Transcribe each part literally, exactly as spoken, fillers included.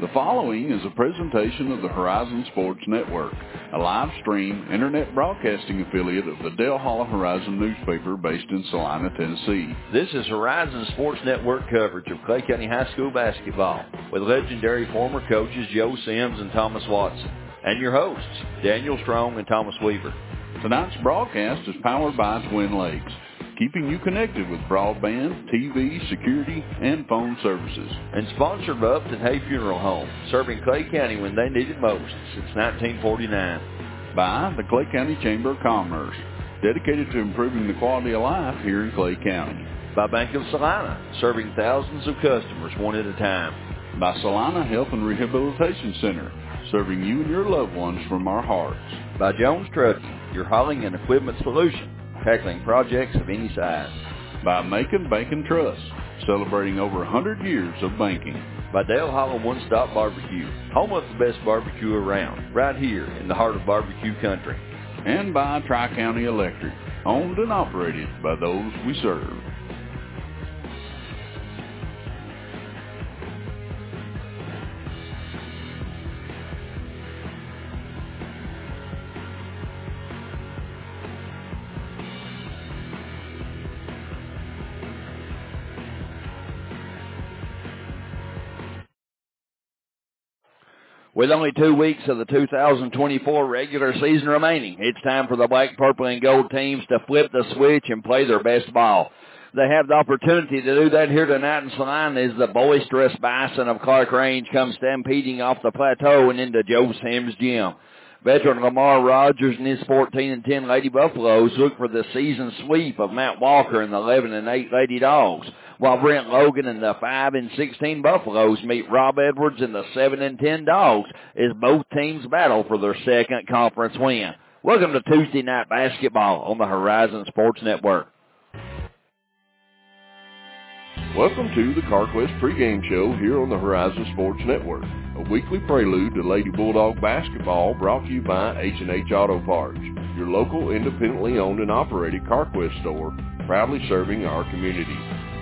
The following is a presentation of the Horizon Sports Network, a live stream internet broadcasting affiliate of the Dale Hollow Horizon newspaper based in Salina, Tennessee. This is Horizon Sports Network coverage of Clay County High School basketball with legendary former coaches Joe Sims and Thomas Watson, and your hosts, Daniel Strong and Thomas Weaver. Tonight's broadcast is powered by Twin Lakes, keeping you connected with broadband, T V, security, and phone services. And sponsored by Upton Hay Funeral Home, serving Clay County when they need it most since nineteen forty-nine. By the Clay County Chamber of Commerce, dedicated to improving the quality of life here in Clay County. By Bank of Salina, serving thousands of customers one at a time. By Salina Health and Rehabilitation Center, serving you and your loved ones from our hearts. By Jones Trucking, your hauling and equipment solution, tackling projects of any size. By Macon Bank and Trust, celebrating over one hundred years of banking. By Dale Hollow One Stop Barbecue, home of the best barbecue around, right here in the heart of barbecue country. And by Tri-County Electric, owned and operated by those we serve. With only two weeks of the two thousand twenty-four regular season remaining, it's time for the black, purple, and gold teams to flip the switch and play their best ball. They have the opportunity to do that here tonight in Salina as the boisterous Bison of Clark Range comes stampeding off the plateau and into Joe Sims' gym. Veteran Lamar Rogers and his fourteen and ten Lady Buffaloes look for the season sweep of Matt Walker and the eleven and eight Lady Dogs, while Brent Logan and the five and sixteen Buffaloes meet Rob Edwards and the seven and ten Dogs as both teams battle for their second conference win. Welcome to Tuesday Night Basketball on the Horizon Sports Network. Welcome to the CarQuest pregame show here on the Horizon Sports Network, a weekly prelude to Lady Bulldog basketball brought to you by H and H Auto Parts, your local independently owned and operated CarQuest store, proudly serving our community.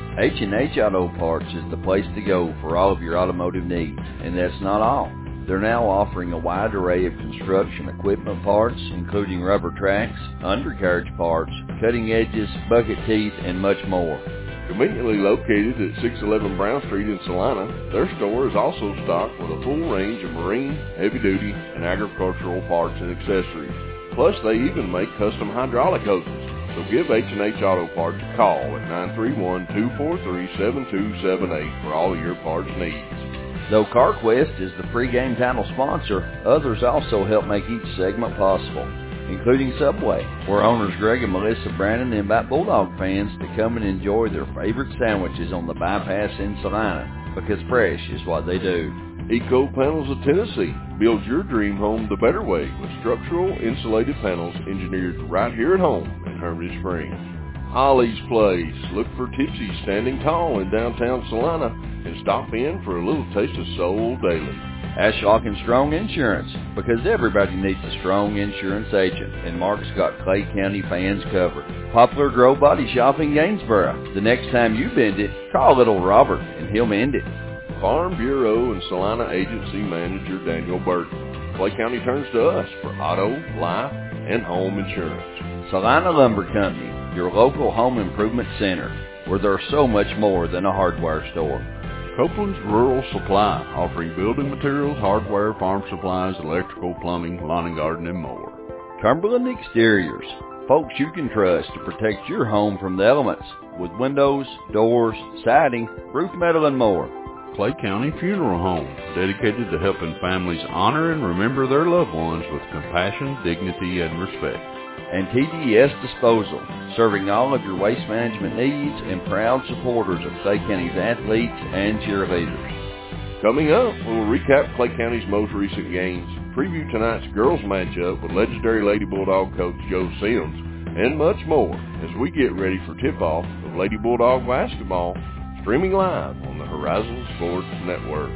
H and H Auto Parts is the place to go for all of your automotive needs, and that's not all. They're now offering a wide array of construction equipment parts, including rubber tracks, undercarriage parts, cutting edges, bucket teeth, and much more. Conveniently located at six eleven Brown Street in Salina, their store is also stocked with a full range of marine, heavy-duty, and agricultural parts and accessories. Plus, they even make custom hydraulic hoses. So give H and H Auto Parts a call at nine three one, two four three, seven two seven eight for all of your parts needs. Though CarQuest is the pregame title sponsor, others also help make each segment possible, including Subway, where owners Greg and Melissa Brandon invite Bulldog fans to come and enjoy their favorite sandwiches on the bypass in Salina, because fresh is what they do. Eco Panels of Tennessee. Build your dream home the better way with structural insulated panels engineered right here at home in Hermitage Springs. Ollie's Place. Look for Tipsy standing tall in downtown Salina and stop in for a little taste of soul daily. Ashlock and Strong Insurance, because everybody needs a strong insurance agent, and Mark's got Clay County fans covered. Poplar Grove Body Shop in Gainsboro. The next time you bend it, call little Robert and he'll mend it. Farm Bureau and Salina Agency Manager Daniel Burton. Clay County turns to us for auto, life, and home insurance. Salina Lumber Company, your local home improvement center, where there's so much more than a hardware store. Copeland's Rural Supply, offering building materials, hardware, farm supplies, electrical, plumbing, lawn and garden, and more. Cumberland Exteriors, folks you can trust to protect your home from the elements, with windows, doors, siding, roof metal, and more. Clay County Funeral Home, dedicated to helping families honor and remember their loved ones with compassion, dignity, and respect. And T D S Disposal, serving all of your waste management needs and proud supporters of Clay County's athletes and cheerleaders. Coming up, we'll recap Clay County's most recent games, preview tonight's girls matchup with legendary Lady Bulldog coach Joe Sims, and much more as we get ready for tip-off of Lady Bulldog basketball, streaming live on the Horizon Sports Network.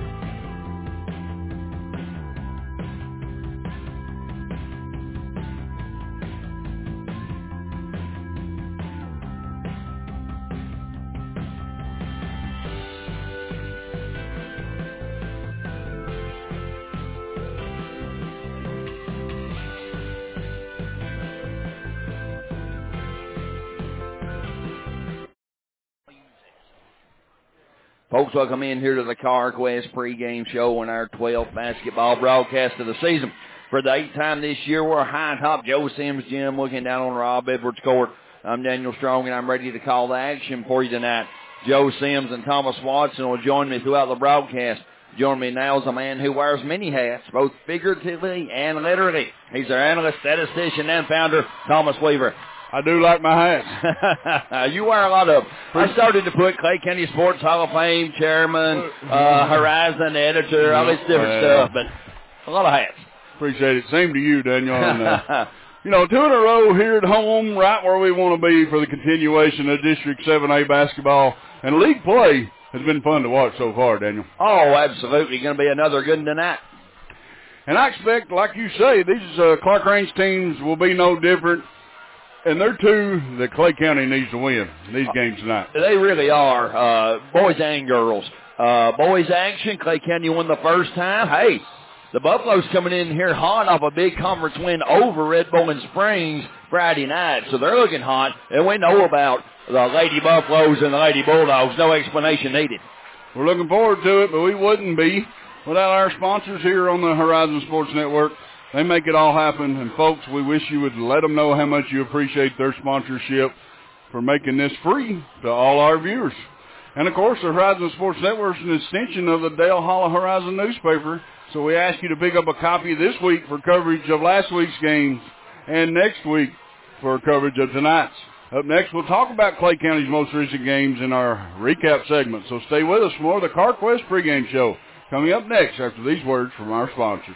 Folks, welcome in here to the CarQuest pregame show and our twelfth basketball broadcast of the season. For the eighth time this year, we're high top Joe Sims Gym looking down on Rob Edwards Court. I'm Daniel Strong, and I'm ready to call the action for you tonight. Joe Sims and Thomas Watson will join me throughout the broadcast. Join me now is a man who wears many hats, both figuratively and literally. He's our analyst, statistician, and founder, Thomas Weaver. I do like my hats. You wear a lot of them. I started to put Clay County Sports Hall of Fame chairman, uh, Horizon editor, all this different well, stuff, but a lot of hats. Appreciate it. Same to you, Daniel. And, uh, you know, two in a row here at home, right where we want to be for the continuation of District seven A basketball. And league play has been fun to watch so far, Daniel. Oh, absolutely. Going to be another good one tonight. And I expect, like you say, these uh, Clark Range teams will be no different. And they're two that Clay County needs to win these games tonight. They really are, uh, boys and girls. Uh, boys action, Clay County won the first time. Hey, the Buffaloes coming in here hot off a big conference win over Red Bowling Springs Friday night. So they're looking hot. And we know about the Lady Buffaloes and the Lady Bulldogs. No explanation needed. We're looking forward to it, but we wouldn't be without our sponsors here on the Horizon Sports Network. They make it all happen, and folks, we wish you would let them know how much you appreciate their sponsorship for making this free to all our viewers. And, of course, the Horizon Sports Network is an extension of the Dale Hollow Horizon newspaper, so we ask you to pick up a copy this week for coverage of last week's games and next week for coverage of tonight's. Up next, we'll talk about Clay County's most recent games in our recap segment, so stay with us for more of the CarQuest pregame show coming up next after these words from our sponsors.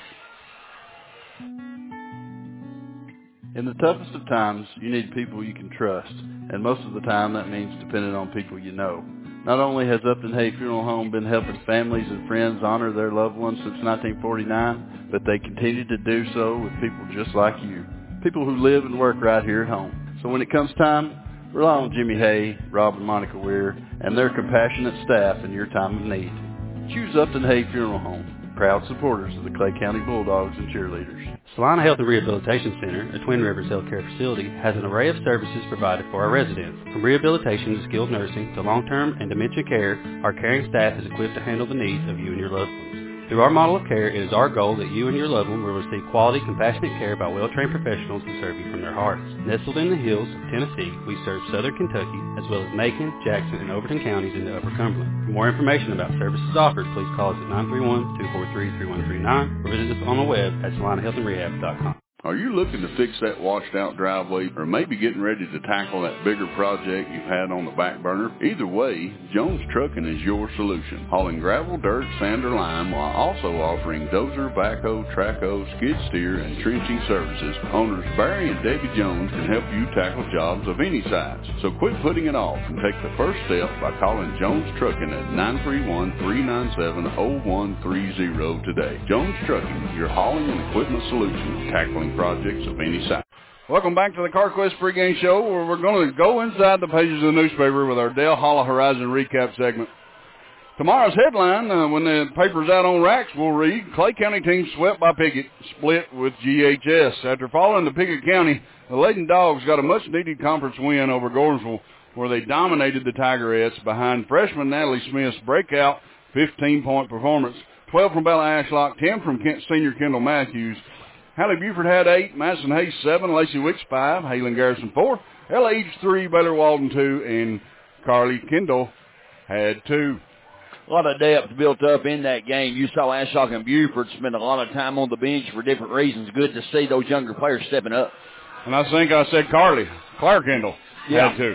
In the toughest of times, you need people you can trust, and most of the time that means depending on people you know. Not only has Upton Hay Funeral Home been helping families and friends honor their loved ones since nineteen forty-nine, but they continue to do so with people just like you, people who live and work right here at home. So when it comes time, rely on Jimmy Hay, Rob and Monica Weir, and their compassionate staff in your time of need. Choose Upton Hay Funeral Home. Proud supporters of the Clay County Bulldogs and cheerleaders. Salina Health and Rehabilitation Center, a Twin Rivers healthcare facility, has an array of services provided for our residents. From rehabilitation to skilled nursing to long-term and dementia care, our caring staff is equipped to handle the needs of you and your loved ones. Through our model of care, it is our goal that you and your loved one will receive quality, compassionate care by well-trained professionals who serve you from their hearts. Nestled in the hills of Tennessee, we serve southern Kentucky, as well as Macon, Jackson, and Overton counties in the Upper Cumberland. For more information about services offered, please call us at nine three one, two four three, three one three nine or visit us on the web at salina health and rehab dot com. Are you looking to fix that washed-out driveway or maybe getting ready to tackle that bigger project you've had on the back burner? Either way, Jones Trucking is your solution. Hauling gravel, dirt, sand, or lime while also offering dozer, backhoe, trackhoe, skid steer, and trenching services. Owners Barry and Debbie Jones can help you tackle jobs of any size. So quit putting it off and take the first step by calling Jones Trucking at nine three one, three nine seven, zero one three zero today. Jones Trucking, your hauling and equipment solution, tackling projects of any size. Welcome back to the CarQuest pregame show, where we're going to go inside the pages of the newspaper with our Dale Hollow Horizon recap segment. Tomorrow's headline, uh, when the paper's out on racks, will read, Clay County team swept by Pickett, split with G H S. After falling to Pickett County, the Leyden Dogs got a much-needed conference win over Gordonsville, where they dominated the Tigerettes behind freshman Natalie Smith's breakout fifteen-point performance, twelve from Bella Ashlock, ten from Kent, senior Kendall Matthews. Hallie Buford had eight, Madison Hayes seven, Lacey Wicks five, Halen Garrison four, Ella Eads three, Baylor Walden two, and Carly Kendall had two. A lot of depth built up in that game. You saw Ashlock and Buford spend a lot of time on the bench for different reasons. Good to see those younger players stepping up. And I think I said Carly. Claire Kendall yeah. had two.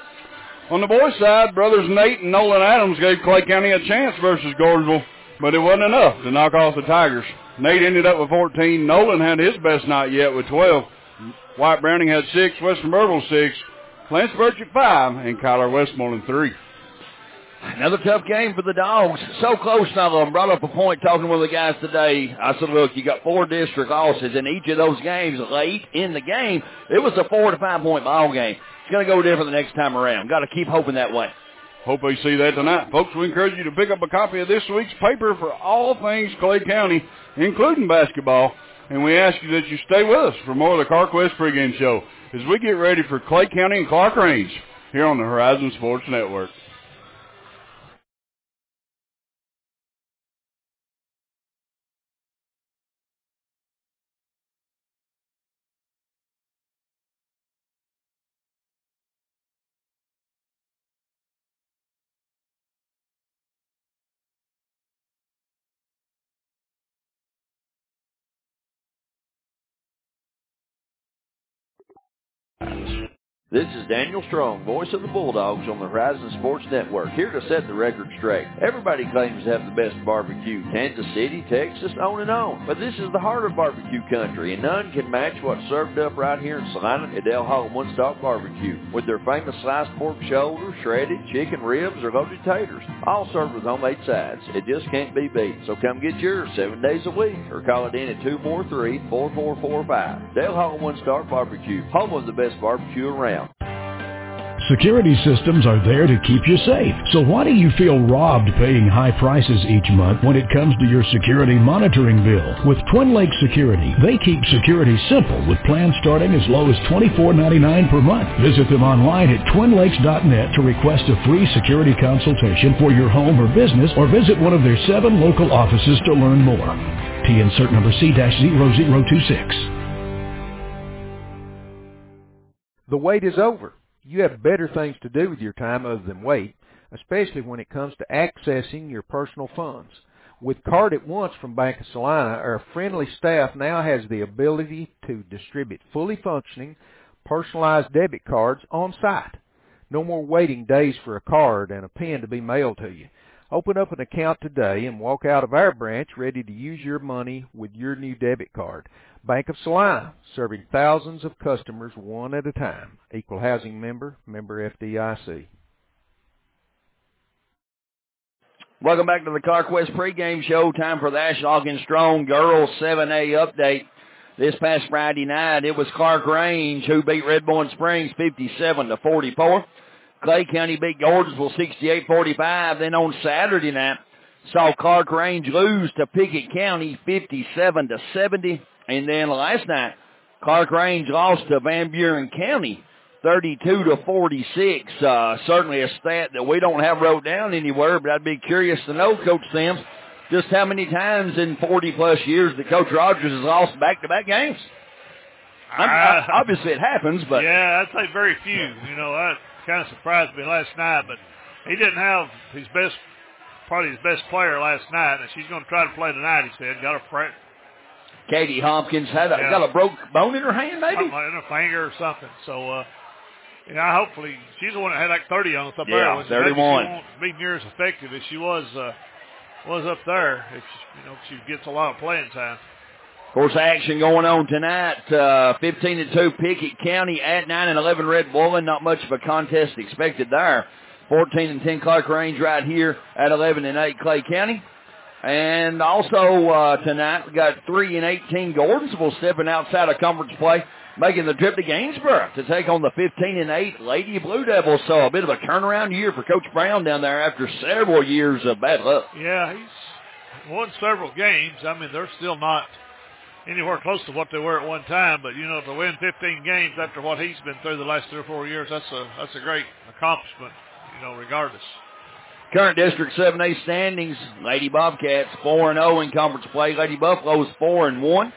On the boys' side, brothers Nate and Nolan Adams gave Clay County a chance versus Gordonsville, but it wasn't enough to knock off the Tigers. Nate ended up with fourteen. Nolan had his best night yet with twelve. White Browning had six. Western Burville six. Lance Birch at five. And Kyler Westmoreland three. Another tough game for the Dogs. So close now. I brought up a point talking with the guys today. I said, look, you got four district losses in each of those games late in the game. It was a four to five point ball game. It's going to go different the next time around. Got to keep hoping that way. Hope we see that tonight. Folks, we encourage you to pick up a copy of this week's paper for all things Clay County, including basketball. And we ask you that you stay with us for more of the CarQuest pregame show as we get ready for Clay County and Clark Range here on the Horizon Sports Network. This is Daniel Strong, voice of the Bulldogs on the Horizon Sports Network, here to set the record straight. Everybody claims to have the best barbecue, Kansas City, Texas, on and on. But this is the heart of barbecue country, and none can match what's served up right here in Salina at Del Hall One Stop Barbecue, with their famous sliced pork shoulder, shredded chicken ribs, or loaded taters, all served with homemade sides. It just can't be beat. So come get yours seven days a week, or call it in at two four three, four four four five. Del Hall One Stop Barbecue, home of the best barbecue around. Security systems are there to keep you safe. So why do you feel robbed paying high prices each month when it comes to your security monitoring bill? With Twin Lakes Security, they keep security simple with plans starting as low as twenty-four ninety-nine per month. Visit them online at twin lakes dot net to request a free security consultation for your home or business, or visit one of their seven local offices to learn more. T insert number C zero zero two six. The wait is over. You have better things to do with your time other than wait, especially when it comes to accessing your personal funds. With Card at Once from Bank of Salina, our friendly staff now has the ability to distribute fully functioning, personalized debit cards on site. No more waiting days for a card and a pen to be mailed to you. Open up an account today and walk out of our branch ready to use your money with your new debit card. Bank of Salina, serving thousands of customers one at a time. Equal housing member, member F D I C. Welcome back to the CarQuest pregame show. Time for the Ashlock Strong Girls seven A update. This past Friday night, it was Clark Range who beat Redbourne Springs fifty-seven to forty-four. Clay County beat Gordonsville sixty-eight forty-five. Then on Saturday night, saw Clark Range lose to Pickett County fifty-seven to seventy. And then last night, Clark Range lost to Van Buren County thirty-two to forty-six. Uh, certainly a stat that we don't have wrote down anywhere, but I'd be curious to know, Coach Sims, just how many times in forty-plus years that Coach Rogers has lost back-to-back games. I'm, uh, obviously it happens, but... Yeah, I'd say very few. You know, that kind of surprised me last night, but he didn't have his best, probably his best player last night, and she's going to try to play tonight, he said. Got a fra- Katie Hopkins had a, yeah. got a broke bone in her hand, maybe? Something like in her finger or something. So, uh, you know, hopefully, she's the one that had like thirty on us up yeah, there. thirty-one. She won't be near as effective as she was uh, was up there. If she, you know, she gets a lot of playing time. Of course, action going on tonight. Uh, fifteen to two Pickett County at nine and eleven Red Bull. Not much of a contest expected there. fourteen and ten Clark Range right here at eleven and eight Clay County. And also uh, tonight we got three and eighteen Gordonsville stepping outside of conference play, making the trip to Gainsborough to take on the fifteen and eight Lady Blue Devils. So a bit of a turnaround year for Coach Brown down there after several years of bad luck. Yeah, he's won several games. I mean, they're still not anywhere close to what they were at one time, but, you know, to win fifteen games after what he's been through the last three or four years, that's a that's a great accomplishment, you know, regardless. Current District seven A standings, Lady Bobcats four and oh in conference play. Lady Buffaloes four and one.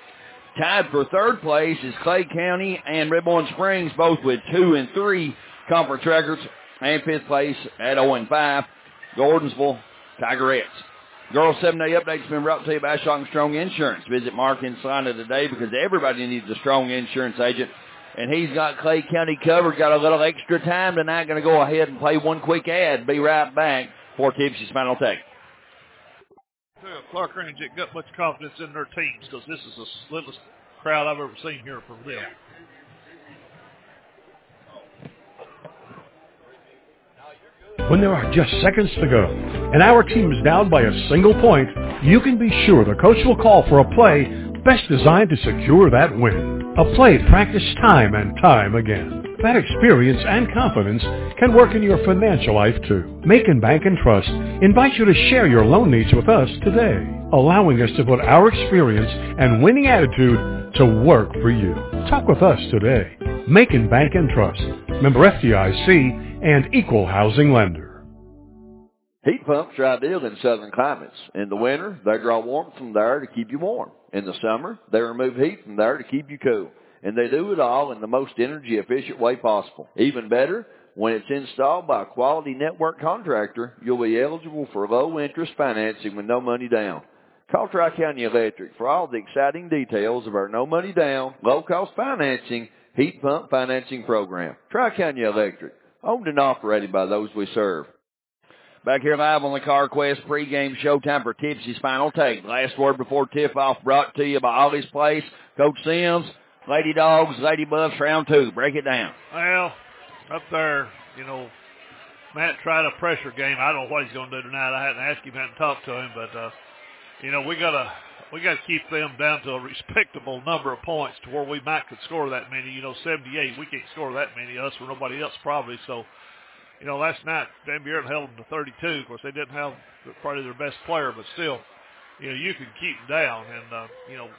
Tied for third place is Clay County and Redbourne Springs, both with two and three conference records. And fifth place at oh and five, Gordonsville Tigerettes. Girls seven A update's been brought to you by Ashlock and Strong Insurance. Visit Mark in Salina today because everybody needs a strong insurance agent. And he's got Clay County covered. Got a little extra time tonight. Going to go ahead and play one quick ad. Be right back for Tipsy's Final Take. Clark Range ain't got much confidence in their teams because this is the littlest crowd I've ever seen here from them. When there are just seconds to go and our team is down by a single point, you can be sure the coach will call for a play best designed to secure that win. A play practiced time and time again. That experience and confidence can work in your financial life too. Macon Bank and Trust invite you to share your loan needs with us today, allowing us to put our experience and winning attitude to work for you. Talk with us today. Macon Bank and Trust, member F D I C and equal housing lender. Heat pumps are ideal in southern climates. In the winter, they draw warmth from there to keep you warm. In the summer, they remove heat from there to keep you cool. And they do it all in the most energy-efficient way possible. Even better, when it's installed by a quality network contractor, you'll be eligible for low-interest financing with no money down. Call Tri-County Electric for all the exciting details of our no-money down, low-cost financing heat pump financing program. Tri-County Electric, owned and operated by those we serve. Back here live on the CarQuest pregame showtime for Tipsy's Final Take. Last word before tip-off brought to you by Ollie's Place. Coach Sims, Lady Dogs, Lady Buffs, round two. Break it down. Well, up there, you know, Matt tried a pressure game. I don't know what he's going to do tonight. I hadn't asked him, hadn't talked to him, but, uh, you know, we got to we got to keep them down to a respectable number of points to where we might could score that many. You know, seventy-eight, we can't score that many, us or nobody else probably, so. You know, last night, Van Buren held them to thirty-two. Of course, they didn't have probably their best player, but still, you know, you can keep them down. And, uh, you know,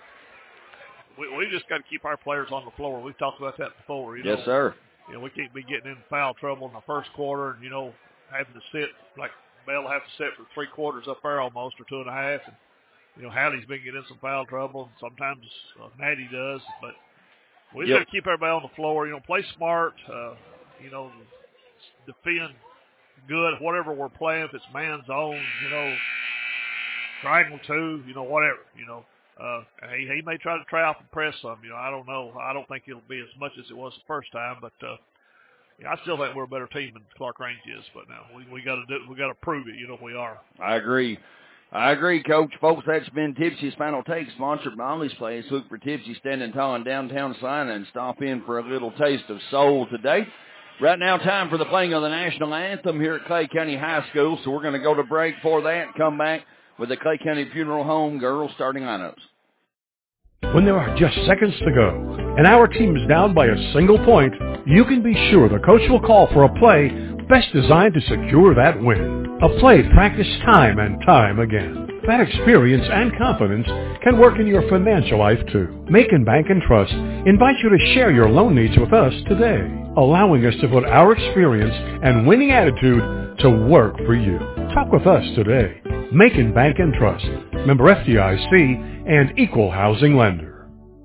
we, we just got to keep our players on the floor. We've talked about that before. You know, yes, sir. You know, we can't be getting in foul trouble in the first quarter and, you know, having to sit, like Bell have to sit for three quarters up there almost, or two and a half. And, you know, Hallie's been getting in some foul trouble, and sometimes uh, Maddie does. But we just yep. got to keep everybody on the floor. You know, play smart, uh, you know, defend good, whatever we're playing, if it's man zone, you know, triangle two, you know, whatever, you know. Uh, he, he may try to try out and press some, you know, I don't know. I don't think it'll be as much as it was the first time, but uh, yeah, I still think we're a better team than Clark Range is. But now we we got to do, we got to prove it, you know, we are. I agree. I agree, Coach. Folks, that's been Tipsy's Final Take, sponsored by Ollie's Place. Look for Tipsy standing tall in downtown Salina and stop in for a little taste of soul today. Right now, time for the playing of the national anthem here at Clay County High School. So we're going to go to break for that and come back with the Clay County Funeral Home girls starting lineups. When there are just seconds to go and our team is down by a single point, you can be sure the coach will call for a play best designed to secure that win. A play practiced time and time again. That experience and confidence can work in your financial life too. Macon Bank and Trust invite you to share your loan needs with us today, allowing us to put our experience and winning attitude to work for you. Talk with us today. Macon Bank and Trust, member F D I C and equal housing lender.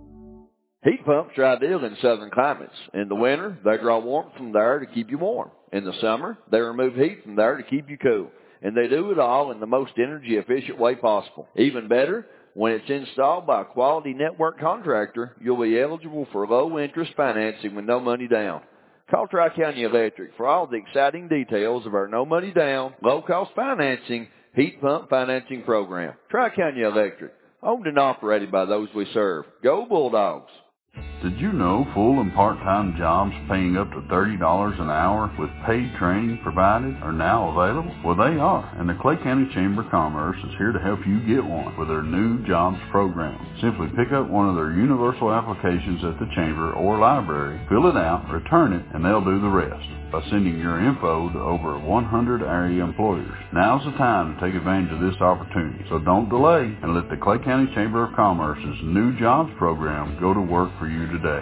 Heat pumps are ideal in southern climates. In the winter, they draw warmth from there to keep you warm. In the summer, they remove heat from there to keep you cool. And they do it all in the most energy-efficient way possible. Even better, when it's installed by a quality network contractor, you'll be eligible for low-interest financing with no money down. Call Tri-County Electric for all the exciting details of our no-money-down, low-cost financing heat pump financing program. Tri-County Electric, owned and operated by those we serve. Go Bulldogs! Did you know full and part-time jobs paying up to thirty dollars an hour with paid training provided are now available? Well, they are, and the Clay County Chamber of Commerce is here to help you get one with their new jobs program. Simply pick up one of their universal applications at the Chamber or library, fill it out, return it, and they'll do the rest by sending your info to over one hundred area employers. Now's the time to take advantage of this opportunity, so don't delay and let the Clay County Chamber of Commerce's new jobs program go to work for you today.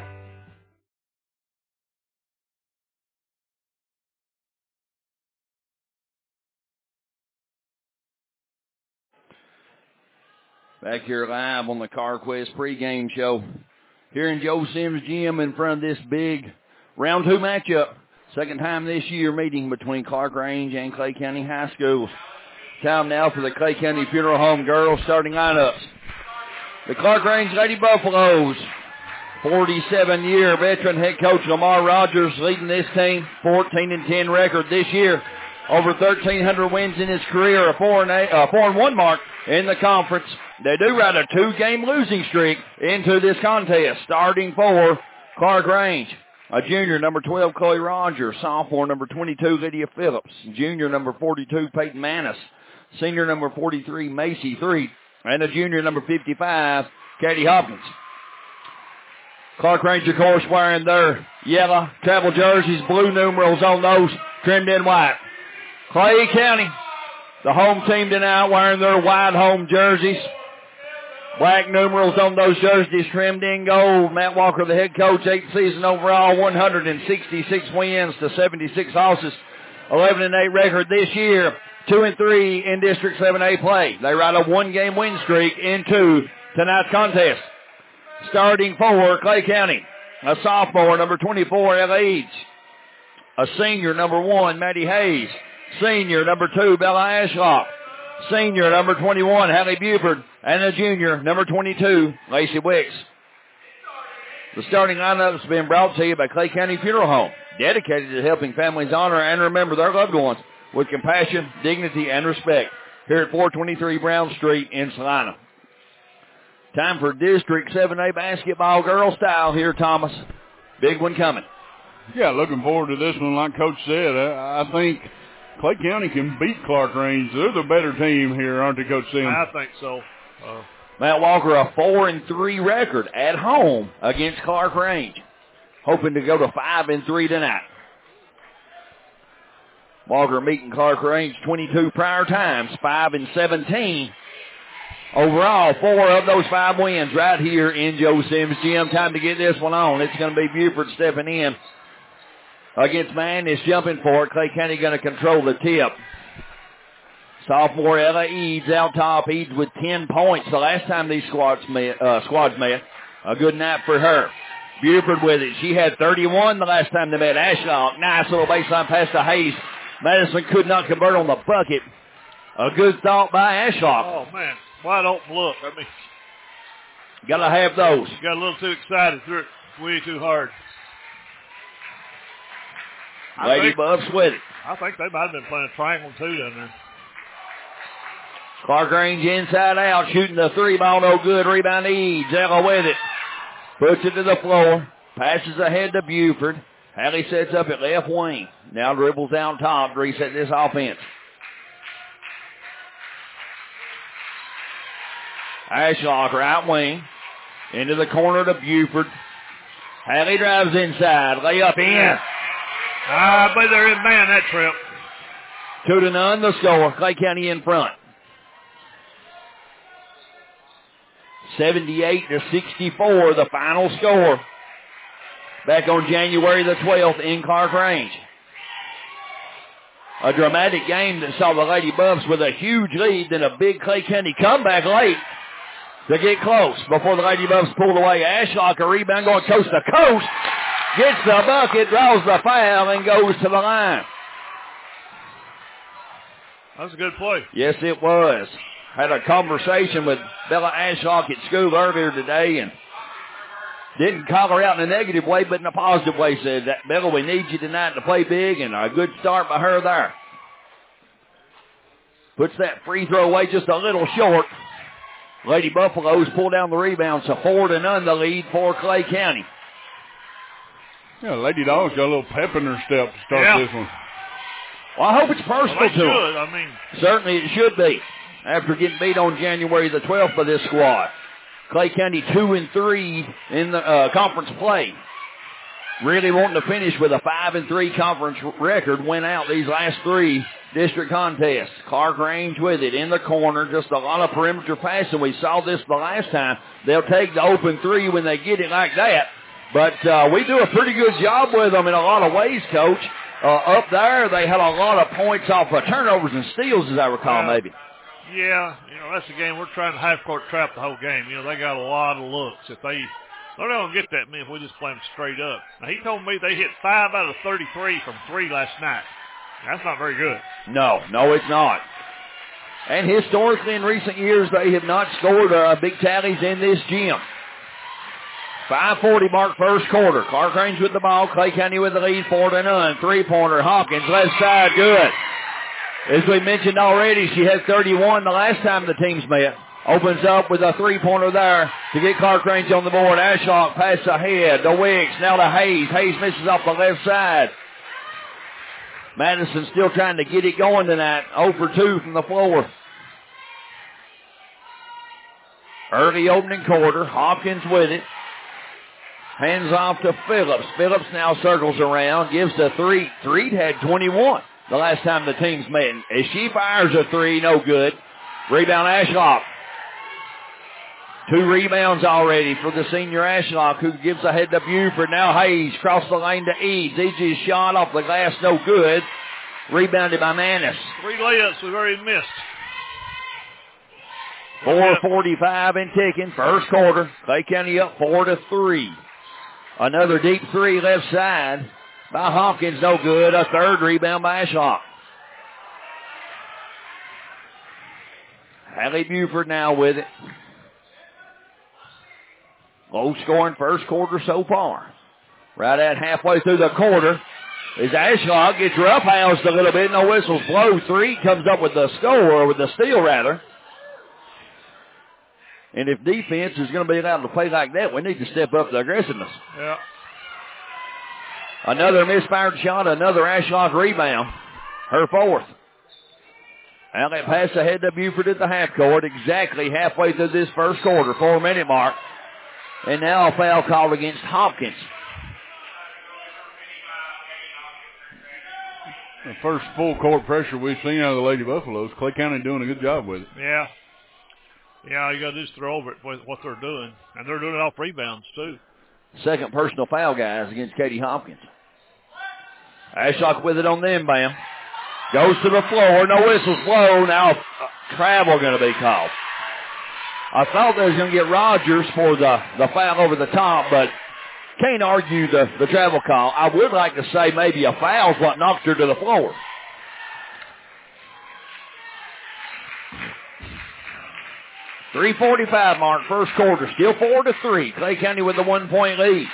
Back here live on the CarQuest pregame show here in Joe Sims Gym in front of this big round two matchup. Second time this year meeting between Clark Range and Clay County High Schools. Time now for the Clay County Funeral Home girls starting lineups. The Clark Range Lady Buffaloes, forty-seven-year veteran head coach Lamar Rogers leading this team, fourteen and ten record this year. Over thirteen hundred wins in his career, a four and eight, uh, four and one mark in the conference. They do ride a two-game losing streak into this contest. Starting for Clark Range, a junior, number twelve, Chloe Rogers. Sophomore, number twenty-two, Lydia Phillips. Junior, number forty-two, Peyton Manis. Senior, number forty-three, Macy Three. And a junior, number fifty-five, Katie Hopkins. Clark Range, of course, wearing their yellow travel jerseys, blue numerals on those, trimmed in white. Clay County, the home team tonight, wearing their white home jerseys. Black numerals on those jerseys, trimmed in gold. Matt Walker, the head coach, eighth season overall, one hundred sixty-six wins to seventy-six losses, eleven and eight record this year, two and three in District seven A play. They ride a one-game win streak into tonight's contest. Starting for Clay County, a sophomore, number twenty-four, Ella Eads. A senior, number one, Maddie Hayes. Senior, number two, Bella Ashlock. Senior, number twenty-one, Hallie Buford. And a junior, number twenty-two, Lacey Wicks. The starting lineup has been brought to you by Clay County Funeral Home, dedicated to helping families honor and remember their loved ones with compassion, dignity, and respect here at four twenty-three Brown Street in Salina. Time for District seven A basketball girls style here, Thomas. Big one coming. Yeah, looking forward to this one. Like Coach said, I, I think Clay County can beat Clark Range. They're the better team here, aren't they, Coach Sim? I think so. Uh, Matt Walker, a four and three record at home against Clark Range, hoping to go to five and three tonight. Walker meeting Clark Range twenty-two prior times, five and seventeen. Overall, four of those five wins right here in Joe Sims Gym. Time to get this one on. It's going to be Buford stepping in against Madness, jumping for it. Clay County going to control the tip. Sophomore Ella Eads out top. Eads with ten points the last time these squads met. Uh, squads met. A good night for her. Buford with it. She had thirty-one the last time they met. Ashlock, nice little baseline pass to Hayes. Madison could not convert on the bucket. A good thought by Ashlock. Oh, man. Wide open look. I mean, got to have those. Got a little too excited. Threw it way too hard. Lady think, Buffs with it. I think they might have been playing a triangle two down there. Clark Range inside out, shooting the three ball, no good. Rebound Eads. Ella with it. Puts it to the floor. Passes ahead to Buford. Hallie sets up at left wing. Now dribbles down top to reset this offense. Ashlock, right wing. Into the corner to Buford. Hallie drives inside. Layup in. I believe they're in man that trip. Two to none, the score. Clay County in front. seventy-eight to sixty-four, the final score. Back on January the twelfth in Clark Range. A dramatic game that saw the Lady Buffs with a huge lead, then a big Clay County comeback late to get close before the Lady Buffs pulled away. Ashlock, a rebound going coast to coast. Gets the bucket, draws the foul, and goes to the line. That was a good play. Yes, it was. Had a conversation with Bella Ashlock at school earlier today, and didn't call her out in a negative way, but in a positive way. Said, that Bella, we need you tonight to play big, and a good start by her there. Puts that free throw away just a little short. Lady Buffaloes pull down the rebound, so four to none the lead for Clay County. Yeah, Lady Dogs got a little pep in her step to start yeah. this one. Well, I hope it's personal well, to should. them. I mean, certainly it should be. After getting beat on January the twelfth by this squad, Clay County two and three in the uh, conference play. Really wanting to finish with a five and three conference record. Win out these last three district contests. Clark Range with it in the corner. Just a lot of perimeter passing. We saw this the last time. They'll take the open three when they get it like that. But uh, we do a pretty good job with them in a lot of ways, Coach. Uh, up there, they had a lot of points off of turnovers and steals, as I recall, yeah. maybe. Yeah, you know, that's the game. We're trying to half-court trap the whole game. You know, they got a lot of looks. If they, they're not going to get that many if we just play them straight up. Now, he told me they hit five out of thirty-three from three last night. That's not very good. No, no, it's not. And historically in recent years, they have not scored uh, big tallies in this gym. five forty mark first quarter. Clark Range with the ball. Clay County with the lead, four to none. Three-pointer, Hopkins, left side, good. As we mentioned already, she had thirty-one the last time the teams met. Opens up with a three-pointer there to get Clark Range on the board. Ashlock pass ahead to Wicks, now to Hayes. Hayes misses off the left side. Madison still trying to get it going tonight. zero for two from the floor. Early opening quarter. Hopkins with it. Hands off to Phillips. Phillips now circles around. Gives to Threed. Threed had twenty-one the last time the teams met. As she fires a three, no good. Rebound Ashlock. Two rebounds already for the senior Ashlock, who gives ahead to Buford. Now Hayes cross the lane to Eads. Eads' shot off the glass, no good. Rebounded by Mannis. Three layups we've already missed. four forty-five and ticking. First quarter. Clay County up four to three. Another deep three left side by Hopkins, no good. A third rebound by Ashlock. Hallie Buford now with it. Low scoring first quarter so far. Right at halfway through the quarter is Ashlock. Gets roughhoused a little bit. No whistles blow. Three comes up with the score, or with the steal rather. And if defense is going to be allowed to play like that, we need to step up the aggressiveness. Yeah. Another misfired shot, another Ashlock rebound. Her fourth. Outlet pass ahead to Buford at the half court, exactly halfway through this first quarter, four-minute mark. And now a foul called against Hopkins. The first full court pressure we've seen out of the Lady Buffaloes. Clay County doing a good job with it. Yeah. Yeah, you got to just throw over it with what they're doing. And they're doing it off rebounds, too. Second personal foul, guys, against Katie Hopkins. Ashlock with it on the inbound. Goes to the floor. No whistles blow. Now uh, travel going to be called. I thought they was going to get Rogers for the, the foul over the top, but can't argue the, the travel call. I would like to say maybe a foul's what knocked her to the floor. three forty-five mark, first quarter. Still four to three. Clay County with the one-point lead.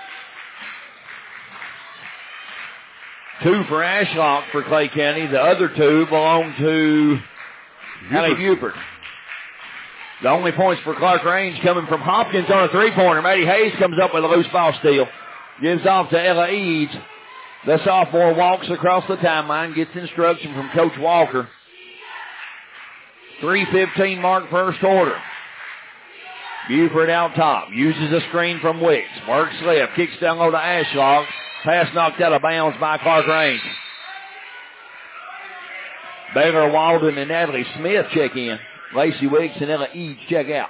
Two for Ashlock for Clay County. The other two belong to Hallie Buford. The only points for Clark Range coming from Hopkins on a three-pointer. Maddie Hayes comes up with a loose ball steal. Gives off to Ella Eads. The sophomore walks across the timeline, gets instruction from Coach Walker. three fifteen mark first quarter. Buford out top. Uses a screen from Wicks. Works left. Kicks down low to Ashlock. Pass knocked out of bounds by Clark Range. Baylor Walden and Natalie Smith check in. Lacey Wicks and Ella Eads check out.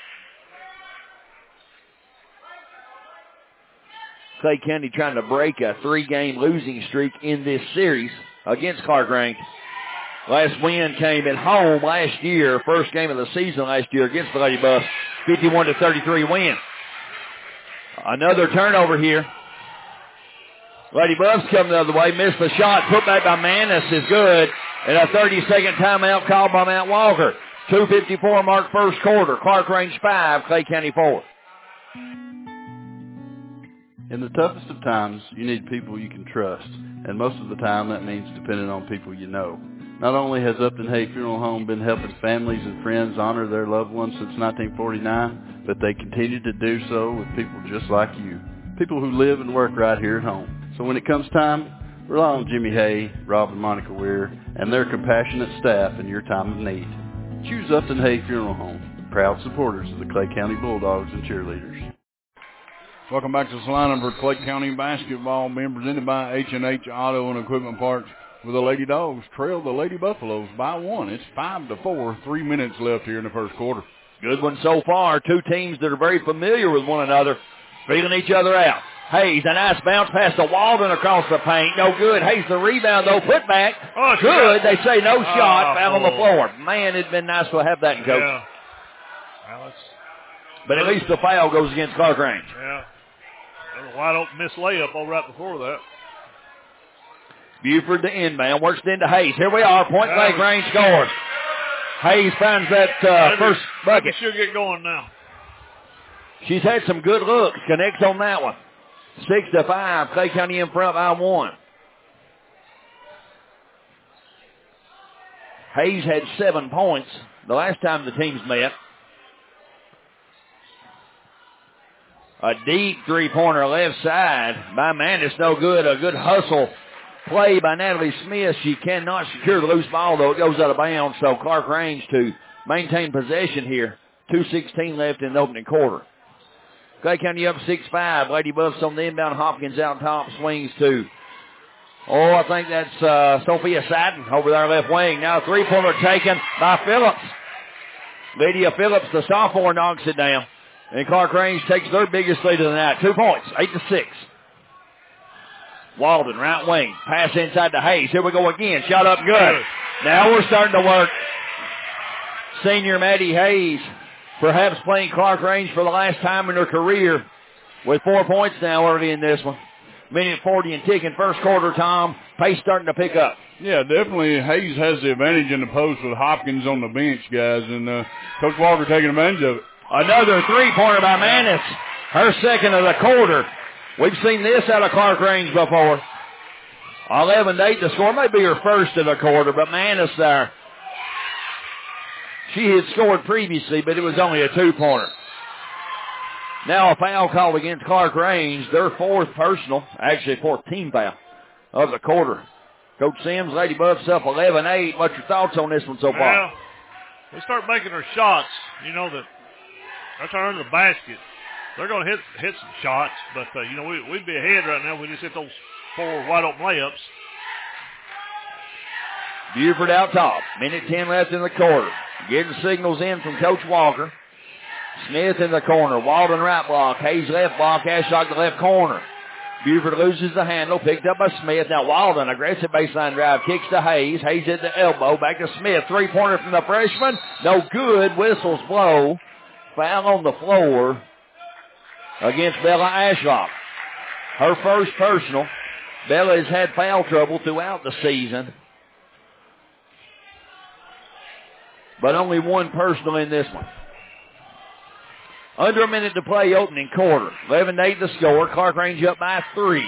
Clay County trying to break a three-game losing streak in this series against Clark Range. Last win came at home last year, first game of the season last year against the Lady Buffs, fifty-one to thirty-three win. Another turnover here. Lady Buffs come the other way, missed the shot, put back by Manis is good, and a thirty-second timeout called by Mount Walker. two fifty-four mark first quarter. Clark Range five, Clay County four. In the toughest of times, you need people you can trust, and most of the time that means depending on people you know. Not only has Upton Hay Funeral Home been helping families and friends honor their loved ones since nineteen forty-nine, but they continue to do so with people just like you, people who live and work right here at home. So when it comes time, rely on Jimmy Hay, Rob and Monica Weir, and their compassionate staff in your time of need. Choose Upton Hay Funeral Home, proud supporters of the Clay County Bulldogs and cheerleaders. Welcome back to Salina for Clay County basketball, being presented by H and H Auto and Equipment Parts, where the Lady Dogs trail the Lady Buffaloes by one. It's five to four, three minutes left here in the first quarter. Good one so far. Two teams that are very familiar with one another, feeling each other out. Hayes, a nice bounce pass to Walden across the paint. No good. Hayes, the rebound, though, put back. Oh, good. They say no oh, shot. Foul on the boy. floor. Man, it'd been nice to have that, Coach. Yeah. Well, it's, but at least the foul goes against Clark Range. Yeah. A wide open missed layup over right before that. Buford the inbound. Works it into Hayes. Here we are. Point blank range scores. Hayes finds that uh, first bucket. She'll get going now. She's had some good looks. Connects on that one. Six to five. Clay County in front by one. Hayes had seven points the last time the teams met. A deep three-pointer left side by Manis. No good. A good hustle play by Natalie Smith. She cannot secure the loose ball, though. It goes out of bounds, so Clark Range to maintain possession here. two sixteen left in the opening quarter. Clay County up six five. Lady Buffs on the inbound. Hopkins out top. Swings to, oh, I think that's uh, Sophia Satin over there left wing. Now a three-pointer taken by Phillips. Lydia Phillips, the sophomore, knocks it down. And Clark Range takes their biggest lead of the night. Two points, eight to six. Walden, right wing. Pass inside to Hayes. Here we go again. Shot up good. Now we're starting to work. Senior Maddie Hayes, perhaps playing Clark Range for the last time in her career, with four points now early in this one. Minute forty and ticking. First quarter, Tom. Pace starting to pick up. Yeah, definitely Hayes has the advantage in the post with Hopkins on the bench, guys, and uh, Coach Walker taking advantage of it. Another three-pointer by Manis. Her second of the quarter. We've seen this out of Clark Range before. eleven to eight to score. May be her first of the quarter, but Manis there. She had scored previously, but it was only a two-pointer. Now a foul call against Clark Range. Their fourth personal, actually fourth team foul of the quarter. Coach Sims, Lady Buffs up eleven eight. What's your thoughts on this one so far? Well, we start making our shots. You know that that's our under the basket. They're going to hit hit some shots, but, uh, you know, we, we'd be ahead right now if we just hit those four wide-open layups. Buford out top. Minute ten left in the quarter. Getting signals in from Coach Walker. Smith in the corner. Walden right block. Hayes left block. Ashlock the left corner. Buford loses the handle. Picked up by Smith. Now Walden, aggressive baseline drive. Kicks to Hayes. Hayes at the elbow. Back to Smith. Three-pointer from the freshman. No good. Whistles blow. Foul on the floor against Bella Ashlock. Her first personal. Bella has had foul trouble throughout the season, but only one personal in this one. Under a minute to play, opening quarter. eleven to eight the score. Clark Range up by three.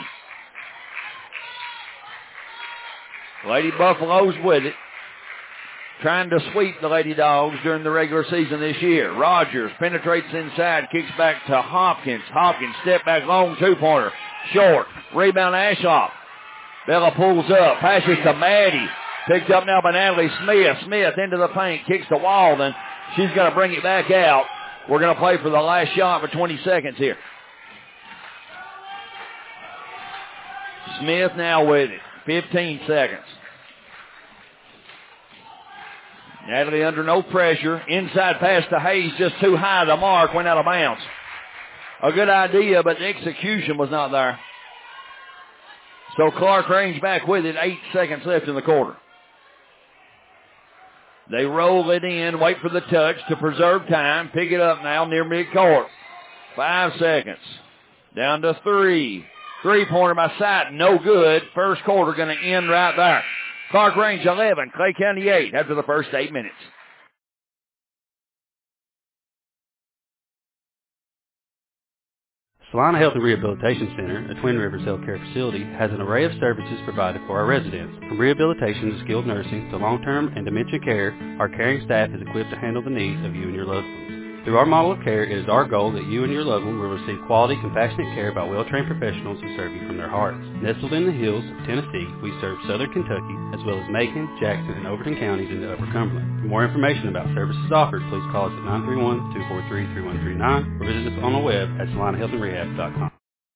Lady Buffaloes with it, trying to sweep the Lady Dogs during the regular season this year. Rogers penetrates inside, kicks back to Hopkins. Hopkins step back long, two-pointer. Short. Rebound Ashlock. Bella pulls up, passes to Maddie. Picked up now by Natalie Smith. Smith into the paint, kicks to Walden. She's going to bring it back out. We're going to play for the last shot for twenty seconds here. Smith now with it. fifteen seconds. Natalie under no pressure. Inside pass to Hayes, just too high. The mark went out of bounds. A good idea, but the execution was not there. So Clark Range back with it. Eight seconds left in the quarter. They roll it in, wait for the touch to preserve time. Pick it up now near midcourt. Five seconds. Down to three. Three-pointer by Sight, no good. First quarter going to end right there. Clark Range eleven, Clay County eight after the first eight minutes. Salina Health and Rehabilitation Center, a Twin Rivers healthcare facility, has an array of services provided for our residents. From rehabilitation to skilled nursing to long-term and dementia care, our caring staff is equipped to handle the needs of you and your loved ones. Through our model of care, it is our goal that you and your loved one will receive quality, compassionate care by well-trained professionals who serve you from their hearts. Nestled in the hills of Tennessee, we serve southern Kentucky, as well as Macon, Jackson, and Overton counties into Upper Cumberland. For more information about services offered, please call us at nine three one, two four three, three one three nine or visit us on the web at salina health and rehab dot com.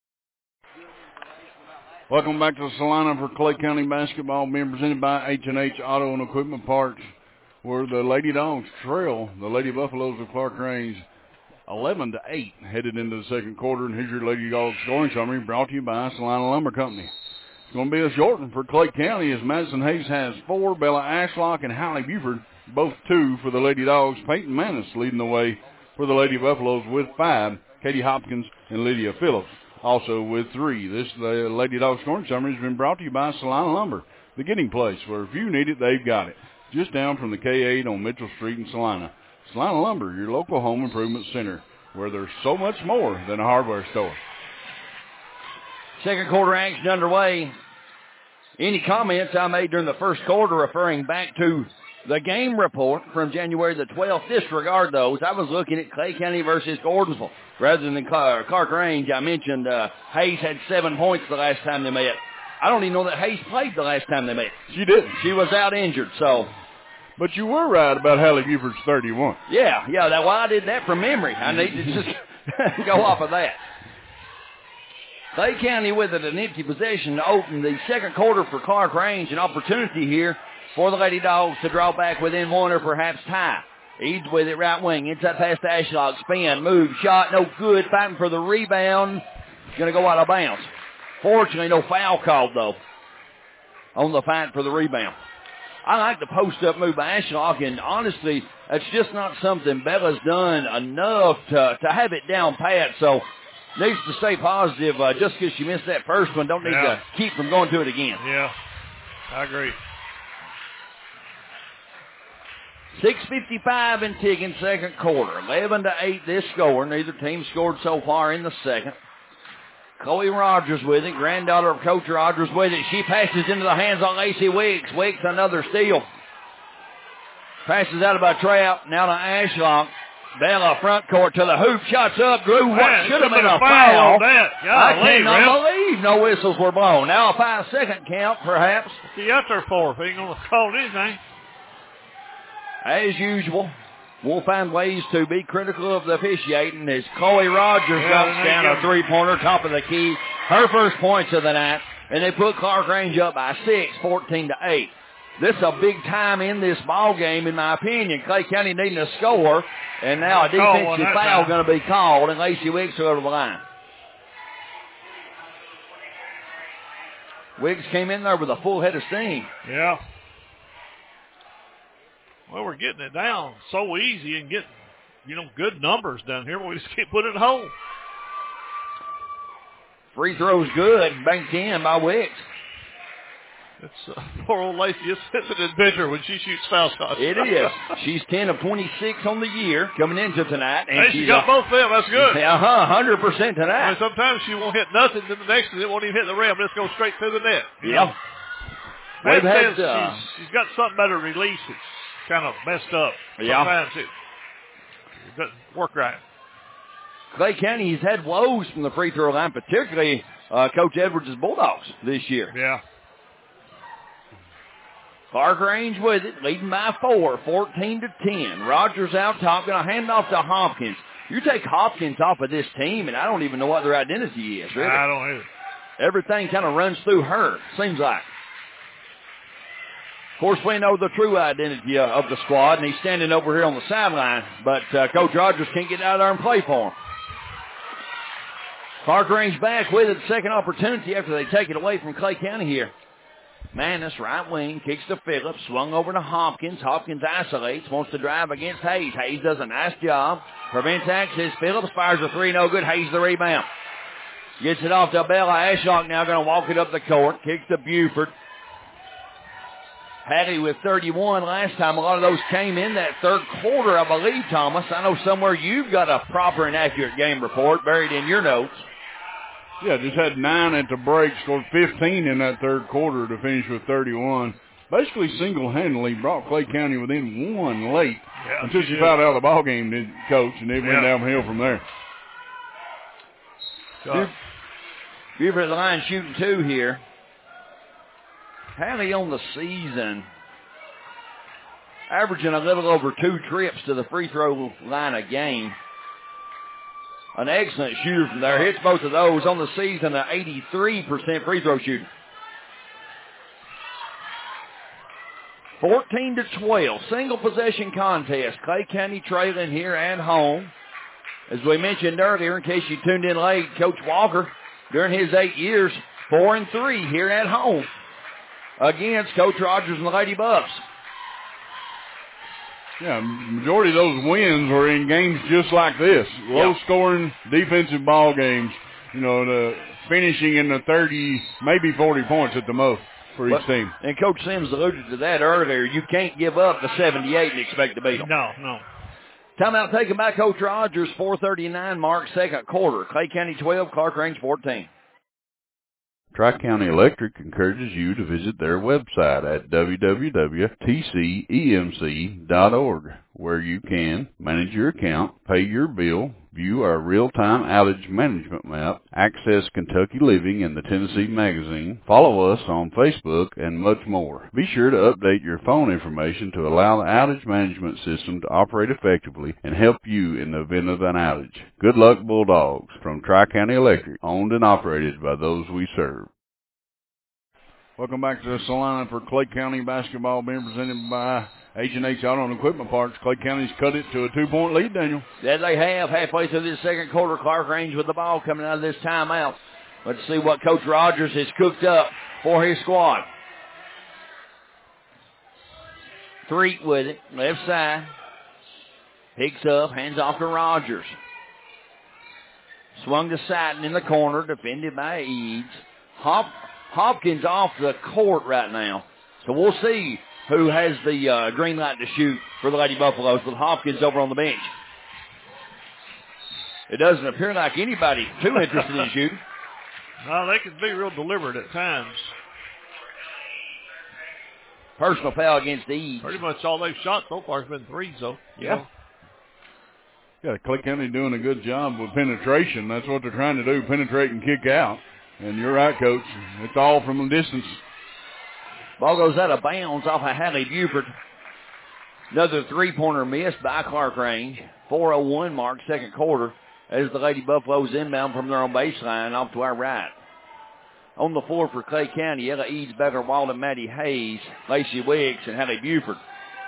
Welcome back to Salina for Clay County basketball, being presented by H and H Auto and Equipment Parts, where the Lady Dogs trail the Lady Buffaloes of Clark Range eleven to eight headed into the second quarter. And here's your Lady Dogs scoring summary brought to you by Salina Lumber Company. It's going to be a short one for Clay County as Madison Hayes has four, Bella Ashlock and Hallie Buford both two for the Lady Dogs. Peyton Manis leading the way for the Lady Buffaloes with five. Katie Hopkins and Lydia Phillips also with three. This the Lady Dogs scoring summary has been brought to you by Salina Lumber, the getting place where if you need it, they've got it. Just down from the K eight on Mitchell Street in Salina. Salina Lumber, your local home improvement center, where there's so much more than a hardware store. Second quarter action underway. Any comments I made during the first quarter referring back to the game report from January the twelfth, disregard those. I was looking at Clay County versus Gordonsville rather than Clark Range. I mentioned uh, Hayes had seven points the last time they met. I don't even know that Hayes played the last time they met. She didn't. She was out injured, so. But you were right about Hallie Buford's thirty-one. Yeah, yeah, that, well, I did that from memory. I need to just go off of that. Clay County with it, an empty possession to open the second quarter for Clark Range. An opportunity here for the Lady Dogs to draw back within one or perhaps tie. Eads with it right wing. Inside pass to Ashlock. Spin, move, shot, no good. Fighting for the rebound. Going to go out of bounds. Fortunately, no foul called, though, on the fight for the rebound. I like the post-up move by Ashlock, and honestly, that's just not something Bella's done enough to, to have it down pat, so needs to stay positive. Uh, just because she missed that first one, don't need yeah. to keep from going to it again. Yeah, I agree. six fifty-five in ticking, second quarter. eleven to eight this score. Neither team scored so far in the second. Chloe Rogers with it. Granddaughter of Coach Rogers with it. She passes into the hands on Lacey Wicks. Wicks another steal. Passes out of a trap. Now to Ashlock. Bella front court to the hoop. Shots up. Drew what Man, should have been a foul. foul. On that. I Golly, cannot Ralph. believe no whistles were blown. Now a five-second count, perhaps. What's he out there for if he ain't going to call anything? As usual, we'll find ways to be critical of the officiating as Chloe Rogers Yeah, knocks they down give- a three-pointer, top of the key. Her first points of the night, and they put Clark Range up by six, fourteen to eight. This is a big time in this ball game, in my opinion. Clay County needing a score, and now a Call one defensive that foul time. going to be called, and Lacey Wicks over the line. Wiggs came in there with a full head of steam. Yeah. Well, we're getting it down so easy and getting, you know, good numbers down here, but we just can't put it home. Free throw's good, banked in by Wicks. It's uh, poor old Lacey. It's, it's an adventure when she shoots foul shots. It is. She's ten of twenty-six on the year coming into tonight. And Hey, she's she got a, both of them. That's good. Uh-huh, one hundred percent I mean, tonight. sometimes she won't hit nothing, then the next one it won't even hit the rim. Let's go straight through the net. You Yep. know? We've That had, says uh, she's, she's got something about her release. It's kind of messed up. Yeah. Sometimes it, it doesn't work right. Clay County has had woes from the free throw line, particularly uh, Coach Edwards' Bulldogs this year. Yeah. Clark Range with it, leading by four, fourteen to ten. Rogers out top, going to hand off to Hopkins. You take Hopkins off of this team, and I don't even know what their identity is, really. I don't either. Everything kind of runs through her, seems like. Of course, we know the true identity uh, of the squad, and he's standing over here on the sideline, but uh, Coach Rogers can't get out there and play for him. Clark Range back with it, second opportunity after they take it away from Clay County here. Manis, right wing, kicks to Phillips, swung over to Hopkins. Hopkins isolates, wants to drive against Hayes. Hayes does a nice job, prevents access. Phillips fires a three, no good. Hayes the rebound. Gets it off to Bella. Ashlock now going to walk it up the court, kicks to Buford. Patty with thirty-one last time. A lot of those came in that third quarter, I believe, Thomas. I know somewhere you've got a proper and accurate game report buried in your notes. Yeah, just had nine at the break, scored fifteen in that third quarter to finish with thirty-one. Basically single-handedly brought Clay County within one late Yeah, until she she did. fouled out of the ball game, did Coach, and it went Yeah. downhill from there. So, Buford at the line shooting two here. Patty on the season, averaging a little over two trips to the free throw line a game. An excellent shooter from there. Hits both of those on the season, an eighty-three percent free throw shooting. fourteen to twelve, single possession contest. Clay County trailing here at home. As we mentioned earlier, in case you tuned in late, Coach Walker, during his eight years, four and three here at home against Coach Rogers and the Lady Buffs. Yeah, majority of those wins were in games just like this. Low-scoring defensive ball games. You know, the finishing in the thirty, maybe forty points at the most for each But- team. And Coach Sims alluded to that earlier. You can't give up the seventy-eight and expect to beat them. no, no. Timeout taken by Coach Rogers, four thirty-nine mark, second quarter. Clay County twelve, Clark Range fourteen. Tri-County Electric encourages you to visit their website at w w w dot t c e m c dot org, where you can manage your account, pay your bill, view our real-time outage management map, access Kentucky Living and the Tennessee Magazine, follow us on Facebook, and much more. Be sure to update your phone information to allow the outage management system to operate effectively and help you in the event of an outage. Good luck, Bulldogs, from Tri-County Electric, owned and operated by those we serve. Welcome back to Salina for Clay County basketball, being presented by H and H Auto and Equipment Parts. Clay County's cut it to a two-point lead, Daniel. There they have, halfway through this second quarter, Clark Range with the ball coming out of this timeout. Let's see what Coach Rogers has cooked up for his squad. Three with it, left side. Picks up, hands off to Rogers. Swung to Satin in the corner, defended by Eads. Hop, Hopkins off the court right now. So we'll see who has the uh, green light to shoot for the Lady Buffaloes, with Hopkins over on the bench. It doesn't appear like anybody too interested in shooting. No, they can be real deliberate at times. Personal foul against Eads. Pretty much all they've shot so far has been threes, though. Yeah. Yeah, Clay County doing a good job with penetration. That's what they're trying to do, penetrate and kick out. And you're right, Coach. It's all from a distance. Ball goes out of bounds off of Hallie Buford. Another three-pointer missed by Clark Range. four oh one mark, second quarter, as the Lady Buffaloes inbound from their own baseline off to our right. On the floor for Clay County, Ella Eads, Becker Walden, Maddie Hayes, Lacey Wicks, and Hallie Buford.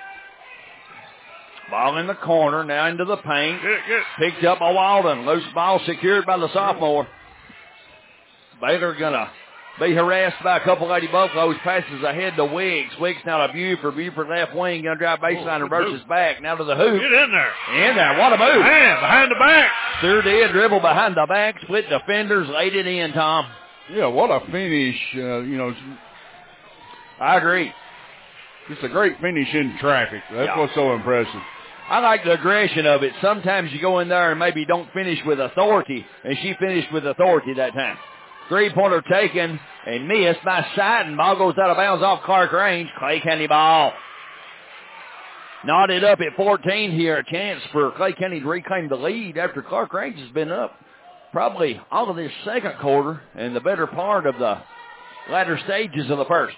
Ball in the corner, now into the paint. Get it, get it. Picked up by Walden. Loose ball secured by the sophomore. Baylor gonna be harassed by a couple Lady Buffaloes. Passes ahead to Wicks. Wicks now to Buford. Buford left wing, gonna drive baseline, reverses back. Now to the hoop. Get in there. In there. What a move. Man, behind the back. Sure did. Dribble behind the back. Split defenders. Laid it in, Tom. Yeah, what a finish. Uh, you know, I agree. just a great finish in traffic. That's Yeah. what's so impressive. I like the aggression of it. Sometimes you go in there and maybe don't finish with authority, and she finished with authority that time. Three-pointer taken and missed by Seiden. Ball goes out of bounds off Clark Range. Clay County ball. Knotted up at fourteen here. A chance for Clay County to reclaim the lead after Clark Range has been up probably all of this second quarter and the better part of the latter stages of the first.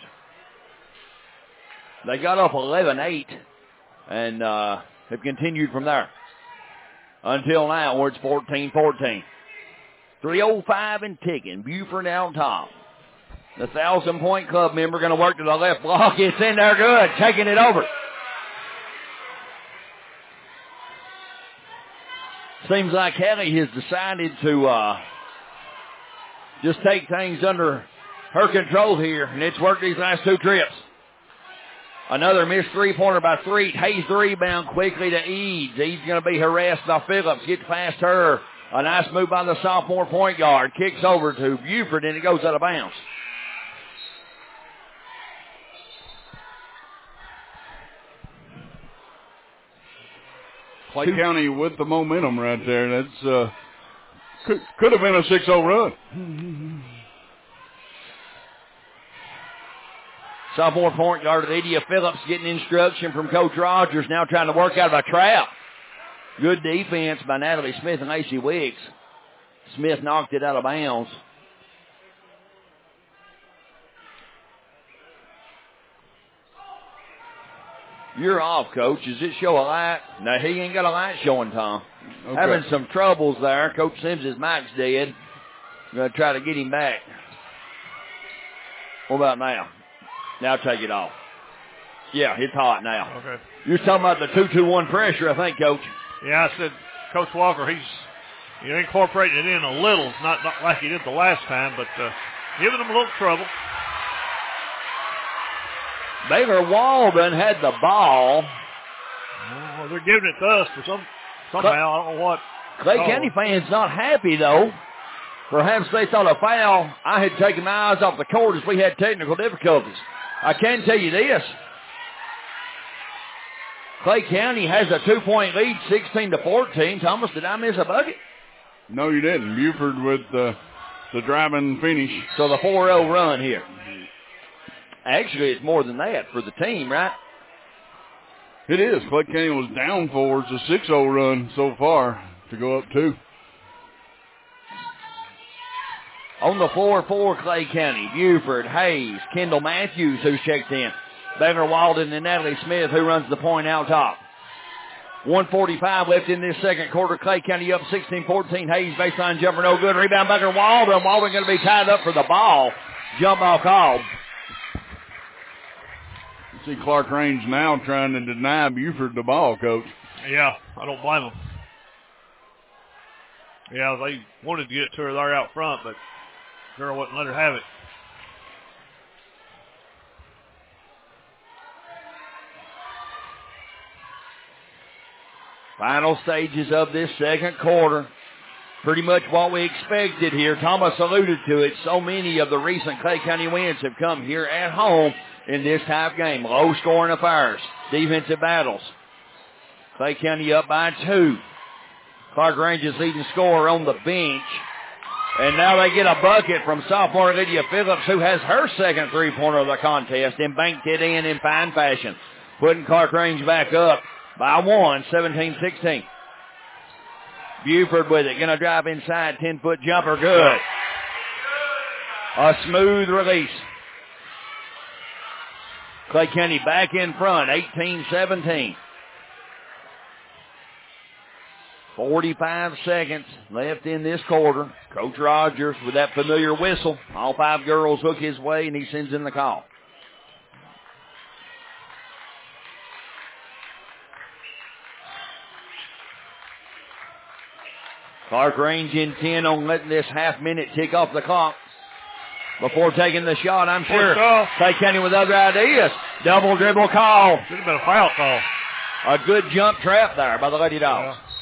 They got up eleven eight and uh, have continued from there until now where it's fourteen fourteen. three oh five and ticking. Buford down top. The Thousand Point Club member going to work to the left block. It's in there good. Taking it over. Seems like Hallie has decided to uh, just take things under her control here, and it's worked these last two trips. Another missed three-pointer by Threet. Hayes the rebound quickly to Eads. Eads going to be harassed by Phillips. Gets past her. A nice move by the sophomore point guard. Kicks over to Buford, and it goes out of bounds. Clay County with the momentum right there. That's uh, could, could have been a six oh run. Sophomore point guard Lydia Phillips getting instruction from Coach Rogers. Now trying to work out of a trap. Good defense by Natalie Smith and Lacey Wicks. Smith knocked it out of bounds. You're off, Coach. Does it show a light? No, he ain't got a light showing, Tom. Okay. Having some troubles there. Coach Sims' mic's dead. I'm going to try to get him back. What about now? Now take it off. Yeah, it's hot now. Okay. You're talking about the two two one pressure, I think, Coach. Yeah, I said Coach Walker, he's you know, incorporating it in a little, not, not like he did the last time, but uh, giving them a little trouble. Baylor Walden had the ball. Oh, they're giving it to us for some somehow. I don't know what. Clay oh. County fans not happy, though. Perhaps they thought a foul. I had taken my eyes off the court as we had technical difficulties. I can tell you this. Clay County has a two-point lead, sixteen to fourteen. Thomas, did I miss a bucket? No, you didn't. Buford with uh, the driving finish. So the four oh run here. Actually, it's more than that for the team, right? It is. Clay County was down for it's a six oh run so far to go up two. On the floor for Clay County, Buford, Hayes, Kendall Matthews, who's checked in. Baylor Walden and Natalie Smith, who runs the point out top. one forty-five left in this second quarter. Clay County up sixteen fourteen. Hayes baseline jumper, no good. Rebound, Baylor Walden. Walden going to be tied up for the ball. Jump ball called. See Clark Range now trying to deny Buford the ball, Coach. Yeah, I don't blame them. Yeah, they wanted to get it to her there out front, but girl wouldn't let her have it. Final stages of this second quarter. Pretty much what we expected here. Thomas alluded to it. So many of the recent Clay County wins have come here at home in this type game. Low-scoring affairs. Defensive battles. Clay County up by two. Clark Range's leading scorer on the bench. And now they get a bucket from sophomore Lydia Phillips, who has her second three-pointer of the contest and banked it in in fine fashion, putting Clark Range back up by one, seventeen sixteen. Buford with it, going to drive inside, ten-foot jumper, good. A smooth release. Clay County back in front, eighteen seventeen. forty-five seconds left in this quarter. Coach Rogers with that familiar whistle. All five girls look his way, and he sends in the call. Clark Range intent on letting this half minute tick off the clock before taking the shot, I'm sure. Clay County with other ideas. Double dribble call. Should have been a foul call. A good jump trap there by the Lady Dogs. Yeah.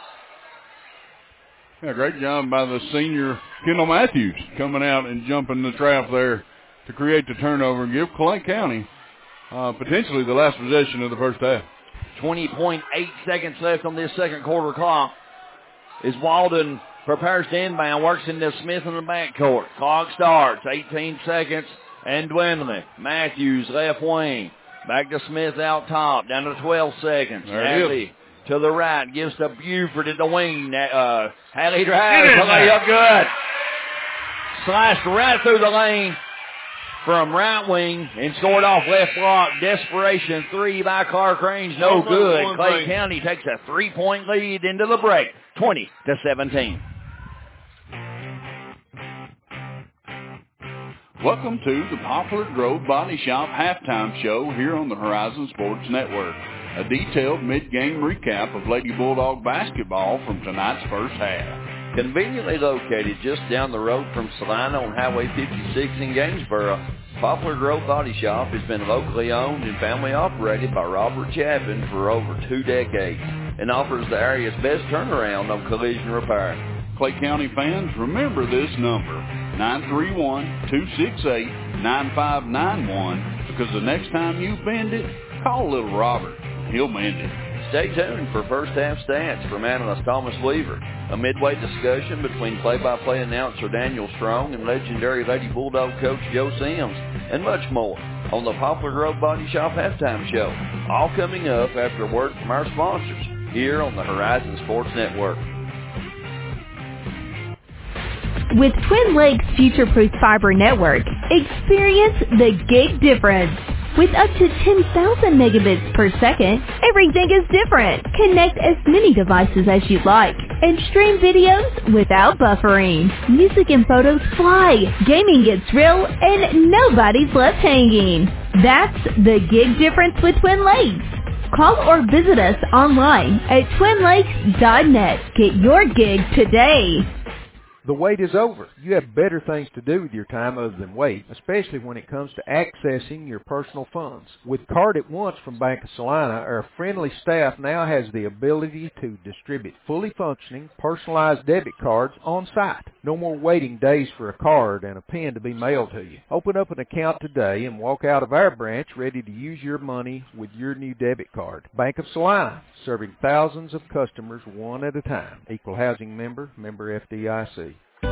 Yeah, great job by the senior Kendall Matthews coming out and jumping the trap there to create the turnover and give Clay County uh, potentially the last possession of the first half. twenty point eight seconds left on this second quarter clock. As Walden prepares to inbound, works into Smith in the backcourt. Clock starts, eighteen seconds and dwindling. Matthews left wing. Back to Smith out top, down to twelve seconds. There it is. To the right, gives to Buford at the wing. Uh, Hallie drives, the layup good. Sliced right through the lane from right wing and scored off left block. Desperation three by Clark Range, no good. Clay County takes a three-point lead into the break, twenty to seventeen. Welcome to the Poplar Grove Body Shop halftime show here on the Horizon Sports Network. A detailed mid-game recap of Lady Bulldog basketball from tonight's first half. Conveniently located just down the road from Salina on Highway fifty-six in Gainesboro, Poplar Grove Body Shop has been locally owned and family operated by Robert Chapin for over two decades and offers the area's best turnaround on collision repair. Clay County fans, remember this number, nine three one, two six eight, nine five nine one, because the next time you bend it, call little Robert. He'll mend it. Stay tuned for first half stats from analyst Thomas Weaver, a midway discussion between play-by-play announcer Daniel Strong and legendary Lady Bulldog coach Joe Sims, and much more on the Poplar Grove Body Shop halftime show. All coming up after word from our sponsors here on the Horizon Sports Network. With Twin Lakes Future-Proof Fiber Network, experience the gig difference. With up to ten thousand megabits per second, everything is different. Connect as many devices as you like and stream videos without buffering. Music and photos fly, gaming gets real, and nobody's left hanging. That's the gig difference with Twin Lakes. Call or visit us online at twin lakes dot net. Get your gig today. The wait is over. You have better things to do with your time other than wait, especially when it comes to accessing your personal funds. With Card at Once from Bank of Salina, our friendly staff now has the ability to distribute fully functioning, personalized debit cards on site. No more waiting days for a card and a pen to be mailed to you. Open up an account today and walk out of our branch ready to use your money with your new debit card. Bank of Salina, serving thousands of customers one at a time. Equal housing member, member F D I C.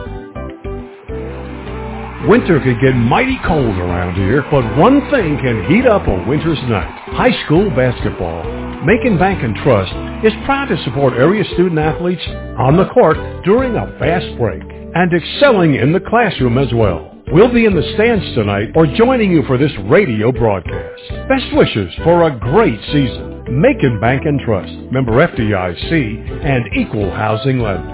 Winter can get mighty cold around here, but one thing can heat up a winter's night. High school basketball. Macon Bank and Trust is proud to support area student athletes on the court during a fast break and excelling in the classroom as well. We'll be in the stands tonight or joining you for this radio broadcast. Best wishes for a great season. Macon Bank and Trust, member F D I C and equal housing lender.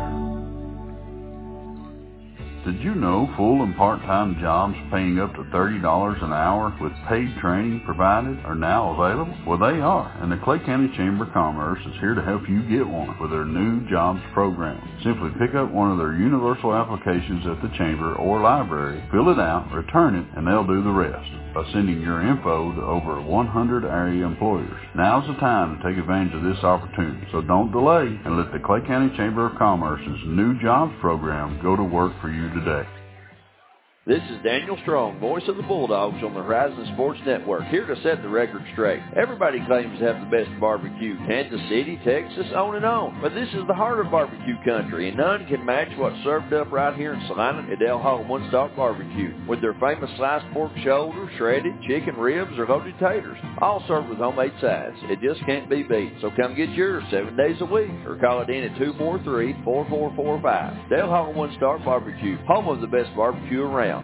Did you know full and part-time jobs paying up to thirty dollars an hour with paid training provided are now available? Well, they are, and the Clay County Chamber of Commerce is here to help you get one with their new jobs program. Simply pick up one of their universal applications at the Chamber or library, fill it out, return it, and they'll do the rest by sending your info to over one hundred area employers. Now's the time to take advantage of this opportunity, so don't delay and let the Clay County Chamber of Commerce's new jobs program go to work for you today. This is Daniel Strong, voice of the Bulldogs on the Horizon Sports Network, here to set the record straight. Everybody claims to have the best barbecue, Kansas City, Texas, on and on. But this is the heart of barbecue country, and none can match what's served up right here in Salina at Del Hall One Stop Barbecue, with their famous sliced pork shoulder, shredded chicken ribs, or loaded taters, all served with homemade sides. It just can't be beat. So come get yours seven days a week, or call it in at two four three, four four four five. Del Hall One Stop Barbecue, home of the best barbecue around.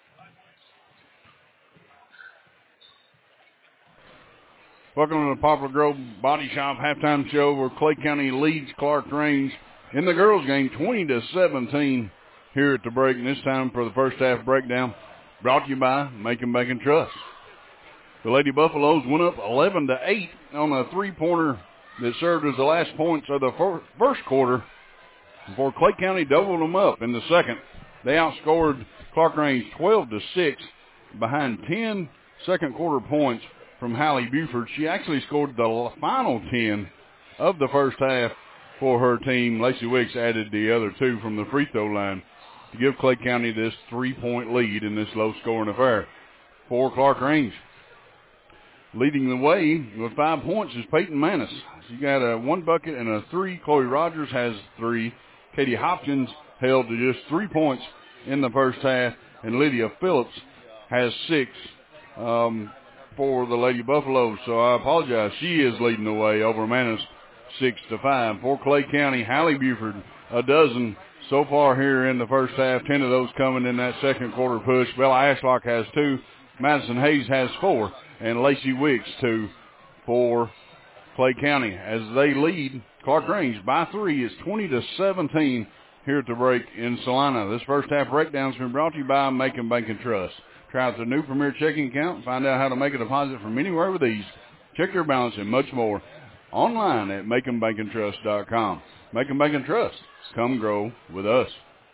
Welcome to the Poplar Grove Body Shop halftime show where Clay County leads Clark-Range in the girls game twenty to seventeen here at the break. And this time for the first half breakdown brought to you by Macon Bank Trust. The Lady Buffaloes went up eleven to eight on a three-pointer that served as the last points of the fir- first quarter before Clay County doubled them up in the second. They outscored Clark-Range twelve to six behind ten second quarter points from Hallie Buford. She actually scored the final ten of the first half for her team. Lacey Wicks added the other two from the free throw line to give Clay County this three-point lead in this low-scoring affair for Clark-Range. Leading the way with five points is Peyton Manis. She got a one bucket and a three. Chloe Rogers has three. Katie Hopkins held to just three points in the first half, and Lydia Phillips has six um, for the Lady Buffaloes. So I apologize. She is leading the way over Manis six to five. For Clay County, Hallie Buford, a dozen so far here in the first half, ten of those coming in that second quarter push. Bella Ashlock has two. Madison Hayes has four. And Lacey Wicks two for Clay County as they lead Clark-Range by three. It's twenty to seventeen here at the break in Salina. This first half breakdown has been brought to you by Macon Bank and Trust. Try out the new Premier checking account and find out how to make a deposit from anywhere with ease. Check your balance and much more online at macon bank and trust dot com. Macon Bank and Trust. Come grow with us.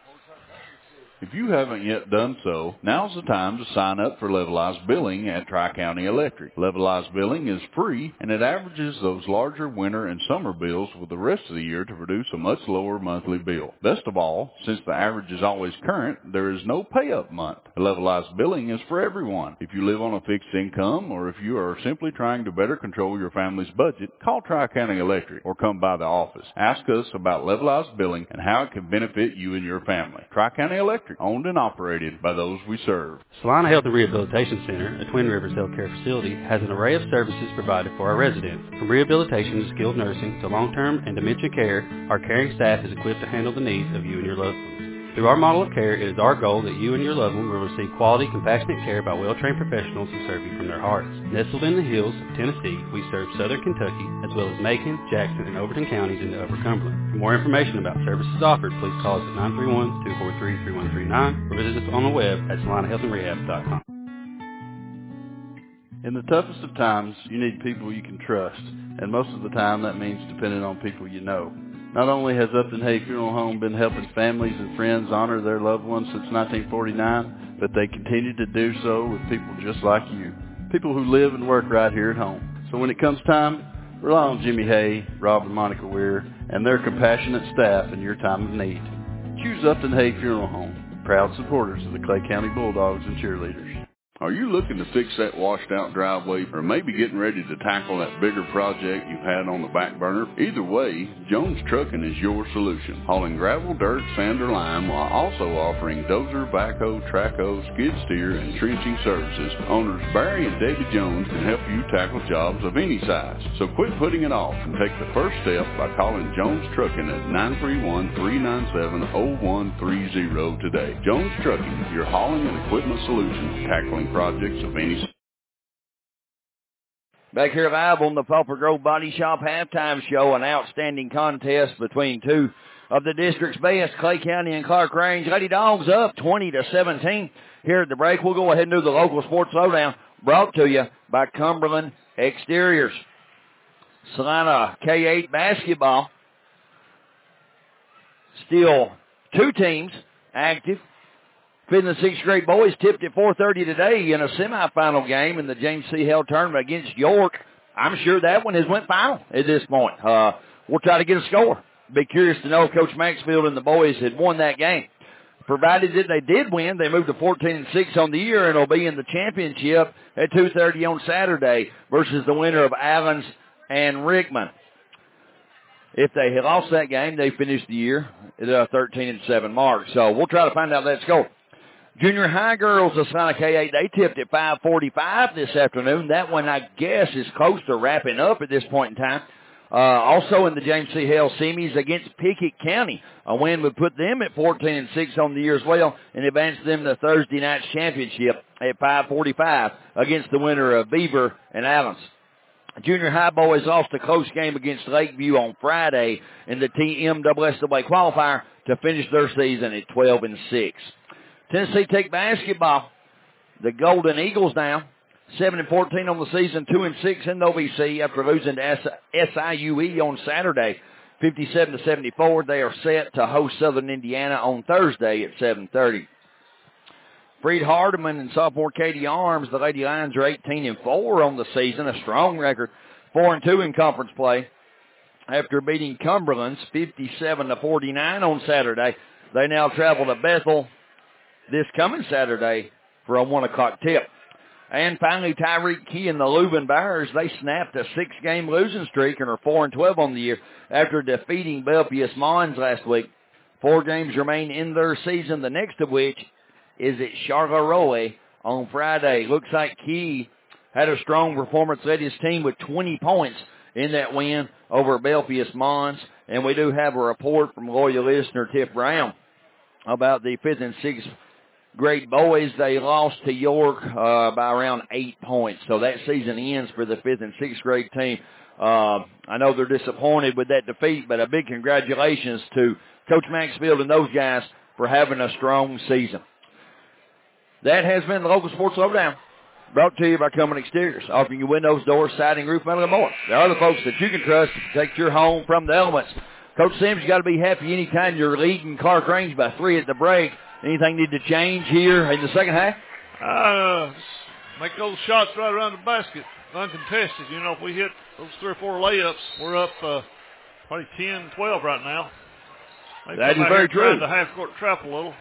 If you haven't yet done so, now's the time to sign up for Levelized Billing at Tri-County Electric. Levelized Billing is free, and it averages those larger winter and summer bills with the rest of the year to produce a much lower monthly bill. Best of all, since the average is always current, there is no pay-up month. Levelized Billing is for everyone. If you live on a fixed income or if you are simply trying to better control your family's budget, call Tri-County Electric or come by the office. Ask us about Levelized Billing and how it can benefit you and your family. Tri-County Electric, owned and operated by those we serve. Salina Health and Rehabilitation Center, a Twin Rivers healthcare facility, has an array of services provided for our residents. From rehabilitation to skilled nursing to long-term and dementia care, our caring staff is equipped to handle the needs of you and your loved ones. Through our model of care, it is our goal that you and your loved one will receive quality, compassionate care by well-trained professionals who serve you from their hearts. Nestled in the hills of Tennessee, we serve southern Kentucky, as well as Macon, Jackson, and Overton counties into Upper Cumberland. For more information about services offered, please call us at nine three one, two four three, three one three nine or visit us on the web at salina health and rehab dot com. In the toughest of times, you need people you can trust, and most of the time that means depending on people you know. Not only has Upton Hay Funeral Home been helping families and friends honor their loved ones since nineteen forty-nine, but they continue to do so with people just like you, people who live and work right here at home. So when it comes time, rely on Jimmy Hay, Rob and Monica Weir, and their compassionate staff in your time of need. Choose Upton Hay Funeral Home, proud supporters of the Clay County Bulldogs and cheerleaders. Are you looking to fix that washed-out driveway or maybe getting ready to tackle that bigger project you've had on the back burner? Either way, Jones Trucking is your solution. Hauling gravel, dirt, sand, or lime while also offering dozer, backhoe, trackhoe, skid steer, and trenching services. Owners Barry and David Jones can help you tackle jobs of any size. So quit putting it off and take the first step by calling Jones Trucking at nine three one, three nine seven, zero one three zero today. Jones Trucking, your hauling and equipment solution, tackling projects of any. Back here live on the Poplar Grove Body Shop halftime show, an outstanding contest between two of the district's best, Clay County and Clark-Range. Lady Dogs up twenty to seventeen. Here at the break, we'll go ahead and do the local sports lowdown, brought to you by Cumberland Exteriors. Salina K eight basketball. Still two teams active. Fifth and sixth grade boys tipped at four thirty today in a semifinal game in the James C. Hale tournament against York. I'm sure that one has went final at this point. Uh, we'll try to get a score. Be curious to know if Coach Maxfield and the boys had won that game. Provided that they did win, they moved to fourteen and six on the year and will be in the championship at two thirty on Saturday versus the winner of Allens and Rickman. If they had lost that game, they finished the year at a thirteen and seven mark. So we'll try to find out that score. Junior high girls of Salina K eight, they tipped at five forty-five this afternoon. That one, I guess, is close to wrapping up at this point in time. Uh, also in the James C. Hale semis against Pickett County. A win would put them at fourteen and six on the year as well and advance them to Thursday night's championship at five forty-five against the winner of Beaver and Allens. Junior high boys lost a close game against Lakeview on Friday in the T M S S A qualifier to finish their season at twelve and six. Tennessee Tech basketball. The Golden Eagles now seven and fourteen on the season, two and six in the O V C after losing to S I U E on Saturday, fifty-seven to seventy-four. They are set to host Southern Indiana on Thursday at seven thirty. Freed Hardeman and sophomore Katie Arms, the Lady Lions are eighteen and four on the season, a strong record, four and two in conference play. After beating Cumberland's fifty-seven to forty-nine on Saturday, they now travel to Bethel this coming Saturday for a one o'clock tip. And finally, Tyreek Key and the Leuven Bears, they snapped a six-game losing streak and are four and twelve on the year after defeating Belpius Mons last week. Four games remain in their season, the next of which is at Charleroi on Friday. Looks like Key had a strong performance, led his team with twenty points in that win over Belpius Mons. And we do have a report from loyal listener Tiff Brown about the fifth and sixth grade boys. They lost to York uh, by around eight points. So that season ends for the fifth and sixth grade team. Uh, I know they're disappointed with that defeat, but a big congratulations to Coach Maxfield and those guys for having a strong season. That has been the local sports lowdown, brought to you by Cummins Exteriors, offering you windows, doors, siding, roof metal, and more. There are the folks that you can trust to protect your home from the elements. Coach Sims, you got to be happy anytime you're leading Clark Range by three at the break. Anything need to change here in the second half? Uh, make those shots right around the basket, uncontested. You know, if we hit those three or four layups, we're up uh, probably ten, twelve right now. Maybe that is very true. The half court trap a little.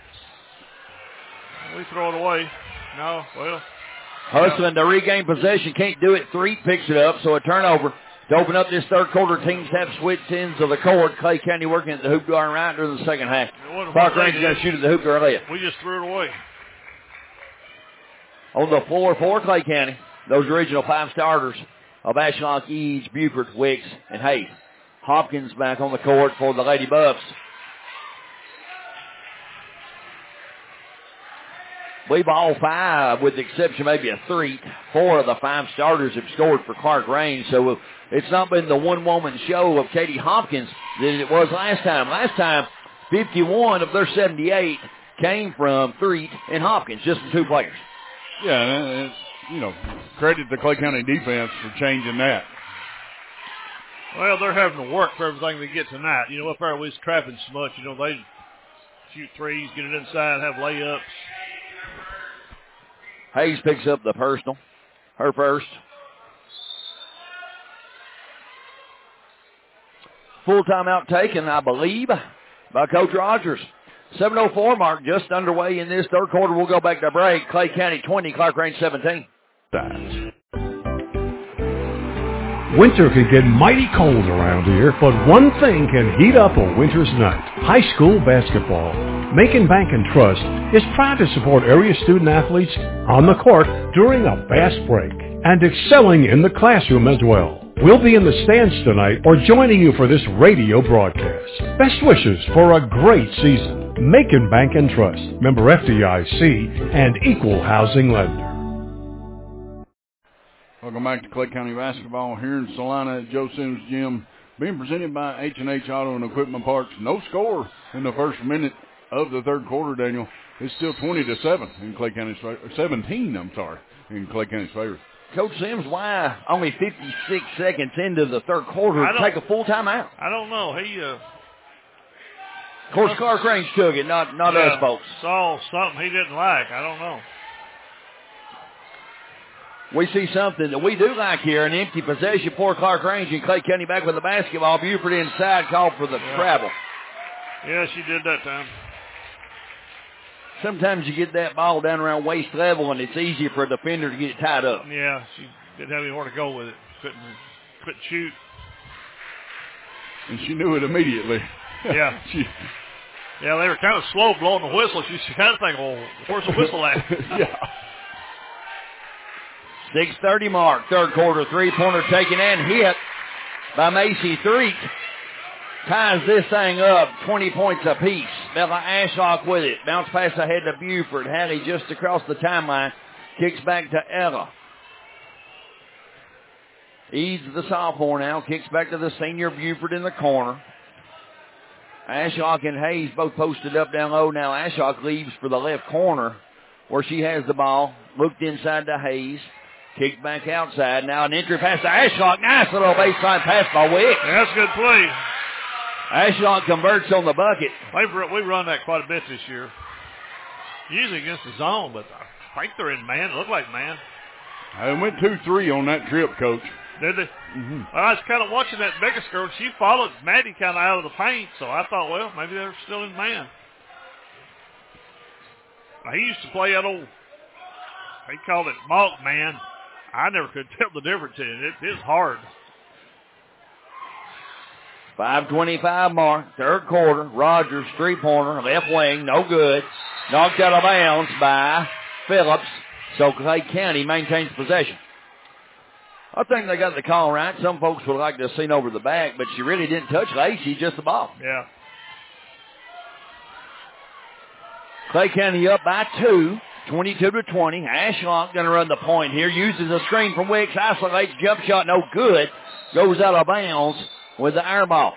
We throw it away. No, well. Hustling to regain possession, can't do it. Three picks it up, so a turnover. To open up this third quarter, teams have switched ends of the court. Clay County working at the hoop guard right during the second half. Clark Range got to shoot at the hoop guard left. We just threw it away. On the floor for Clay County, those original five starters of Ashlock, Eads, Buford, Wicks, and Hayes. Hopkins back on the court for the Lady Buffs. Believe all five, with the exception maybe of three, four of the five starters have scored for Clark Range. So it's not been the one-woman show of Katie Hopkins that it was last time. Last time, fifty-one of their seventy-eight came from Threet and Hopkins, just from two players. Yeah, and, you know, credit the Clay County defense for changing that. Well, they're having to work for everything they get tonight. You know, up there we was trapping so much. You know, they shoot threes, get it inside, have layups. Hayes picks up the personal, her first. Full timeout taken, I believe, by Coach Rogers. seven oh four mark just underway in this third quarter. We'll go back to break. Clay County twenty, Clark Range seventeen. Winter can get mighty cold around here, but one thing can heat up a winter's night. High school basketball. Macon Bank and Trust is proud to support area student athletes on the court during a fast break and excelling in the classroom as well. We'll be in the stands tonight or joining you for this radio broadcast. Best wishes for a great season. Macon Bank and Trust, member F D I C and equal housing lender. Welcome back to Clay County basketball here in Salina at Joe Sims Gym, being presented by H and H Auto and Equipment Parts. No score in the first minute of the third quarter, Daniel. It's still twenty to seven in Clay County's favor. seventeen, I'm sorry, in Clay County's favor. Coach Sims, why only fifty-six seconds into the third quarter to take a full timeout? I don't know. He, uh... Of course, Clark Range took it, not, not yeah, us folks. Saw something he didn't like. I don't know. We see something that we do like here, an empty possession for Clark Range, and Clay County back with the basketball. Buford inside, called for the yeah. travel. Yeah, she did that time. sometimes you get that ball down around waist level, and it's easier for a defender to get it tied up. Yeah, she didn't have anywhere to go with it. Couldn't, couldn't shoot. And she knew it immediately. Yeah. she, yeah, they were kind of slow blowing the whistle. She kind of thinking, well, where's the whistle at? Yeah. six thirty mark, third quarter, three-pointer taken and hit by Macy Threet. Ties this thing up, twenty points apiece. Bella Ashlock with it. Bounce pass ahead to Buford. Hattie just across the timeline. Kicks back to Ella. Eads the sophomore now. Kicks back to the senior Buford in the corner. Ashlock and Hayes both posted up down low. Now Ashlock leaves for the left corner where she has the ball. Looked inside to Hayes. Kicked back outside. Now an entry pass to Ashlock. Nice little baseline pass by Wick. Yeah, that's a good play. Ashlock converts on the bucket. We run that quite a bit this year. Usually against the zone, but I think they're in man. It looked like man. I went two three on that trip, Coach. Did they? Mm-hmm. Well, I was kind of watching that biggest girl. She followed Maddie kind of out of the paint, so I thought, well, maybe they're still in man. He used to play that old, they called it Malk man. I never could tell the difference in it. It is hard. five twenty-five mark, third quarter. Rogers, three-pointer, left wing, no good. Knocked out of bounds by Phillips. So Clay County maintains possession. I think they got the call right. Some folks would like to have seen over the back, but she really didn't touch Lacey, just the ball. Yeah. Clay County up by two, twenty-two to twenty. Ashlock going to run the point here. Uses a screen from Wicks. Isolates, jump shot, no good. Goes out of bounds with the air ball.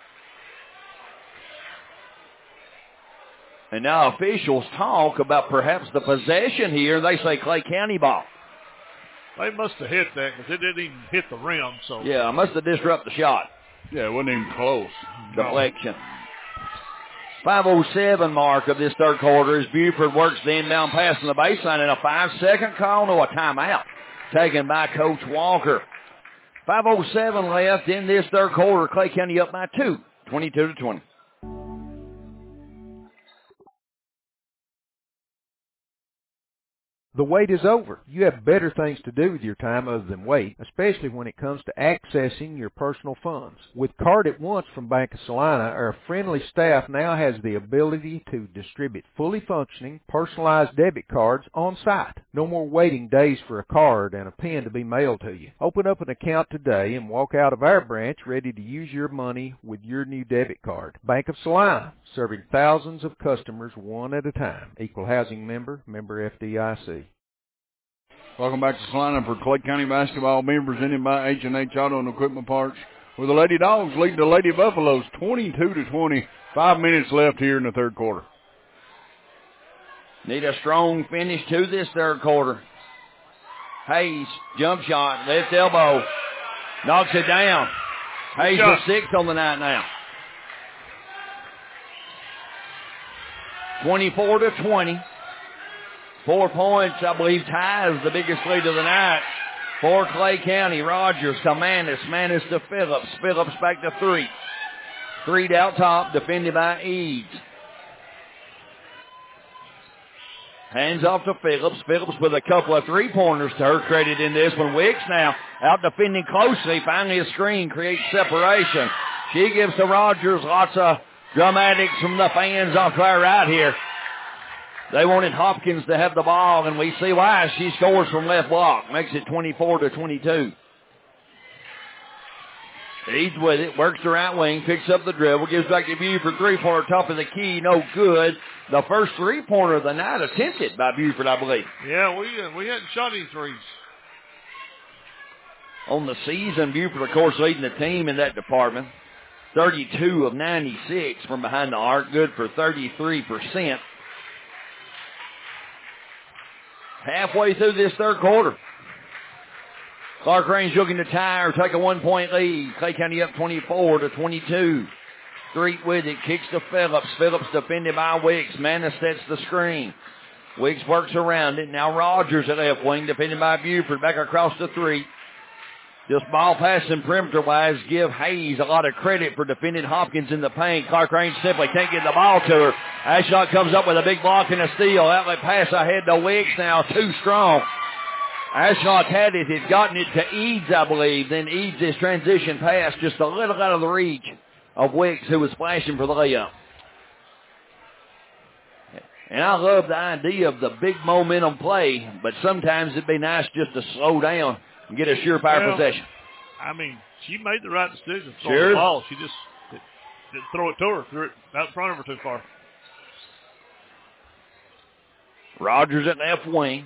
And now officials talk about perhaps the possession here. They say Clay County ball. They must have hit that because it didn't even hit the rim. So yeah, must have disrupted the shot. Yeah, it wasn't even close. Deflection. five oh seven mark of this third quarter as Buford works the inbound pass on the baseline, and a five-second call, no, a timeout taken by Coach Walker. five oh seven left in this third quarter. Clay County up by two, twenty-two to twenty. The wait is over. You have better things to do with your time other than wait, especially when it comes to accessing your personal funds. With Card at Once from Bank of Salina, our friendly staff now has the ability to distribute fully functioning, personalized debit cards on site. No more waiting days for a card and a pen to be mailed to you. Open up an account today and walk out of our branch ready to use your money with your new debit card. Bank of Salina, serving thousands of customers one at a time. Equal housing member, member F D I C. Welcome back to Salina for Clay County basketball, being presented by H and H Auto and Equipment Parts. With the Lady Dogs leading the Lady Buffaloes twenty-two to twenty. Five minutes left here in the third quarter. Need a strong finish to this third quarter. Hayes, jump shot, left elbow, knocks it down. Hayes is sixth on the night now. twenty-four to twenty. Four points, I believe, ties the biggest lead of the night for Clay County. Rogers to Manis, Manis to Phillips. Phillips back to three. Three out top, defended by Eads. Hands off to Phillips. Phillips with a couple of three-pointers to her credit in this one. Wicks now out defending closely. Finally a screen creates separation. She gives to Rogers lots of dramatics from the fans off to our right here. They wanted Hopkins to have the ball, and we see why. She scores from left block. Makes it twenty-four to twenty-two. Eads with it, works the right wing, picks up the dribble, gives back to Buford, three-pointer, top of the key, no good. The first three-pointer of the night attempted by Buford, I believe. Yeah, we uh, we hadn't shot any threes. On the season, Buford, of course, leading the team in that department. thirty-two of ninety-six from behind the arc, good for thirty-three percent. Halfway through this third quarter. Clark Range looking to tie or take a one-point lead. Clay County up twenty-four to twenty-two. Street with it, kicks to Phillips. Phillips defended by Wicks. Manis sets the screen. Wicks works around it. Now Rogers at left wing, defended by Buford. Back across the three. Just ball passing perimeter-wise, give Hayes a lot of credit for defending Hopkins in the paint. Clark-Range simply can't get the ball to her. Ashlock comes up with a big block and a steal. Outlet pass ahead to Wicks now, too strong. Ashlock had it, had gotten it to Eads, I believe. Then Eads' his transition pass just a little out of the reach of Wicks, who was flashing for the layup. And I love the idea of the big momentum play, but sometimes it'd be nice just to slow down and get a surefire well, possession. I mean, she made the right decision to throw sure. the ball. She just didn't, didn't throw it to her, threw it out in front of her too far. Rogers at left wing.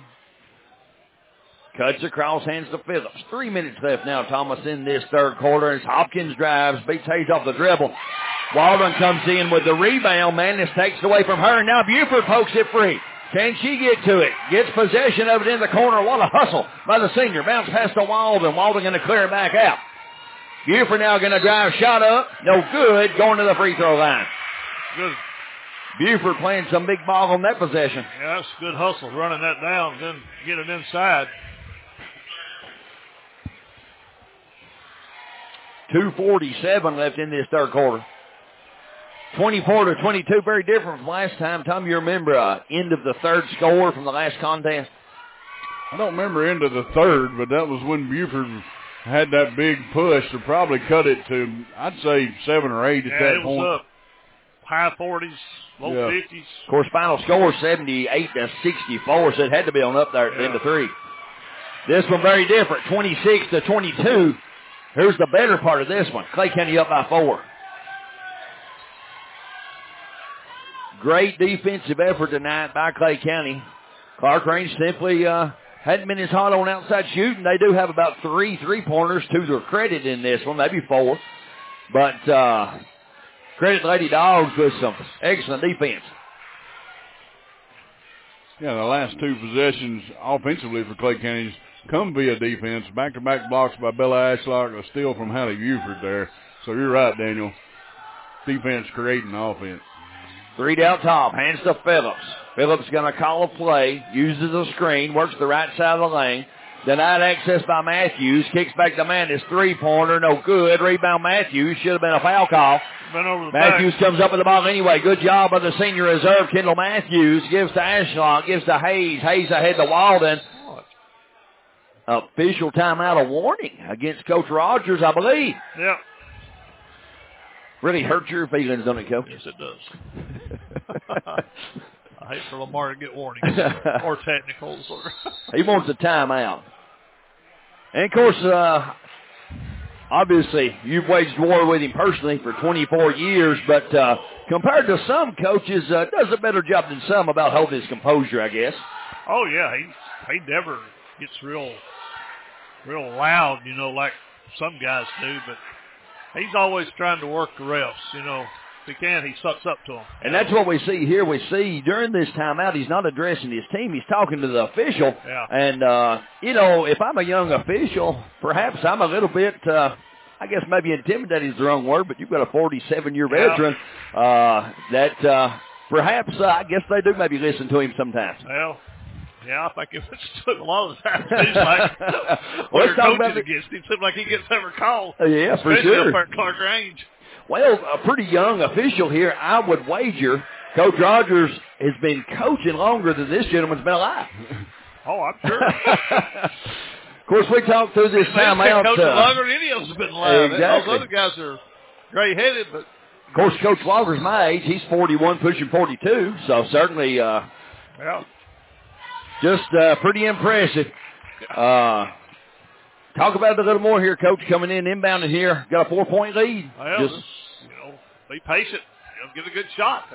Cuts across, hands to Phillips. Three minutes left now, Thomas, in this third quarter. As Hopkins drives, beats Hayes off the dribble. Walden comes in with the rebound. Manis takes it away from her. Now Buford pokes it free. Can she get to it? Gets possession of it in the corner. What a hustle by the senior. Bounce past to Walden. Walden going to clear it back out. Buford now going to drive. Shot up. No good. Going to the free throw line. Good. Buford playing some big ball on that possession. Yeah, that's good hustle. Running that down, then get it inside. two forty-seven left in this third quarter. twenty-four to twenty-two, very different from last time. Tom, you remember uh, end of the third score from the last contest? I don't remember end of the third, but that was when Buford had that big push to probably cut it to, I'd say, seven or eight at yeah, that it point. was up high forties, low yeah. fifties. Of course, final score seventy-eight to sixty-four, so it had to be on up there at the end of three. This one very different, twenty-six to twenty-two. Here's the better part of this one. Clay County up by four. Great defensive effort tonight by Clay County. Clark-Range simply uh, hadn't been as hot on outside shooting. They do have about three three-pointers to their credit in this one, maybe four. But uh, credit Lady Dogs with some excellent defense. Yeah, the last two possessions offensively for Clay County's come via defense. Back-to-back blocks by Bella Ashlock, a steal from Hallie Buford there. So you're right, Daniel. Defense creating offense. Three down top, hands to Phillips. Phillips going to call a play, uses a screen, works the right side of the lane. Denied access by Matthews, kicks back to Manis, three-pointer, no good. Rebound Matthews, should have been a foul call. Been over the Matthews back. comes up with the ball anyway. Good job by the senior reserve, Kendall Matthews. Gives to Ashlock, gives to Hayes. Hayes ahead to Walden. Official timeout, a warning against Coach Rogers, I believe. Yep. Really hurt your feelings, don't it, Coach? Yes, it does. I hate for Lamar to get warnings or technicals. Or he wants a timeout. And, of course, uh, obviously, you've waged war with him personally for twenty-four years, but uh, compared to some coaches, uh, does a better job than some about holding his composure, I guess. Oh, yeah. He, he never gets real, real loud, you know, like some guys do, but he's always trying to work the refs, you know. If he can, he sucks up to them. And that's what we see here. We see during this timeout, he's not addressing his team. He's talking to the official. Yeah. And, uh, you know, if I'm a young official, perhaps I'm a little bit, uh, I guess maybe intimidating is the wrong word, but you've got a forty-seven-year yeah. veteran uh, that uh, perhaps, uh, I guess they do maybe listen to him sometimes. Well, yeah, I think if it's a lot of the time, it seems like Let's they're talk about coaching against him. It seems like he gets every call. Uh, yeah, for especially sure. up at Clark-Range. Well, a pretty young official here, I would wager. Coach Rogers has been coaching longer than this gentleman's been alive. Oh, I'm sure. Of course, we talked through this timeout. Coaching Uh, longer than any of us have been alive. Exactly. Those other guys are gray-headed, but of course, Coach Walker's my age. He's forty-one, pushing forty-two, so certainly uh, yeah. just uh, pretty impressive. Uh, talk about it a little more here, Coach, coming in, inbounding here. Got a four-point lead. Well, just, just, you know, be patient. You know, get a good shot.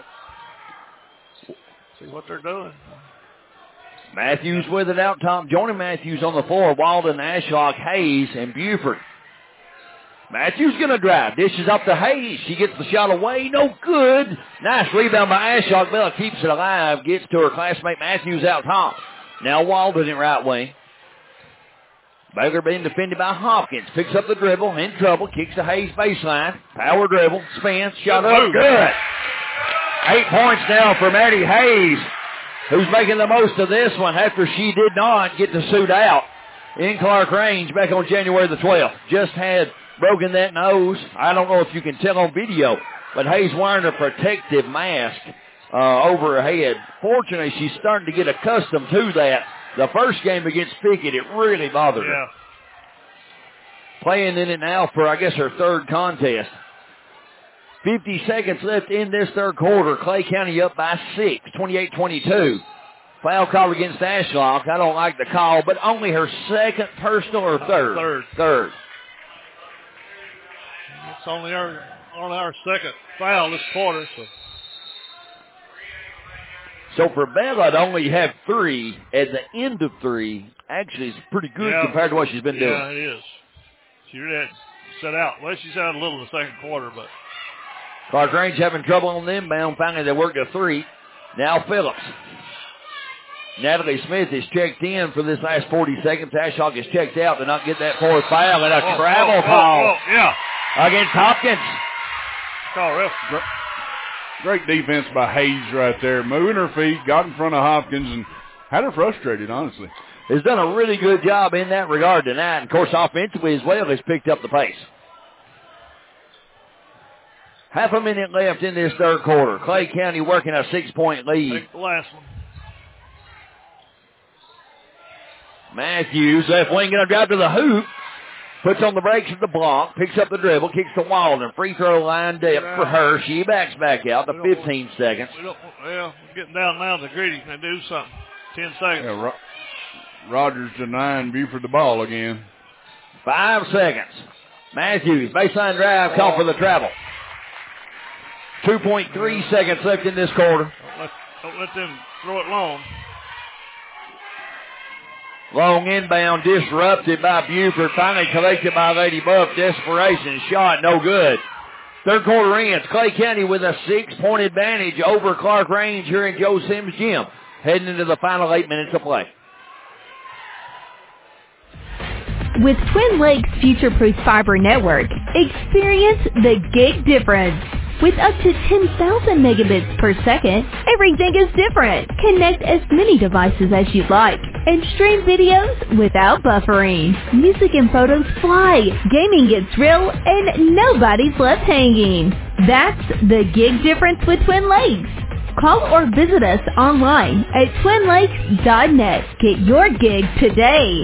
See what they're doing. Matthews with it out top. Joining Matthews on the floor, Walden, Ashlock, Hayes, and Buford. Matthews going to drive. Dishes up to Hayes. She gets the shot away. No good. Nice rebound by Ashlock. Bella keeps it alive. Gets to her classmate Matthews out top. Now Walden in right wing. Baylor being defended by Hopkins. Picks up the dribble. In trouble. Kicks to Hayes baseline. Power dribble. Spins. Shot up. Good. Eight points now for Maddie Hayes, who's making the most of this one after she did not get to suit out in Clark-Range back on January the twelfth. Just had broken that nose. I don't know if you can tell on video, but Hayes wearing a protective mask uh, over her head. Fortunately, she's starting to get accustomed to that. The first game against Pickett, it really bothered her. Yeah. Playing in it now for, I guess, her third contest. fifty seconds left in this third quarter. Clay County up by six, twenty-eight twenty-two. Foul call against Ashlock. I don't like the call, but only her second personal or third? Third. Third. It's only our, only our second foul this quarter. So, so for Bella to only have three at the end of three, actually is pretty good yeah, compared to what she's been yeah, doing. Yeah, it is. She really had set out. Well, she's out a little in the second quarter, but. Clark-Range having trouble on the inbound. Finally, they worked a three. Now Phillips. Natalie Smith is checked in for this last forty seconds. Ashlock is checked out to not get that fourth foul, and a oh, travel oh, call oh, oh, yeah. against Hopkins. Call ref. Great defense by Hayes right there. Moving her feet, got in front of Hopkins, and had her frustrated, honestly. Has done a really good job in that regard tonight. And, of course, offensively as well has picked up the pace. Half a minute left in this third quarter. Clay County working a six-point lead. Take the last one. Matthews, left wing, going to drive to the hoop. Puts on the brakes at the block, picks up the dribble, kicks to Walden. Free throw line depth for her. She backs back out to fifteen want, seconds. We don't, well, we're getting down now to the gritty. Can do something. Ten seconds. Yeah, Ro- Rogers denying Buford the ball again. Five seconds. Matthews, baseline drive, call for the travel. two point three seconds left in this quarter. Don't let, don't let them throw it long. Long inbound disrupted by Buford. Finally collected by Lady Buff. Desperation shot, no good. Third quarter ends. Clay County with a six-point advantage over Clark-Range here in Joe Sims Gym. Heading into the final eight minutes of play. With Twin Lakes Future-Proof Fiber Network, experience the gig difference. With up to ten thousand megabits per second, everything is different. Connect as many devices as you'd like and stream videos without buffering. Music and photos fly, gaming gets real, and nobody's left hanging. That's the gig difference with Twin Lakes. Call or visit us online at twin lakes dot net. Get your gig today.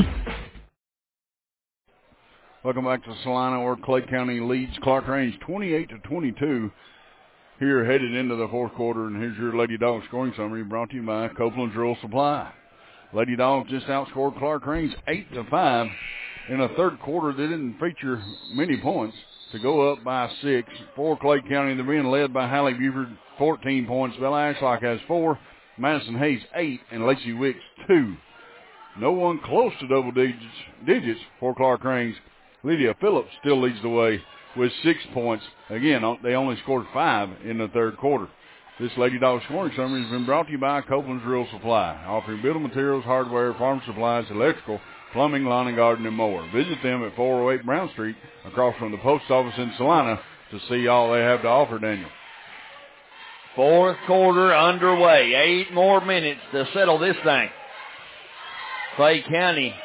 Welcome back to Salina, where Clay County leads Clark-Range twenty-eight to twenty-two. Here headed into the fourth quarter, and here's your Lady Dogs scoring summary brought to you by Copeland's Rural Supply. Lady Dogs just outscored Clark-Range eight to five in a third quarter that didn't feature many points to go up by six. For Clay County, they're being led by Hallie Buford, fourteen points. Bella Ashlock has four, Madison Hayes eight, and Lacey Wicks two. No one close to double digits, digits for Clark-Range. Lydia Phillips still leads the way with six points. Again, they only scored five in the third quarter. This Lady Dog scoring summary has been brought to you by Copeland's Rural Supply, offering building materials, hardware, farm supplies, electrical, plumbing, lawn and garden, and more. Visit them at four oh eight Brown Street, across from the post office in Salina, to see all they have to offer, Daniel. Fourth quarter underway. Eight more minutes to settle this thing. Clay County.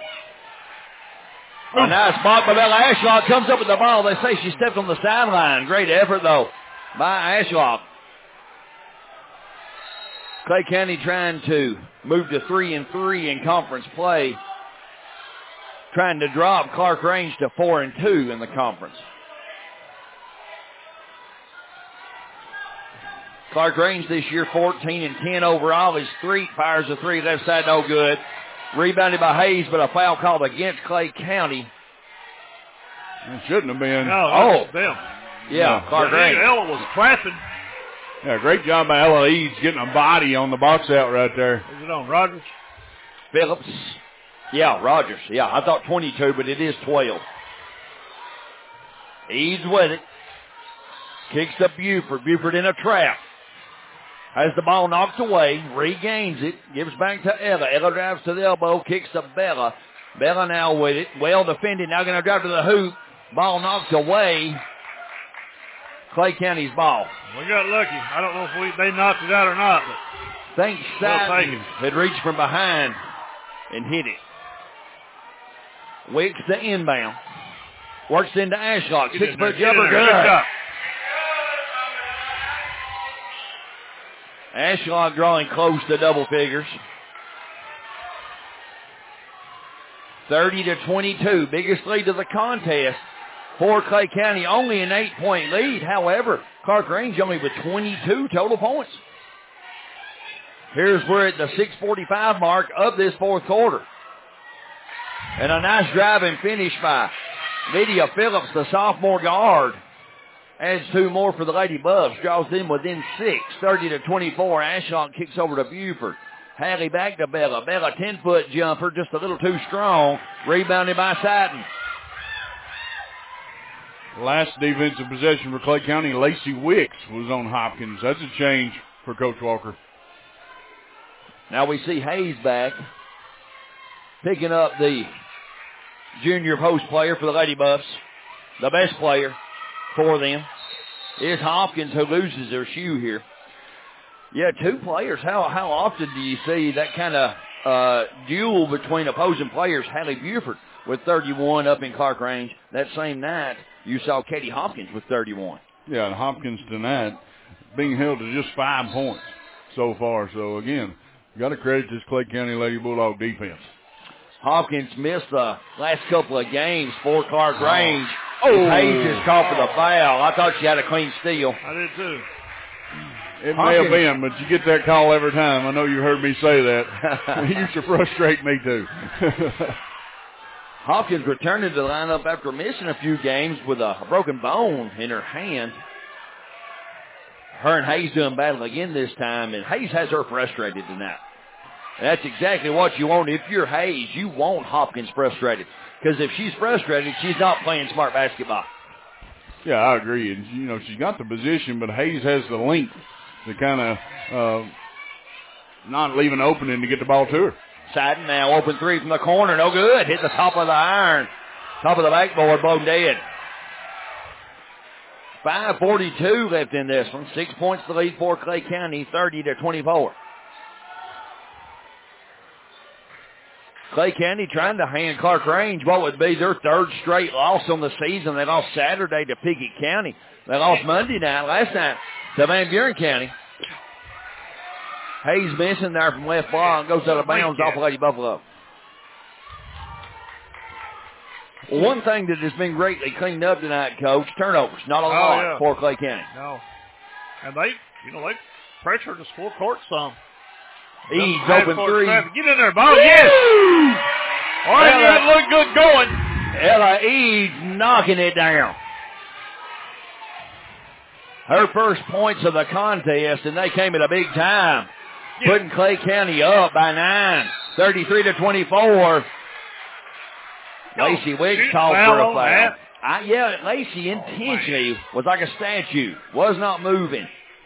A nice block by Bella Ashlock. Comes up with the ball. They say she stepped on the sideline. Great effort, though, by Ashlock. Clay County trying to move to three and three in conference play. Trying to drop Clark-Range to four and two in the conference. Clark-Range this year fourteen and ten overall. His three fires a three left side, no good. Rebounded by Hayes, but a foul called against Clay County. It shouldn't have been. No, oh, them. Yeah, no. Clark-Range. Ella was clapping. Yeah, great job by Ella Eads getting a body on the box out right there. Is it on Rogers? Phillips. Yeah, Rogers. Yeah, I thought twenty-two, but it is twelve. Eads with it. Kicks to Buford. Buford in a trap. Has the ball knocked away, regains it, gives back to Ella. Ella drives to the elbow, kicks to Bella. Bella now with it, well defended, now going to drive to the hoop. Ball knocked away. Clay County's ball. We got lucky. I don't know if we they knocked it out or not, but think Satin had reached from behind and hit it. Wicks the inbound. Works into Ashlock. Get in Six-foot there, get in jumper, there. good. Good job. Ashlock drawing close to double figures. thirty to twenty-two, biggest lead of the contest for Clay County. Only an eight-point lead. However, Clark Range only with twenty-two total points. Here's where at the six forty-five mark of this fourth quarter. And a nice drive and finish by Lydia Phillips, the sophomore guard. Adds two more for the Lady Buffs. Draws them within six. thirty to twenty-four. Ashlock kicks over to Buford. Hallie back to Bella. Bella ten-foot jumper, just a little too strong. Rebounded by Satin. Last defensive possession for Clay County, Lacey Wicks was on Hopkins. That's a change for Coach Walker. Now we see Hayes back. Picking up the junior post player for the Lady Buffs. The best player for them is Hopkins, who loses their shoe here. Yeah, two players. How how often do you see that kind of uh, duel between opposing players? Hallie Buford with thirty-one up in Clark Range. That same night, you saw Katie Hopkins with thirty-one. Yeah, and Hopkins tonight being held to just five points so far. So, again, you got to credit this Clay County Lady Bulldog defense. Hopkins missed the last couple of games for Clark Range. Oh, Hayes is called for the foul. I thought she had a clean steal. I did too. It may have been, but you get that call every time. I know you heard me say that. It used to frustrate me too. Hopkins returning to the lineup after missing a few games with a broken bone in her hand. Her and Hayes doing battle again this time, and Hayes has her frustrated tonight. That's exactly what you want. If you're Hayes, you want Hopkins frustrated. Because if she's frustrated, she's not playing smart basketball. Yeah, I agree. And, you know, she's got the position, but Hayes has the length to kind of uh, not leave an opening to get the ball to her. Satin now, open three from the corner. No good. Hit the top of the iron. Top of the backboard, blown dead. five forty-two left in this one. Six points to lead for Clay County, thirty to twenty-four. Clay County trying to hand Clark Range what would be their third straight loss on the season. They lost Saturday to Pickett County. They lost Monday night, last night, to Van Buren County. Hayes missing there from left block, goes out of bounds off Lady Buffalo. Well, one thing that has been greatly cleaned up tonight, Coach, turnovers. Not a lot oh, yeah. for Clay County. No. And they, you know, they pressured the full court some. Eads open three. Traffic. Get in there, Bo. Yes. All right, Ella, that looked good going. Ella Eads knocking it down. Her first points of the contest, and they came at a big time. Yeah. Putting Clay County up by nine. thirty-three to twenty-four. No, Lacey Wicks called for a foul. I, yeah, Lacey intentionally was like a statue. Was not moving.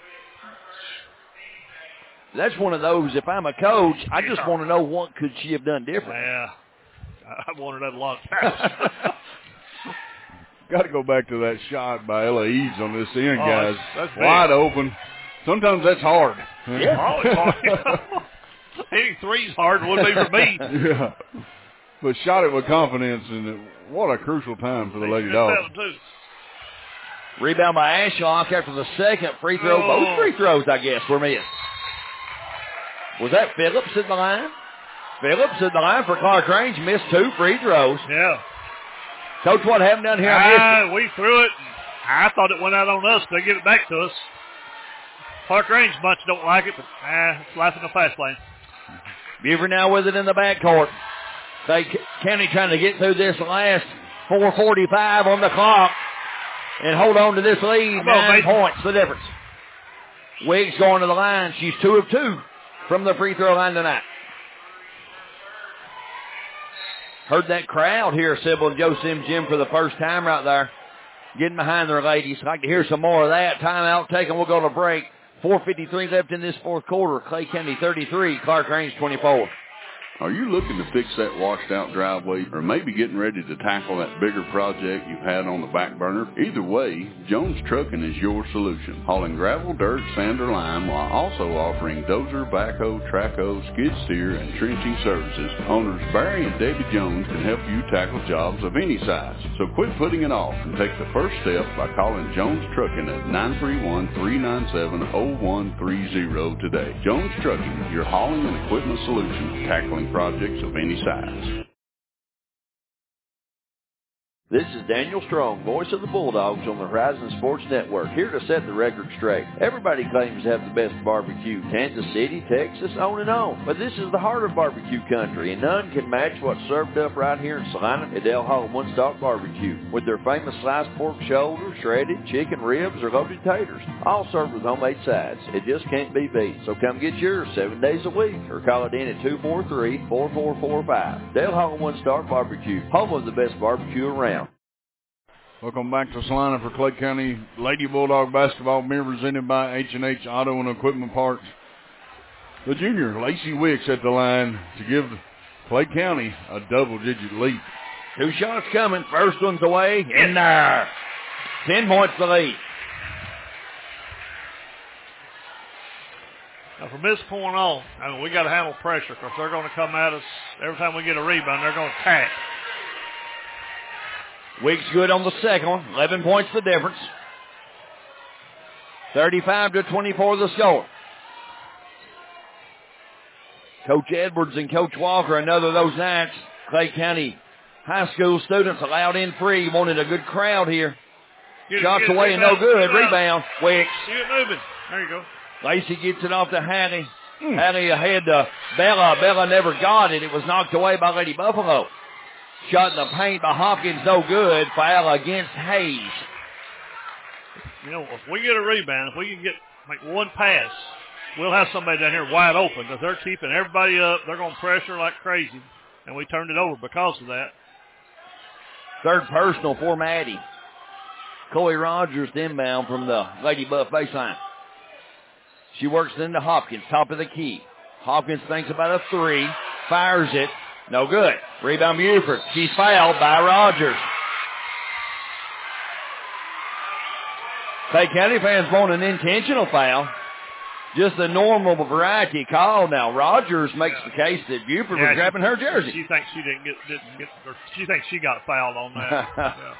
That's one of those, if I'm a coach, I just want to know what could she have done different. Yeah, I wanted that a lot faster. Got to go back to that shot by Ella Eads on this end, oh, guys. That's, that's wide open. Sometimes that's hard. Yeah. Oh, it's hard. Hitting three's hard would be for me. Yeah. But shot it with confidence, and it, what a crucial time for the Lady Dogs. Rebound by Ashlock after the second free throw. Oh. Both free throws, I guess, were missed. Was that Phillips at the line? Phillips at the line for Clark Range. Missed two free throws. Yeah. Coach, what happened down here? Uh, we threw it. I thought it went out on us. They give it back to us. Clark Range bunch don't like it, but uh, it's life in the fast lane. Beaver now with it in the backcourt. Clay County trying to get through this last four forty-five on the clock and hold on to this lead. On, Nine baby. points, the difference. Wiggs going to the line. She's two of two from the free throw line tonight. Heard that crowd here, Sybil and Joe Sims Gym for the first time right there. Getting behind their ladies. I'd like to hear some more of that. Timeout taken. We'll go to break. four fifty-three left in this fourth quarter. Clay County thirty-three, Clark Range twenty-four. Are you looking to fix that washed-out driveway or maybe getting ready to tackle that bigger project you've had on the back burner? Either way, Jones Trucking is your solution. Hauling gravel, dirt, sand, or lime while also offering dozer, backhoe, trackhoe, skid steer, and trenching services. Owners Barry and Debbie Jones can help you tackle jobs of any size. So quit putting it off and take the first step by calling Jones Trucking at nine three one, three nine seven, zero one three zero today. Jones Trucking, your hauling and equipment solution, tackling projects of any size. This is Daniel Strong, voice of the Bulldogs on the Horizon Sports Network, here to set the record straight. Everybody claims to have the best barbecue, Kansas City, Texas, on and on. But this is the heart of barbecue country, and none can match what's served up right here in Salina at Dale Hall One Stop Barbecue, with their famous sliced pork shoulder, shredded chicken ribs, or loaded taters, all served with homemade sides. It just can't be beat. So come get yours seven days a week, or call it in at two four three, four four four five. Dale Hall One Stop Barbecue, home of the best barbecue around. Welcome back to Salina for Clay County Lady Bulldog basketball, being presented by H and H Auto and Equipment Parts. The junior, Lacey Wicks, at the line to give Clay County a double-digit lead. Two shots coming. First one's away. In there. Ten points to lead. Now, from this point on, I mean, we got to handle pressure because they're going to come at us every time we get a rebound. They're going to attack. Wicks good on the second one. eleven points the difference. thirty-five to twenty-four the score. Coach Edwards and Coach Walker, another of those nights. Clay County high school students allowed in free. Wanted a good crowd here. Get Shots it, get away it, and no good. rebound. Rebound. Wicks. Get it moving. There you go. Lacey gets it off to Hattie. Mm. Hattie ahead to Bella. Bella never got it. It was knocked away by Lady Buffalo. Shot in the paint by Hopkins, no good. Foul against Hayes. You know, if we get a rebound, if we can get make one pass, we'll have somebody down here wide open because they're keeping everybody up. They're going to pressure like crazy, and we turned it over because of that. Third personal for Maddie. Chloe Rogers inbound from the Lady Buff baseline. She works into Hopkins, top of the key. Hopkins thinks about a three, fires it. No good. Rebound Buford. She's fouled by Rogers. Clay County fans want an intentional foul. Just a normal variety call. Now Rogers makes the case that Buford yeah, was grabbing she, her jersey. She thinks she didn't get, didn't get, or she thinks she got fouled on that. yeah.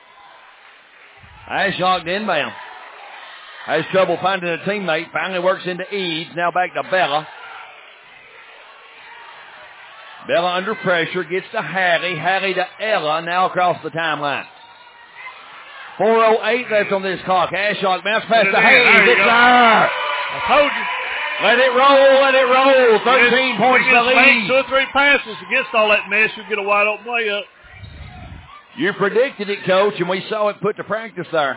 Ashlock inbound. Has trouble finding a teammate. Finally works into Eads. Now back to Bella. Bella under pressure, gets to Hattie, Hattie to Ella, now across the timeline. four oh eight left on this clock. Ashlock bounce pass to Hayes. It's there. I told you. Let it roll, let it roll. thirteen Against, points to lead. Two or three passes against all that mess, you get a wide open layup. You predicted it, Coach, and we saw it put to practice there.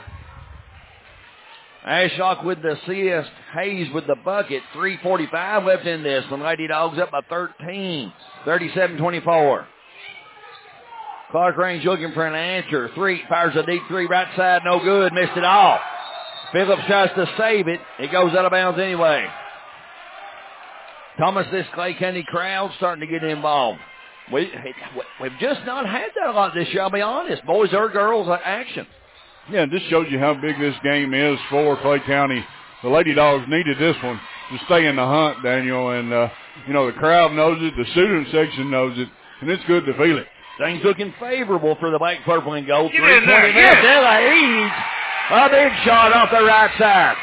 Ashlock with the assist. Hayes with the bucket. three forty-five left in this. The Lady Dogs up by thirteen. thirty-seven twenty-four. Clark Range looking for an answer. Three. Fires a deep three. Right side. No good. Missed it all. Phillips tries to save it. It goes out of bounds anyway. Thomas, this Clay County crowd starting to get involved. We, we've just not had that a lot this year, I'll be honest. Boys or girls action. Yeah, this shows you how big this game is for Clay County. The Lady Dogs needed this one to stay in the hunt, Daniel, and, uh, you know, the crowd knows it, the student section knows it, and it's good to feel it. Things looking favorable for the Black, Purple, and Gold. Get in there, left. Ella Eads, a big shot off the right side.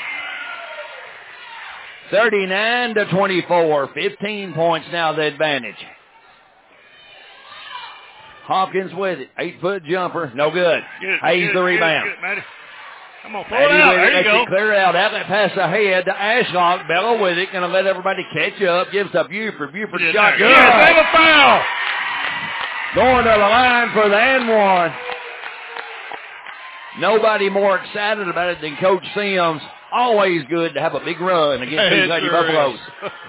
thirty-nine to twenty-four, fifteen points now the advantage. Hopkins with it. Eight-foot jumper. No good. Good, Hayes good, the rebound. Good, good, Maddie. Come on, throw it out. There you go. Clear out. Outlet pass ahead to Ashlock. Bella with it. Going to let everybody catch up. Gives to Buford. Buford yeah, shot. Good. Yeah, have a foul. Going to the line for the and one. Nobody more excited about it than Coach Sims. Always good to have a big run against these Lady sure Buffaloes.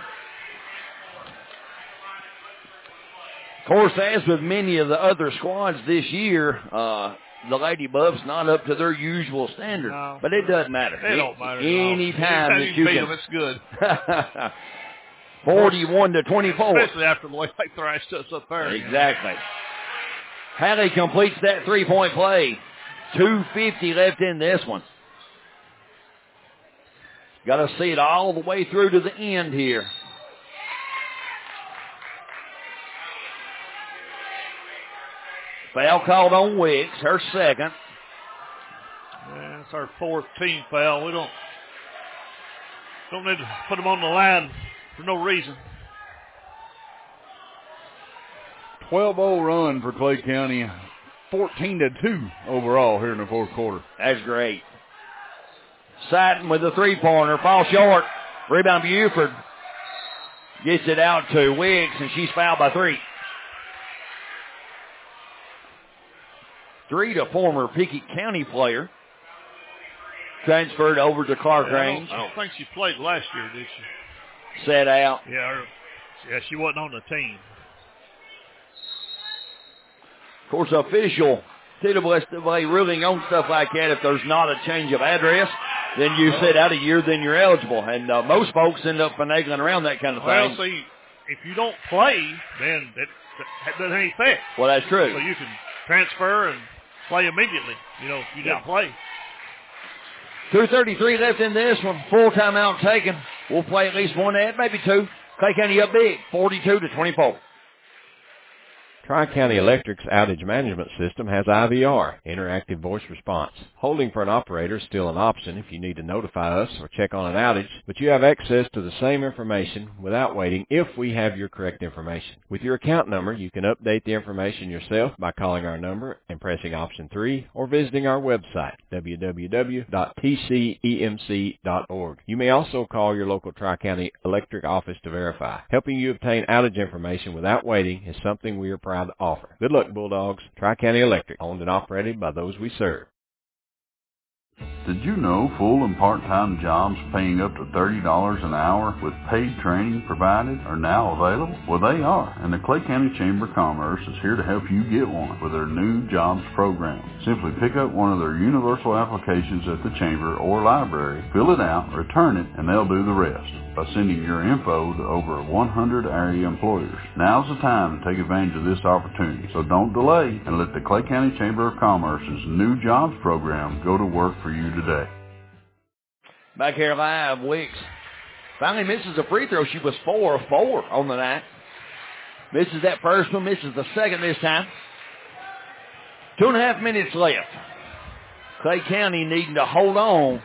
Of course, as with many of the other squads this year, uh, the Lady Buffs not up to their usual standard. No. But it doesn't matter. It don't matter. Any time that you you beat can. them, it's good. forty-one to twenty-four. Especially after the way they thrashed us up there. Exactly. Hallie completes that three-point play. two fifty left in this one. Got to see it all the way through to the end here. Foul called on Wicks, her second. Yeah, that's our fourth team foul. We don't don't need to put them on the line for no reason. twelve oh run for Clay County. fourteen to two overall here in the fourth quarter. That's great. Satin with the three-pointer. Fall short. Rebound Buford. Gets it out to Wicks, and she's fouled by three. Three to former Pickett County player. Transferred over to Clark yeah, Range. I don't, I don't think she played last year, did she? Set out. Yeah, her, yeah, she wasn't on the team. Of course, official T W S A ruling on stuff like that. If there's not a change of address, then you sit out a year, then you're eligible. And uh, most folks end up finagling around that kind of well, thing. Well, see, if you don't play, then it, it doesn't have any effect. Well, that's true. So you can transfer and play immediately, you know, if you didn't yeah. play. two thirty-three left in this one. Full timeout taken. We'll play at least one ad, maybe two. Clay County up big, forty-two to twenty-four. Tri-County Electric's outage management system has I V R, interactive voice response. Holding for an operator is still an option if you need to notify us or check on an outage, but you have access to the same information without waiting if we have your correct information. With your account number, you can update the information yourself by calling our number and pressing option three or visiting our website, w w w dot t c e m c dot org. You may also call your local Tri-County Electric office to verify. Helping you obtain outage information without waiting is something we are proud to offer. Good luck, Bulldogs. Tri-County Electric, owned and operated by those we serve. Did you know full and part-time jobs paying up to thirty dollars an hour with paid training provided are now available? Well, they are, and the Clay County Chamber of Commerce is here to help you get one with their new jobs program. Simply pick up one of their universal applications at the Chamber or library, fill it out, return it, and they'll do the rest by sending your info to over one hundred area employers. Now's the time to take advantage of this opportunity, so don't delay and let the Clay County Chamber of Commerce's new jobs program go to work for you today. Back here live, Wicks finally misses a free throw. She was four of four on the night. Misses that first one, misses the second this time. Two and a half minutes left. Clay County needing to hold on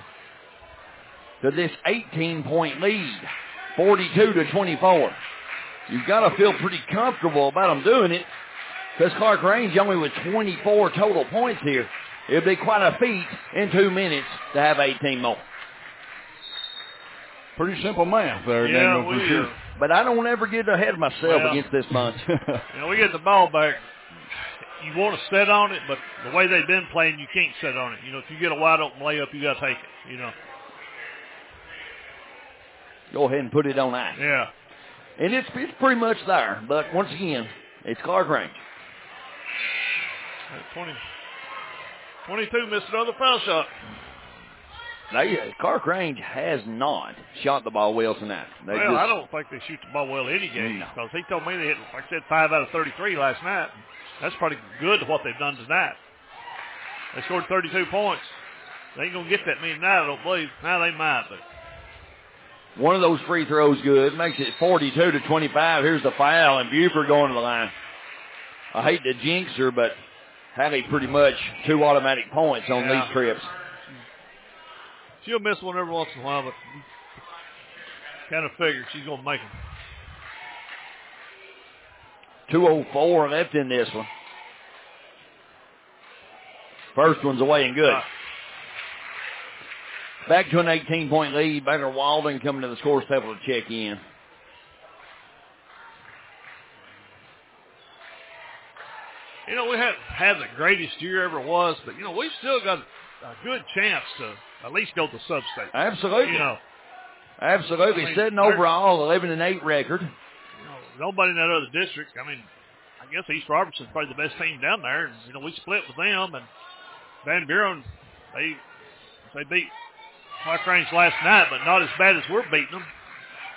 to this eighteen-point lead, forty-two to twenty-four. You've got to feel pretty comfortable about them doing it because Clark Range only with twenty-four total points here. It would be quite a feat in two minutes to have eighteen more. Pretty simple math there, yeah, Daniel, we, for sure. But I don't ever get ahead of myself well, against this bunch. You know, we get the ball back. You want to sit on it, but the way they've been playing, you can't sit on it. You know, if you get a wide open layup, you got to take it, you know. Go ahead and put it on ice. Yeah. And it's, it's pretty much there. But once again, it's Clark Range. twenty, twenty-two missed another foul shot. They, Clark Range has not shot the ball well tonight. They well, just, I don't think they shoot the ball well any game no. because he told me they hit, like I said, five out of thirty-three last night. That's pretty good to what they've done tonight. They scored thirty-two points. They ain't going to get that many tonight, I don't believe. Now they might, but. One of those free throws good. Makes it forty-two to twenty-five. Here's the foul, and Buford going to the line. I hate to jinx her, but Hallie pretty much two automatic points on yeah. these trips. She'll miss one every once in a while, but kind of figure she's going to make them. two oh four left in this one. First one's away and good. Uh, Back to an eighteen-point lead. Baker Walden coming to the scores table to check in. You know, we haven't had the greatest year ever was, but, you know, we've still got a good chance to at least go to sub-state. Absolutely. You know. Absolutely. I mean, Setting overall eleven and eight record. You know, nobody in that other district. I mean, I guess East Robertson's probably the best team down there. And, you know, we split with them, and Van Buren, they they beat Clark Range last night, but not as bad as we're beating them.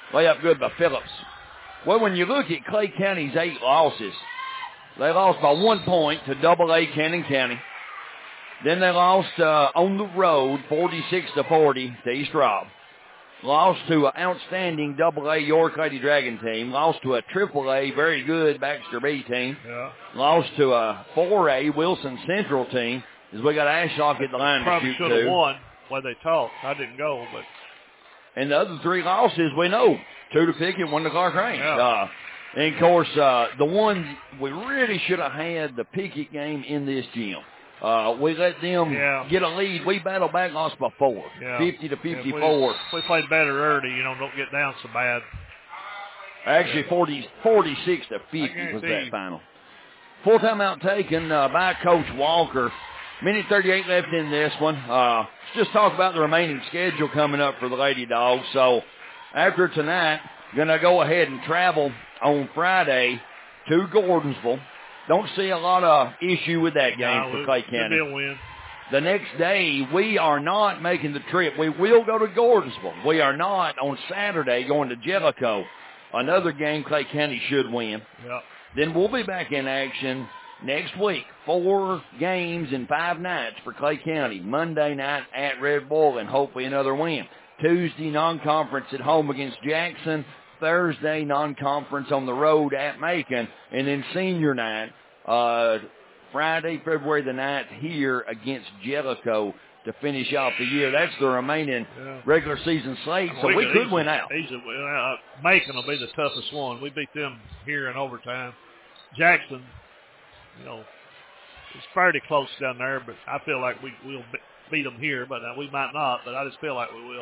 Layup good by Phillips. Well, when you look at Clay County's eight losses, they lost by one point to Double A Cannon County. Then they lost uh, on the road, forty-six to forty to East Robb. Lost to an outstanding Double A York Lady Dragon team. Lost to a Triple A very good Baxter B team. Yeah. Lost to a four A Wilson Central team. As we got Ashlock at the line Probably to shoot should have two. won where they talked. I didn't go, but and the other three losses we know: two to Pickett, one to Clark Range. Yeah. Uh, and of course, uh, the one we really should have had the Pickett game in this gym. Uh, we let them yeah. get a lead. We battled back, lost by four, yeah. fifty to Yeah, fifty-four. if we, if we played better early, you know, don't get down so bad. Actually, forty, forty-six to fifty was that final. Full timeout taken uh, by Coach Walker. Minute thirty-eight left in this one. Uh, let's just talk about the remaining schedule coming up for the Lady Dogs. So after tonight, going to go ahead and travel on Friday to Gordonsville. Don't see a lot of issue with that game no, for Clay County. It'll be a win. The next day, we are not making the trip. We will go to Gordonsville. We are not on Saturday going to Jellicoe. Another game Clay County should win. Yep. Then we'll be back in action next week. Four games in five nights for Clay County. Monday night at Red Bull and hopefully another win. Tuesday non-conference at home against Jackson. Thursday non-conference on the road at Macon. And then senior night, uh, Friday, February the ninth here against Jellicoe to finish off the year. That's the remaining yeah. regular season slate, so we, we could easy, win out. Easy, uh, Macon will be the toughest one. We beat them here in overtime. Jackson, you know, it's fairly close down there, but I feel like we will beat them here, but uh, we might not, but I just feel like we will.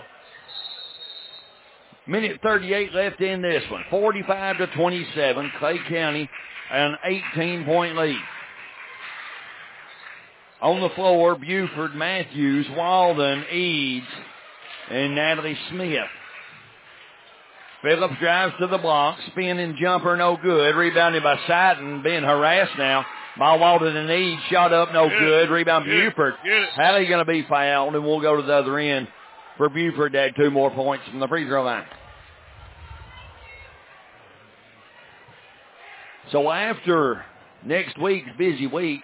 Minute thirty-eight left in this one. forty-five to twenty-seven. Clay County, an eighteen-point lead. On the floor, Buford, Matthews, Walden, Eads, and Natalie Smith. Phillips drives to the block. Spinning jumper, no good. Rebounded by Seiden, being harassed now by Walden and Eads. Shot up, no Get good. It. Rebound, Get Buford. It. Hallie going to be fouled, and we'll go to the other end for Buford to add two more points from the free throw line. So after next week's busy week,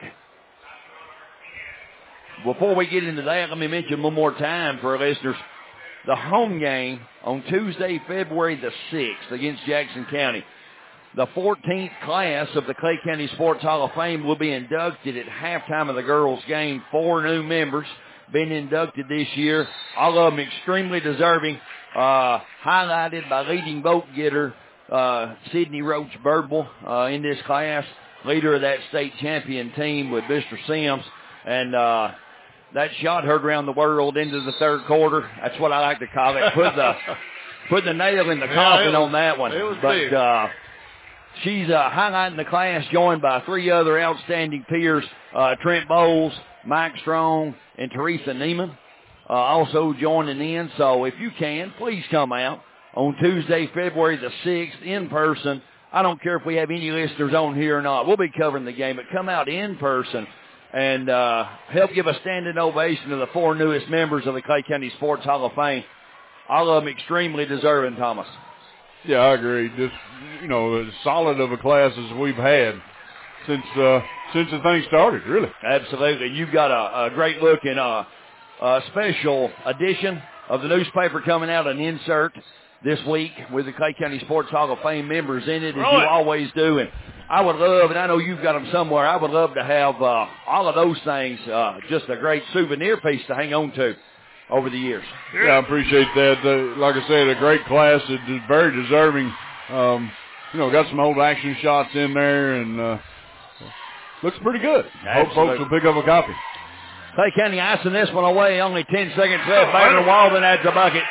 before we get into that, let me mention one more time for our listeners. The home game on Tuesday, February the sixth against Jackson County. The fourteenth class of the Clay County Sports Hall of Fame will be inducted at halftime of the girls' game. Four new members being inducted this year. All of them extremely deserving, uh, highlighted by leading vote getter uh, Sydney Roach Birdwell uh, in this class, leader of that state champion team with Mister Sims. And uh, that shot heard around the world into the third quarter. That's what I like to call it. Put the put the nail in the coffin yeah, on that one. It was but big. Uh, she's uh, highlighting the class, joined by three other outstanding peers, uh, Trent Bowles, Mike Strong, and Teresa Neiman, uh, also joining in. So if you can, please come out on Tuesday, February the sixth, in person. I don't care if we have any listeners on here or not. We'll be covering the game, but come out in person and uh, help give a standing ovation to the four newest members of the Clay County Sports Hall of Fame. All of them extremely deserving, Thomas. Yeah, I agree. Just, you know, as solid of a class as we've had since uh, since the thing started, really. Absolutely. You've got a, a great looking uh, uh, special edition of the newspaper coming out, an insert this week with the Clay County Sports Hall of Fame members in it, as Right. you always do. And I would love, and I know you've got them somewhere, I would love to have uh, all of those things, uh, just a great souvenir piece to hang on to over the years. Yeah, I appreciate that. Uh, like I said, a great class, is very deserving. Um, you know, got some old action shots in there, and uh, looks pretty good. Hope folks will pick up a copy. Clay County icing this one away. Only ten seconds left. Baylor Walden adds a bucket.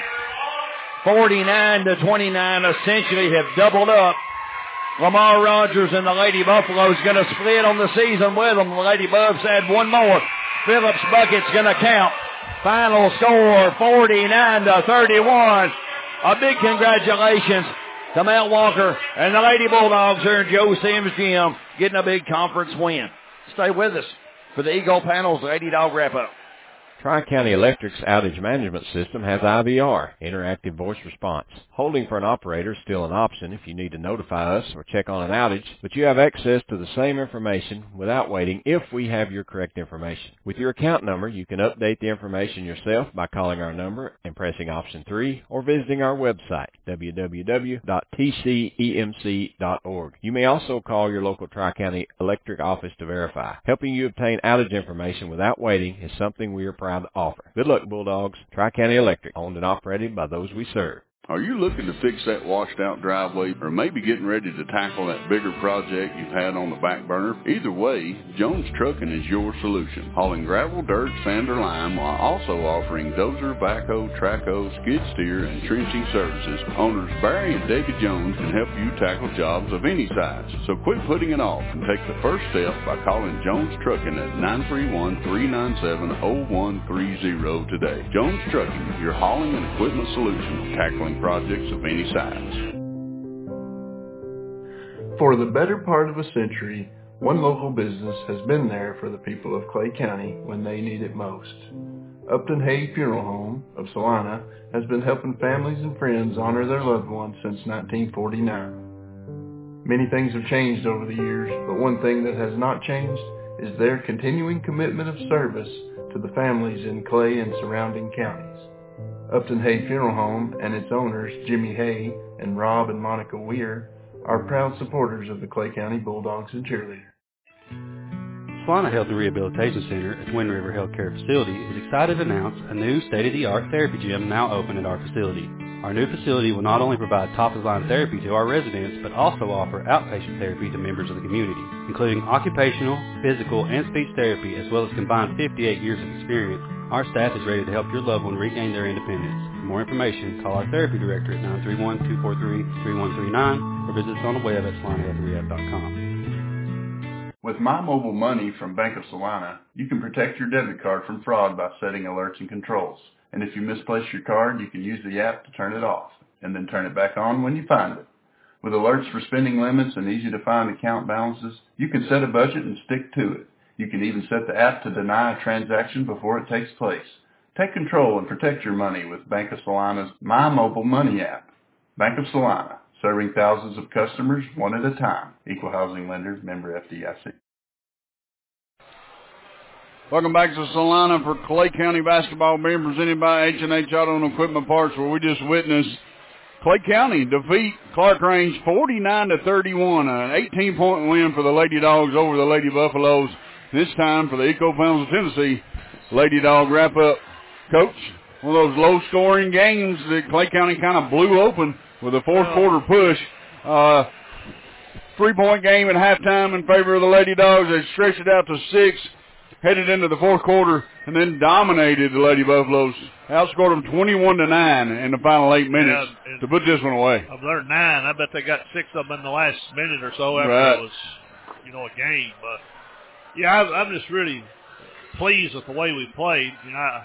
forty-nine to twenty-nine, essentially have doubled up. Lamar Rogers and the Lady Buffaloes going to split on the season with them. The Lady Buffs add one more. Phillips bucket's going to count. Final score, forty-nine to thirty-one. A big congratulations to Mel Walker and the Lady Bulldogs here in Joe Sims Gym, getting a big conference win. Stay with us for the Eagle Panels Lady Dog Wrap-Up. Tri-County Electric's outage management system has I V R, interactive voice response. Holding for an operator is still an option if you need to notify us or check on an outage, but you have access to the same information without waiting if we have your correct information. With your account number, you can update the information yourself by calling our number and pressing option three or visiting our website, w w w dot t c e m c dot org. You may also call your local Tri-County Electric office to verify. Helping you obtain outage information without waiting is something we are proud to offer. Good luck, Bulldogs. Tri-County Electric, owned and operated by those we serve. Are you looking to fix that washed-out driveway or maybe getting ready to tackle that bigger project you've had on the back burner? Either way, Jones Trucking is your solution. Hauling gravel, dirt, sand, or lime while also offering dozer, backhoe, trackhoe, skid steer, and trenching services. Owners Barry and Debbie Jones can help you tackle jobs of any size. So quit putting it off and take the first step by calling Jones Trucking at nine three one, three nine seven, zero one three zero today. Jones Trucking, your hauling and equipment solution, tackling projects of any size. For the better part of a century, one local business has been there for the people of Clay County when they need it most. Upton Hay Funeral Home of Salina has been helping families and friends honor their loved ones since nineteen forty-nine. Many things have changed over the years, but one thing that has not changed is their continuing commitment of service to the families in Clay and surrounding counties. Upton Hay Funeral Home and its owners, Jimmy Hay and Rob and Monica Weir, are proud supporters of the Clay County Bulldogs and Cheerleaders. Salina Health and Rehabilitation Center, a Twin River Healthcare facility, is excited to announce a new state-of-the-art therapy gym now open at our facility. Our new facility will not only provide top-of-the-line therapy to our residents, but also offer outpatient therapy to members of the community, including occupational, physical, and speech therapy, as well as combined fifty-eight years of experience. Our staff is ready to help your loved one regain their independence. For more information, call our therapy director at nine three one, two four three, three one three nine or visit us on the web at salina health rehab dot com. With My Mobile Money from Bank of Salina, you can protect your debit card from fraud by setting alerts and controls. And if you misplace your card, you can use the app to turn it off, and then turn it back on when you find it. With alerts for spending limits and easy-to-find account balances, you can set a budget and stick to it. You can even set the app to deny a transaction before it takes place. Take control and protect your money with Bank of Salina's My Mobile Money app. Bank of Salina, serving thousands of customers one at a time. Equal housing lender, member F D I C. Welcome back to Salina for Clay County basketball being presented by H and H Auto and Equipment Parts, where we just witnessed Clay County defeat Clark Range forty-nine to thirty-one, an eighteen-point win for the Lady Dogs over the Lady Buffaloes. This time for the Eco Fountains of Tennessee, Lady Dog wrap up. Coach, one of those low-scoring games that Clay County kind of blew open with a fourth-quarter push. Uh, three-point game at halftime in favor of the Lady Dogs. They stretched it out to six, headed into the fourth quarter, and then dominated the Lady Buffaloes. Outscored them twenty-one to nine in the final eight minutes yeah, to put this one away. Of their nine, I bet they got six of them in the last minute or so after right. it was, you know, a game. But yeah, I, I'm just really pleased with the way we played. You know, I,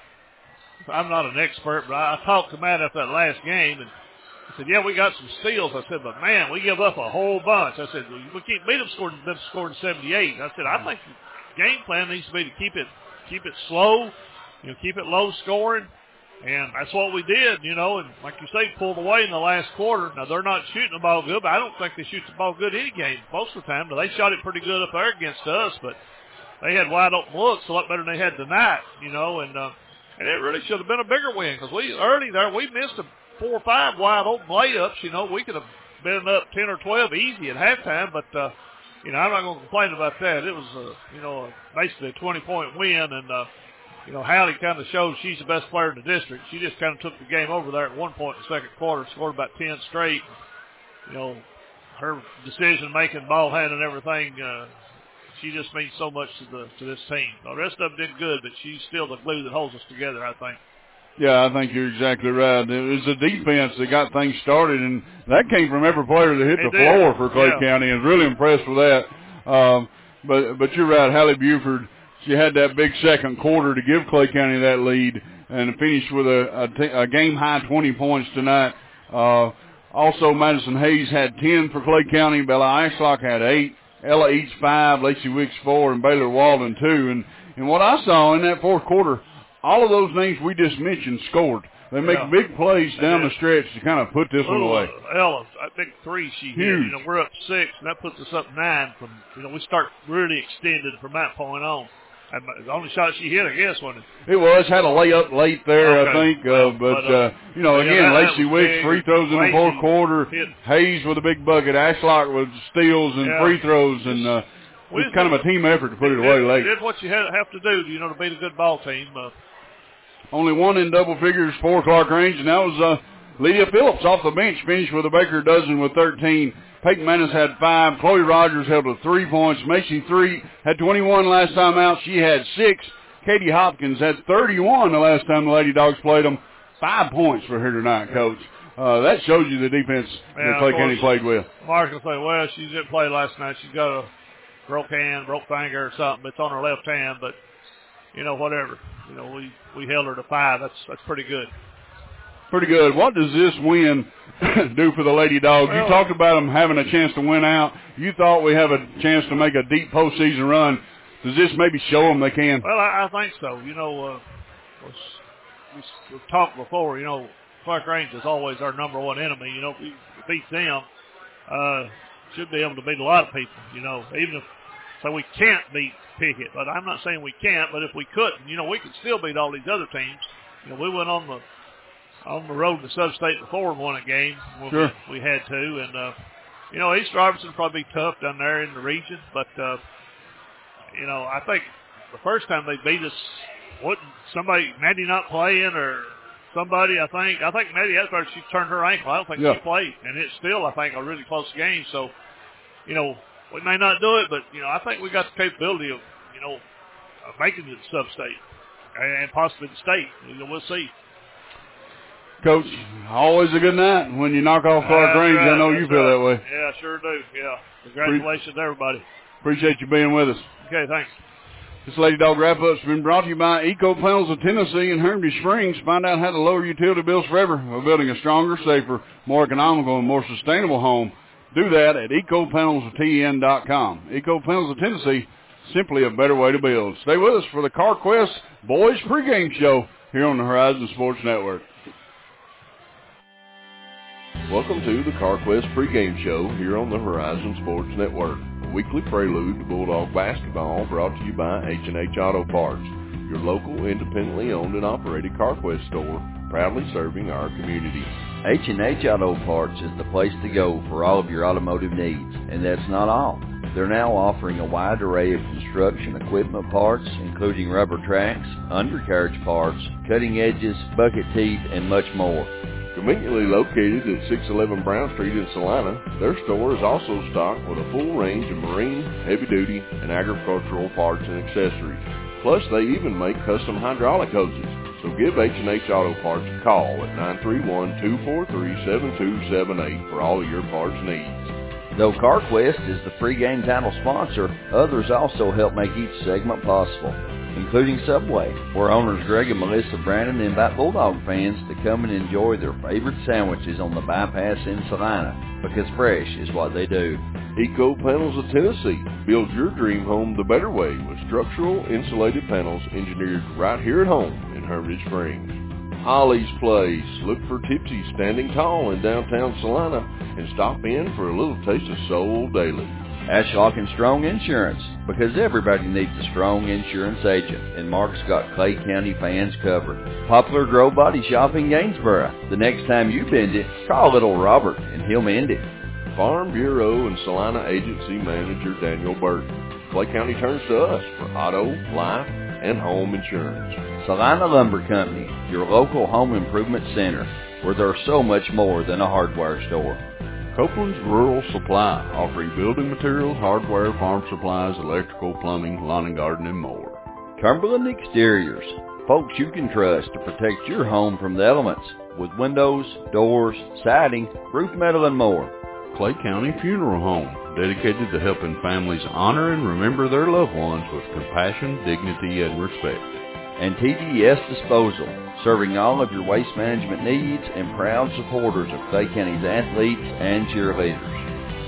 I'm not an expert, but I, I talked to Matt after that last game, and I said, yeah, we got some steals. I said, but, man, we give up a whole bunch. I said, we can't beat them scoring, them scoring seventy-eight. I said, I think the game plan needs to be to keep it keep it slow, you know, keep it low scoring, and that's what we did, you know, and like you say, pulled away in the last quarter. Now, they're not shooting the ball good, but I don't think they shoot the ball good any game most of the time. But they shot it pretty good up there against us, but they had wide open looks a lot better than they had tonight, you know, and uh, and it really should have been a bigger win because we early there we missed a four or five wide open layups. You know, we could have been up ten or twelve easy at halftime, but uh, you know, I'm not going to complain about that. It was a, you know, basically a twenty point win, and uh, you know, Hallie kind of showed she's the best player in the district. She just kind of took the game over there at one point in the second quarter, scored about ten straight. You know, her decision making, ball handling, everything. Uh, She just means so much to the to this team. The rest of them did good, but she's still the glue that holds us together, I think. Yeah, I think you're exactly right. It was the defense that got things started, and that came from every player that hit it the did. floor for Clay yeah. County. I was really impressed with that. Um, but but you're right, Hallie Buford, she had that big second quarter to give Clay County that lead and finished with a, a, t- a game-high twenty points tonight. Uh, also, Madison Hayes had ten for Clay County. Bella Ashlock had eight. Ella Eats five, Lacey Wicks four, and Baylor Walden two. And, and what I saw in that fourth quarter, all of those names we just mentioned scored. They make yeah. big plays down the stretch to kind of put this Little, one away. Uh, Ella, I think three she hit. Huge. You know, we're up six, and that puts us up nine. From you know, we start really extended from that point on. And the only shot she hit, I guess, wasn't it? It was. Had a layup late there, okay. I think. Uh, well, but, but uh, uh, you know, yeah, again, that, Lacey that Wicks, big. free throws in the fourth Lacey quarter. hit. Hayes with a big bucket. Ashlock with steals and yeah. free throws. And uh, we it's kind of a team effort to put it away did, late. Did what you had, have to do, you know, to beat a good ball team. Uh, Only one in double figures for Clark Range, and that was uh, Lydia Phillips off the bench, finished with a Baker dozen with thirteen. Peyton Manis had five. Chloe Rogers held with three points. Macy three had twenty-one last time out. She had six. Katie Hopkins had thirty-one the last time the Lady Dogs played them. Five points for her tonight, Coach. Uh, that shows you the defense yeah, that Clay County played with. Mark's going to say, well, she didn't play last night. She's got a broke hand, broke finger or something. It's on her left hand, but, you know, whatever. You know, we, we held her to five. That's that's pretty good. Pretty good. What does this win do for the Lady Dogs? Well, you talked about them having a chance to win out. You thought we have a chance to make a deep postseason run. Does this maybe show them they can? Well, I, I think so. You know, uh, we, we've talked before, you know, Clark Range is always our number one enemy. You know, if we beat them, uh, should be able to beat a lot of people, you know, even if, so we can't beat Pickett. But I'm not saying we can't, but if we couldn't, you know, we could still beat all these other teams. You know, we went on the on the road to Sub-State before and won a game when sure. we, we had to. And, uh, you know, East Robertson probably be tough down there in the region. But, uh, you know, I think the first time they beat us, wasn't somebody, Maddie not playing or somebody, I think. I think Maddie, after she turned her ankle, I don't think yeah. she played. And it's still, I think, a really close game. So, you know, we may not do it, but, you know, I think we got the capability of, you know, of making it Sub-State and possibly the state. You know, we'll see. Coach, always a good night when you knock off Clark Range. Right, I know you feel right. that way. Yeah, sure do. Yeah. Congratulations to everybody. Appreciate you being with us. Okay, thanks. This Lady Dog Wrap-Up's been brought to you by Eco Panels of Tennessee and Hermitage Springs. Find out how to lower utility bills forever by building a stronger, safer, more economical, and more sustainable home. Do that at eco panels of T N dot com. Eco Panels of Tennessee, simply a better way to build. Stay with us for the CarQuest Boys pregame show here on the Horizon Sports Network. Welcome to the CarQuest pregame show here on the Horizon Sports Network, a weekly prelude to Bulldog basketball brought to you by H and H Auto Parts, your local independently owned and operated CarQuest store, proudly serving our community. H and H Auto Parts is the place to go for all of your automotive needs, and that's not all. They're now offering a wide array of construction equipment parts, including rubber tracks, undercarriage parts, cutting edges, bucket teeth, and much more. Conveniently located at six eleven Brown Street in Salina, their store is also stocked with a full range of marine, heavy-duty, and agricultural parts and accessories. Plus, they even make custom hydraulic hoses. So give H and H Auto Parts a call at nine three one, two four three, seven two seven eight for all of your parts needs. Though CarQuest is the pregame title sponsor, others also help make each segment possible, including Subway, where owners Greg and Melissa Brandon invite Bulldog fans to come and enjoy their favorite sandwiches on the bypass in Salina, because fresh is what they do. Eco Panels of Tennessee. Build your dream home the better way with structural insulated panels engineered right here at home in Hermitage Springs. Ollie's Place. Look for Tipsy standing tall in downtown Salina and stop in for a little taste of soul daily. Ashlock and Strong Insurance, because everybody needs a strong insurance agent, and Mark's got Clay County fans covered. Poplar Grove Body Shop in Gainsboro. The next time you bend it, call little Robert, and he'll mend it. Farm Bureau and Salina Agency Manager Daniel Burton. Clay County turns to us for auto, life, and home insurance. Salina Lumber Company, your local home improvement center, where there's so much more than a hardware store. Copeland's Rural Supply, offering building materials, hardware, farm supplies, electrical, plumbing, lawn and garden, and more. Cumberland Exteriors, folks you can trust to protect your home from the elements, with windows, doors, siding, roof metal, and more. Clay County Funeral Home, dedicated to helping families honor and remember their loved ones with compassion, dignity, and respect. And T D S Disposal, serving all of your waste management needs and proud supporters of Clay County's athletes and cheerleaders.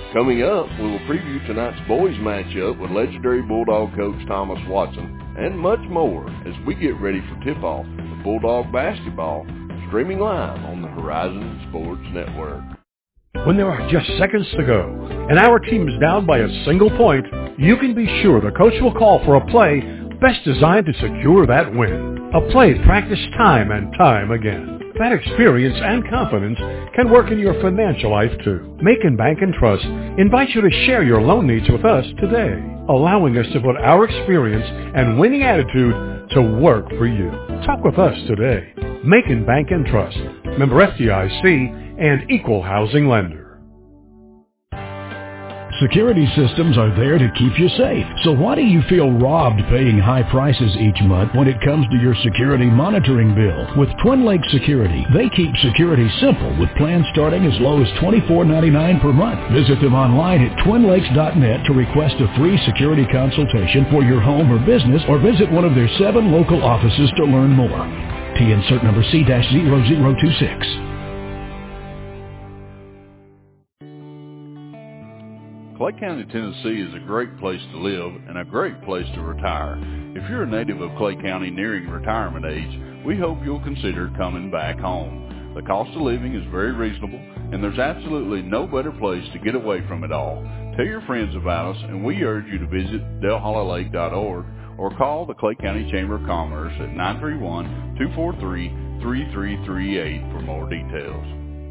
Coming up, we will preview tonight's boys matchup with legendary Bulldog coach Thomas Watson and much more as we get ready for tip-off of Bulldog basketball, streaming live on the Horizon Sports Network. When there are just seconds to go and our team is down by a single point, you can be sure the coach will call for a play best designed to secure that win. A play practiced time and time again. That experience and confidence can work in your financial life too. Macon Bank and Trust invites you to share your loan needs with us today, allowing us to put our experience and winning attitude to work for you. Talk with us today. Macon Bank and Trust, member F D I C and equal housing lender. Security systems are there to keep you safe. So why do you feel robbed paying high prices each month when it comes to your security monitoring bill? With Twin Lakes Security, they keep security simple with plans starting as low as twenty-four ninety-nine per month. Visit them online at twin lakes dot net to request a free security consultation for your home or business, or visit one of their seven local offices to learn more. T insert number C zero zero two six. Clay County, Tennessee is a great place to live and a great place to retire. If you're a native of Clay County nearing retirement age, we hope you'll consider coming back home. The cost of living is very reasonable, and there's absolutely no better place to get away from it all. Tell your friends about us, and we urge you to visit Del Hollow Lake dot org or call the Clay County Chamber of Commerce at nine three one, two four three, three three three eight for more details.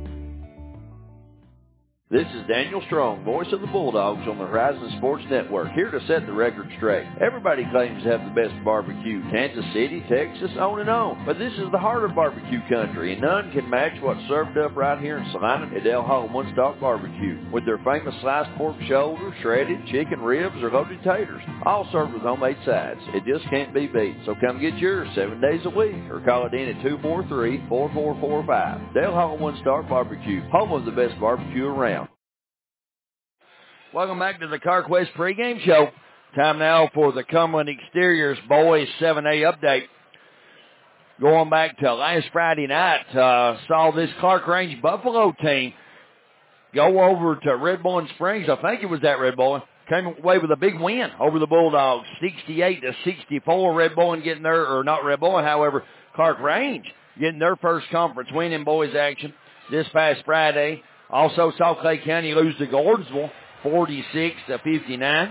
This is Daniel Strong, voice of the Bulldogs on the Horizon Sports Network, here to set the record straight. Everybody claims to have the best barbecue, Kansas City, Texas, on and on. But this is the heart of barbecue country, and none can match what's served up right here in Salina at Del Hollow One Stop Barbecue, with their famous sliced pork shoulder, shredded chicken ribs, or loaded taters, all served with homemade sides. It just can't be beat. So come get yours seven days a week, or call it in at two four three, four four four five. Del Hollow One Star Barbecue, home of the best barbecue around. Welcome back to the CarQuest pregame show. Time now for the Cumberland Exteriors Boys seven A update. Going back to last Friday night, uh, saw this Clark Range Buffalo team go over to Red Boy Springs. I think it was that Red Boy. Came away with a big win over the Bulldogs, sixty-eight to sixty-four. Red Boy getting their, or not Red Boy, however, Clark Range getting their first conference win in boys action this past Friday. Also saw Clay County lose to Gordonsville, forty-six to fifty-nine.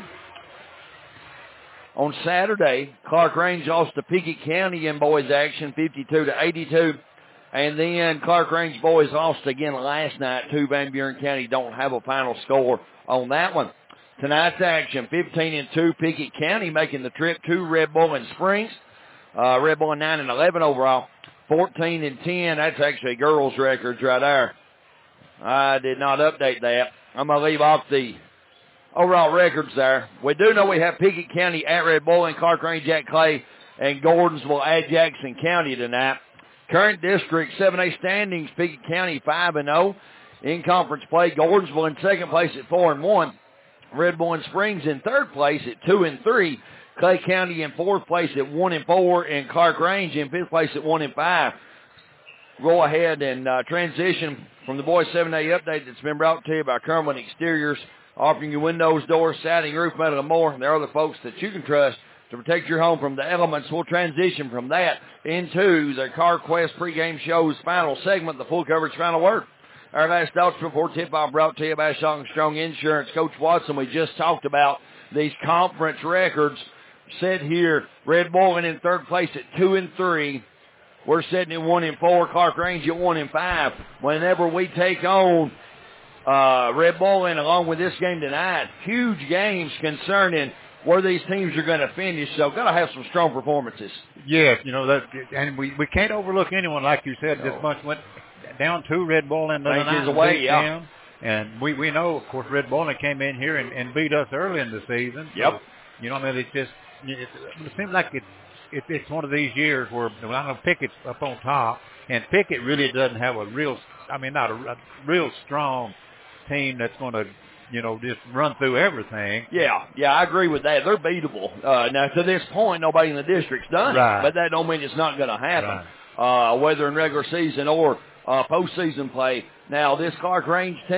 On Saturday, Clark Range lost to Pickett County in boys action, fifty-two to eighty-two. And then Clark Range boys lost again last night to Van Buren County. Don't have a final score on that one. Tonight's action, fifteen and two, Pickett County making the trip to Red Bull Springs. Uh, Red Bull nine and eleven overall, fourteen and ten. That's actually girls' records right there. I did not update that. I'm going to leave off the overall records there. We do know we have Pickett County at Red Bull and Clark Range at Clay and Gordonsville at Jackson County tonight. Current district seven A standings, Pickett County five and oh. In conference play, Gordonsville in second place at four and one. Red Bull Springs in third place at two and three. Clay County in fourth place at one and four. And Clark Range in fifth place at one and five. Go ahead and uh, transition from the Boys seven A update that's been brought to you by Cumberland Exteriors, offering you windows, doors, siding, roof metal, and more. There are the folks that you can trust to protect your home from the elements. We'll transition from that into the CarQuest pregame show's final segment, the full coverage final word. Our last thoughts before tip-off brought to you by Strong Insurance. Coach Watson, we just talked about these conference records. Said here, Red Bull in third place at two and three. We're sitting at one and four. Clark Range at one and five. Whenever we take on uh, Red Bull and along with this game tonight, huge games concerning where these teams are going to finish. So got to have some strong performances. Yes, you know that, and we we can't overlook anyone like you said. No. This bunch went down two Red Bull and the night away, yeah. Down. And we we know, of course, Red Bull came in here and, and beat us early in the season. Yep. So, you know, I mean, it's just it, it seems like it's. It, it's one of these years where I know Pickett's up on top, and Pickett really doesn't have a real, I mean, not a, a real strong team that's going to, you know, just run through everything. Yeah, yeah, I agree with that. They're beatable. Uh, now, to this point, nobody in the district's done right. it, but that don't mean it's not going to happen, right. uh, whether in regular season or uh, postseason play. Now, this Clark Range team,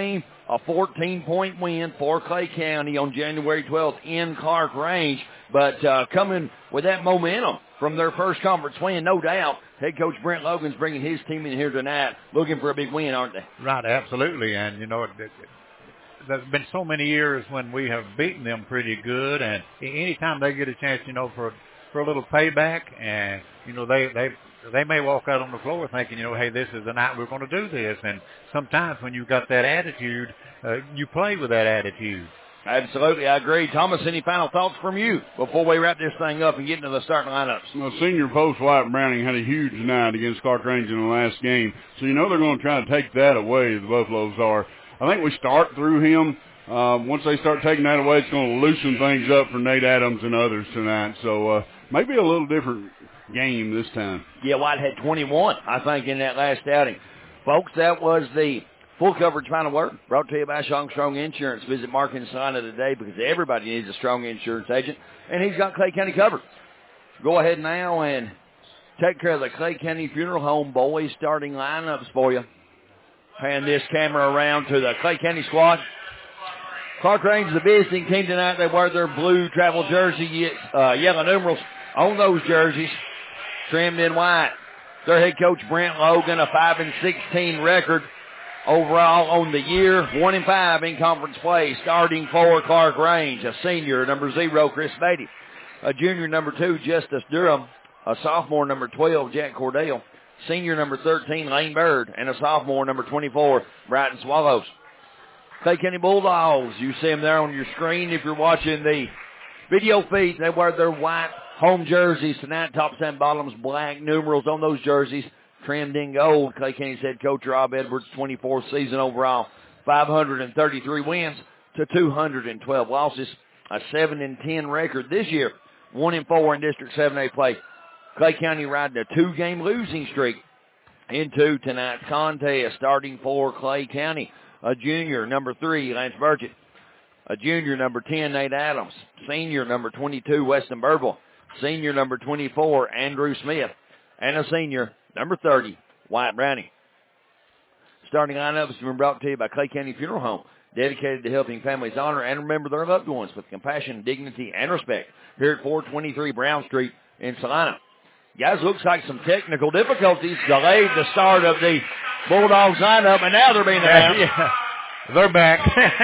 A fourteen-point win for Clay County on January twelfth in Clark Range. But uh, coming with that momentum from their first conference win, no doubt, head coach Brent Logan's bringing his team in here tonight looking for a big win, aren't they? Right, absolutely. And, you know, it, it, there's been so many years when we have beaten them pretty good. And anytime they get a chance, you know, for for a little payback, and, you know, they, they they may walk out on the floor thinking, you know, hey, this is the night we're going to do this. And sometimes when you've got that attitude, uh, you play with that attitude. Absolutely, I agree. Thomas, any final thoughts from you before we wrap this thing up and get into the starting lineups? Well, senior post Wyatt Browning had a huge night against Clark Range in the last game, so you know they're going to try to take that away, the Buffaloes are. I think we start through him. Uh, once they start taking that away, it's going to loosen things up for Nate Adams and others tonight. So uh, maybe a little different game this time. Yeah, White had twenty-one, I think, in that last outing. Folks, that was the full coverage final word brought to you by Armstrong Insurance. Visit Mark in Salina today because everybody needs a strong insurance agent, and he's got Clay County covered. Go ahead now and take care of the Clay County Funeral Home boys starting lineups for you. Pan this camera around to the Clay County squad. Clark Range is the visiting team tonight. They wear their blue travel jersey, uh, yellow numerals on those jerseys, trimmed in white. Their head coach, Brent Logan, a five and sixteen record overall on the year, one and five in conference play. Starting for Clark Range, a senior, number zero, Chris Beatty. A junior, number two, Justice Durham. A sophomore, number twelve, Jack Cordell. Senior, number thirteen, Lane Bird. And a sophomore, number twenty-four, Brighton Swallows. Clay County Bulldogs, you see them there on your screen if you're watching the video feed. They wear their white home jerseys tonight, tops and bottoms, black numerals on those jerseys, trimmed in gold. Clay County's head coach Rob Edwards, twenty-fourth season overall, five hundred thirty-three wins to two hundred twelve losses, a seven and ten record this year, one and four in District seven A play. Clay County riding a two-game losing streak into tonight's contest. Starting for Clay County, a junior, number three, Lance Burgett. A junior, number ten, Nate Adams. Senior, number twenty-two, Weston Burble. Senior, number twenty-four, Andrew Smith. And a senior, number thirty, Wyatt Browning. Starting lineups have been brought to you by Clay County Funeral Home, dedicated to helping families honor and remember their loved ones with compassion, dignity, and respect. Here at four twenty-three Brown Street in Salina. Guys, looks like some technical difficulties delayed the start of the Bulldogs lineup, and now they're being announced. Yeah, they're back.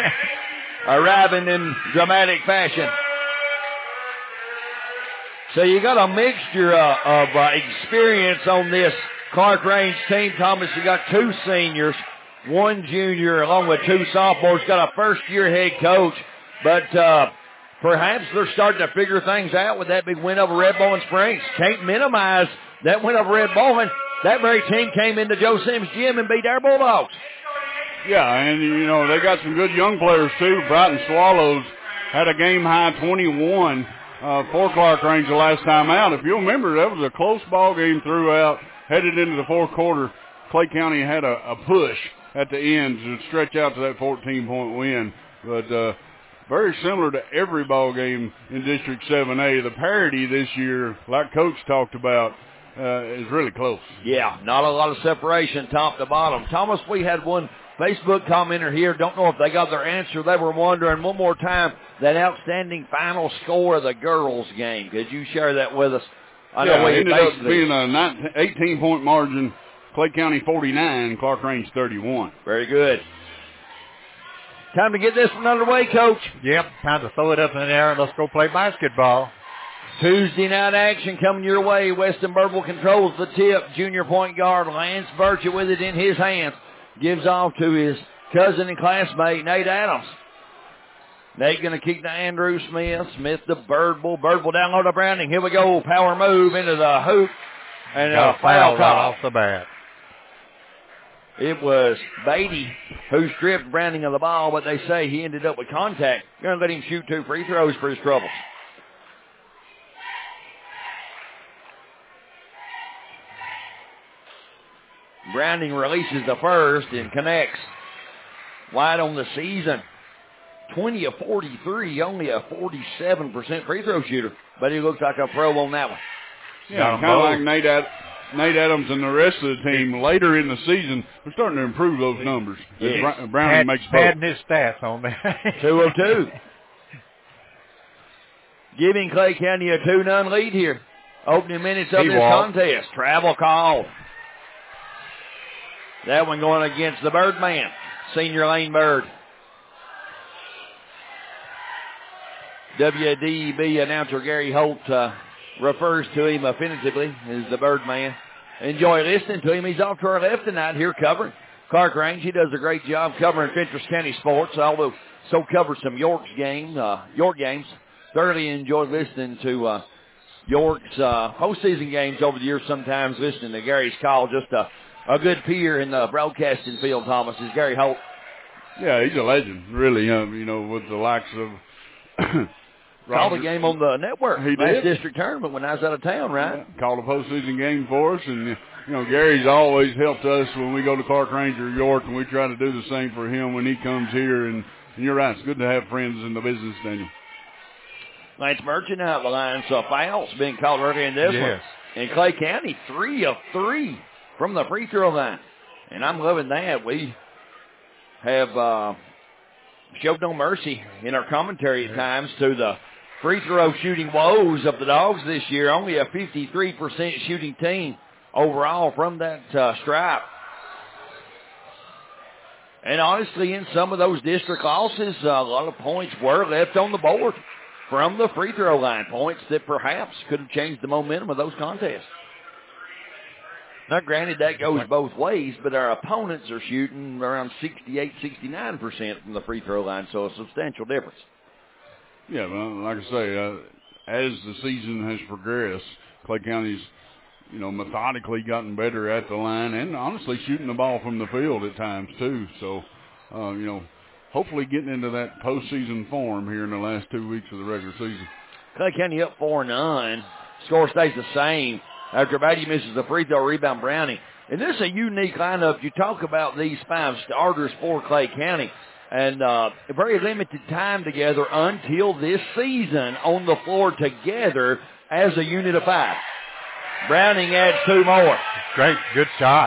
Arriving in dramatic fashion. So you got a mixture uh, of uh, experience on this Clark Range team. Thomas, you got two seniors, one junior, along with two sophomores. Got a first-year head coach, but uh, perhaps they're starting to figure things out with that big win over Red Bowling Springs. Can't minimize that win over Red Bowling. That very team came into Joe Sims Gym and beat our Bulldogs. Yeah, and, you know, they got some good young players, too. Brighton Swallows had a game-high twenty-one uh, for Clark Range the last time out. If you'll remember, that was a close ball game throughout. Headed into the fourth quarter, Clay County had a, a push at the end to stretch out to that fourteen-point win. But uh, very similar to every ball game in District seven A. The parity this year, like Coach talked about, uh, is really close. Yeah, not a lot of separation top to bottom. Thomas, we had one Facebook commenter here. Don't know if they got their answer. They were wondering one more time that outstanding final score of the girls' game. Could you share that with us? I yeah, know it ended up being a eighteen-point margin. Clay County forty-nine, Clark Range thirty-one. Very good. Time to get this one underway, Coach. Yep, time to throw it up in the air and let's go play basketball. Tuesday night action coming your way. Weston Burble controls the tip. Junior point guard Lance Burchett with it in his hands. Gives off to his cousin and classmate, Nate Adams. Nate going to kick to Andrew Smith. Smith to Birdbull. Birdbull down low to Browning. Here we go. Power move into the hoop. And a foul call off the bat. It was Beatty who stripped Browning of the ball, but they say he ended up with contact. Going to let him shoot two free throws for his troubles. Browning releases the first and connects. Wide on the season. twenty of forty-three, only a forty-seven percent free throw shooter, but he looks like a pro on that one. Yeah, kind of like Nate Ad- Nate Adams and the rest of the team later in the season, we're starting to improve those numbers. Yes. Bra- Browning Pad, makes padding his stats on that. two oh two. Giving Clay County a two none lead here. Opening minutes of He this walked. contest. Travel call. That one going against the Birdman, Senior Lane Bird. W D E B announcer Gary Holt uh, refers to him affinitively as the Birdman. Enjoy listening to him. He's off to our left tonight here covering Clark Range. He does a great job covering Fentress County sports, although so covers some York's game, uh, York games. Thoroughly enjoyed listening to uh, York's uh, postseason games over the years, sometimes listening to Gary's call. Just a, a good peer in the broadcasting field, Thomas, is Gary Holt. Yeah, he's a legend, really, uh, you know, with the likes of... Called a game on the network. He last did. district tournament when I was out of town, right? Yeah, called a postseason game for us, and you know Gary's always helped us when we go to Clark Range or York, and we try to do the same for him when he comes here. And, and you're right, it's good to have friends in the business, Daniel. Lance Merchant out the line, so a foul's being called early in this Yes. one. In Clay County, three of three from the free throw line, and I'm loving that. We have uh, showed no mercy in our commentary at times to the free throw shooting woes of the Dogs this year. Only a fifty-three percent shooting team overall from that uh, stripe. And honestly, in some of those district losses, uh, a lot of points were left on the board from the free throw line. Points that perhaps could have changed the momentum of those contests. Now, granted, that goes both ways, but our opponents are shooting around sixty-eight, sixty-nine percent from the free throw line, so a substantial difference. Yeah, well, like I say, uh, as the season has progressed, Clay County's, you know, methodically gotten better at the line and honestly shooting the ball from the field at times too. So, uh, you know, hopefully getting into that postseason form here in the last two weeks of the regular season. Clay County up four none. Score stays the same after Beatty misses the free throw, rebound Browning. And this is a unique lineup. You talk about these five starters for Clay County. And uh, a very limited time together until this season on the floor together as a unit of five. Browning adds two more. Great, good shot.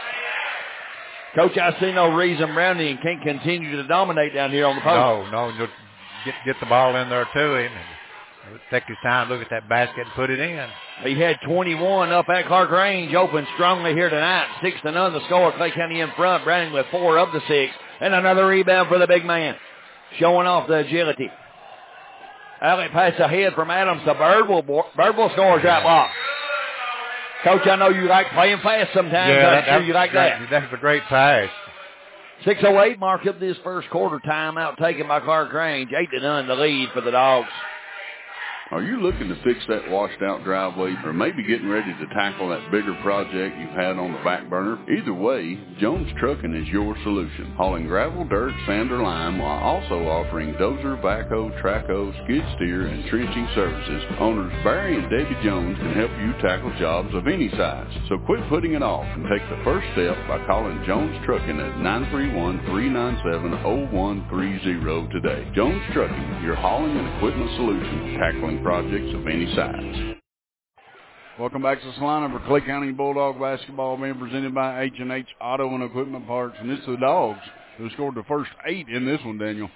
Coach, I see no reason Browning can't continue to dominate down here on the post. No, no, just get get the ball in there to him and take his time, look at that basket and put it in. He had twenty-one up at Clark Range, open strongly here tonight. Six to none the score. Clay County in front. Browning with four of the six. And another rebound for the big man. Showing off the agility. Alley pass ahead from Adams to Birdwell. Birdwell scores that block. Coach, I know you like playing fast sometimes. Yeah, I'm that, sure you like that. That's a great pass. six oh eight mark of this first quarter. Timeout taken by Clark Range. eight to none the lead for the Dogs. Are you looking to fix that washed out driveway or maybe getting ready to tackle that bigger project you've had on the back burner? Either way, Jones Trucking is your solution. Hauling gravel, dirt, sand, or lime while also offering dozer, backhoe, trackhoe, skid steer, and trenching services. Owners Barry and Debbie Jones can help you tackle jobs of any size. So quit putting it off and take the first step by calling Jones Trucking at nine three one, three nine seven, zero one three zero today. Jones Trucking, your hauling and equipment solution, tackling projects of any size. Welcome back to Salina for Clay County Bulldog basketball, being presented by H and H Auto and Equipment Parts. And it's the Dogs who scored the first eight in this one, Daniel.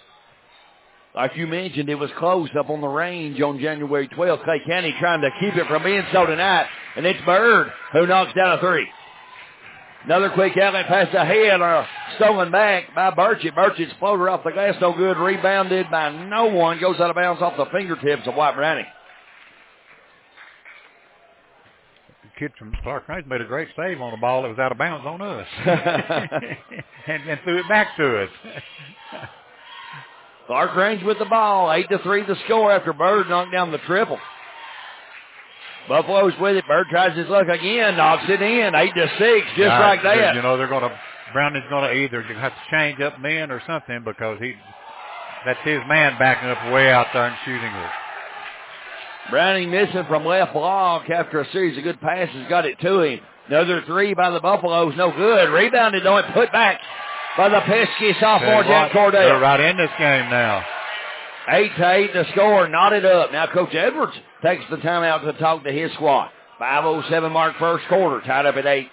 Like you mentioned, it was close up on the range on January twelfth. Clay County trying to keep it from being so tonight. And it's Bird who knocks down a three. Another quick outlet pass ahead, or stolen back by Burchett. Burchett's floater off the glass, no good. Rebounded by no one. Goes out of bounds off the fingertips of White Browning. The kid from Clark Range made a great save on the ball that was out of bounds on us. and, and threw it back to us. Clark Range with the ball. eight to three the score after Bird knocked down the triple. Buffalo's with it. Bird tries his luck again, knocks it in. Eight to six, just yeah, like that. You know, they're going to, Browning's going to either have to change up men or something because he, that's his man backing up way out there and shooting it. Browning missing from left block after a series of good passes, got it to him. Another three by the Buffaloes, no good. Rebounded, though, and put back by the pesky sophomore Jack Cordell. They're right in this game now. Eight to eight to score, knotted up. Now Coach Edwards takes the timeout to talk to his squad. five oh seven mark first quarter, tied up at eight.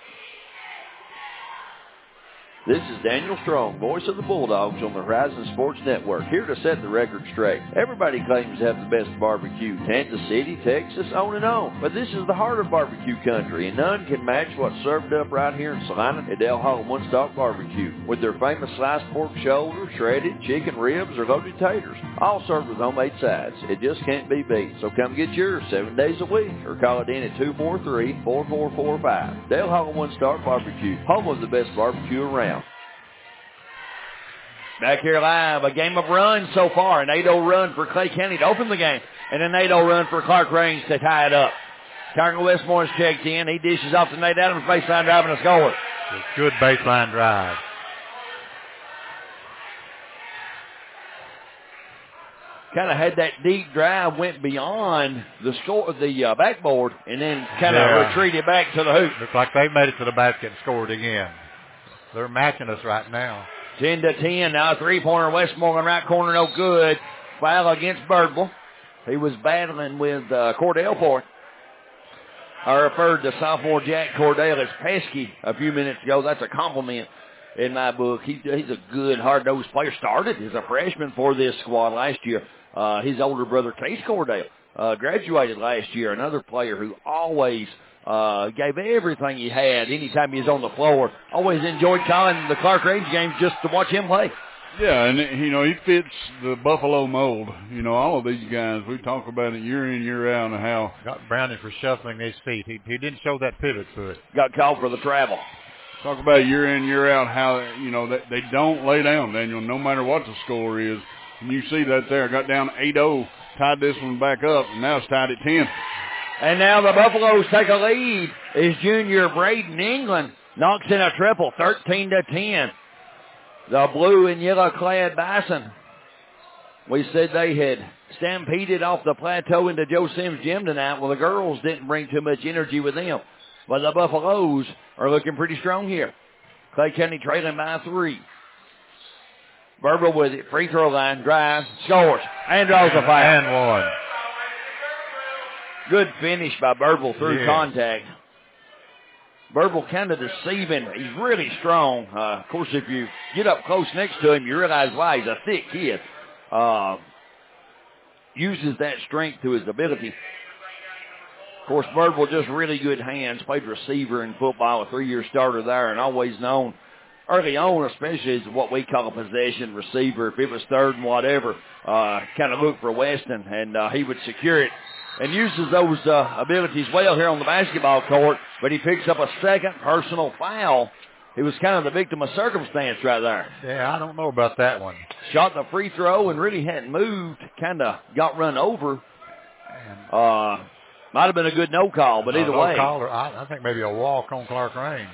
This is Daniel Strong, voice of the Bulldogs on the Horizon Sports Network, here to set the record straight. Everybody claims to have the best barbecue, Kansas City, Texas, on and on. But this is the heart of barbecue country, and none can match what's served up right here in Salina at Dale Hall One Stop Barbecue, with their famous sliced pork shoulder, shredded chicken ribs, or loaded taters, all served with homemade sides. It just can't be beat. So come get yours seven days a week, or call it in at two four three, four four four five. Dale Hall One Stop Barbecue, home of the best barbecue around. Back here live, a game of runs so far. An eight oh run for Clay County to open the game, and an eight oh run for Clark Range to tie it up. Carter Westmore's checked in. He dishes off to Nate Adams, baseline drive and a score. Good baseline drive. Kind of had that deep drive, went beyond the score, the uh, backboard, and then kind of yeah. retreated back to the hoop. Looks like they made it to the basket and scored again. They're matching us right now. ten to ten now, three-pointer, Westmore in right corner, no good. Foul against Birdville. He was battling with uh, Cordell for it. I referred to sophomore Jack Cordell as pesky a few minutes ago. That's a compliment in my book. He, he's a good, hard-nosed player. Started as a freshman for this squad last year. Uh, his older brother, Case Cordell, uh, graduated last year. Another player who always uh, gave everything he had anytime he was on the floor. Always enjoyed calling the Clark Range games just to watch him play. Yeah, and, you know, he fits the Buffalo mold. You know, all of these guys, we talk about it year in, year out, and how. Got Browning for shuffling his feet. He, he didn't show that pivot foot. Got called for the travel. Talk about year in, year out, how, you know, they, they don't lay down, Daniel, no matter what the score is. And you see that there. Got down eight oh, tied this one back up, and now it's tied at ten. And now the Buffaloes take a lead as junior Braden England knocks in a triple, thirteen to ten. The blue and yellow clad Bison. We said they had stampeded off the plateau into Joe Sims Gym tonight. Well, the girls didn't bring too much energy with them. But the Buffaloes are looking pretty strong here. Clay County trailing by three. Birdville with it. Free throw line. Drives. Scores. And draws a foul. And one. Good finish by Birdville through yeah. contact. Birdville kind of deceiving. He's really strong. Uh, of course, if you get up close next to him, you realize why. He's a thick kid. Uh, uses that strength to his ability. Of course, Birdville just really good hands. Played receiver in football, a three-year starter there, and always known early on, especially as what we call a possession receiver. If it was third and whatever, uh, kind of look for Weston, and uh, he would secure it. And uses those uh, abilities well here on the basketball court, but he picks up a second personal foul. He was kind of the victim of circumstance right there. Yeah, I don't know about that one. Shot the free throw and really hadn't moved, kind of got run over. Uh, might have been a good no call, but either no way. Call or I, I think maybe a walk on Clark Range.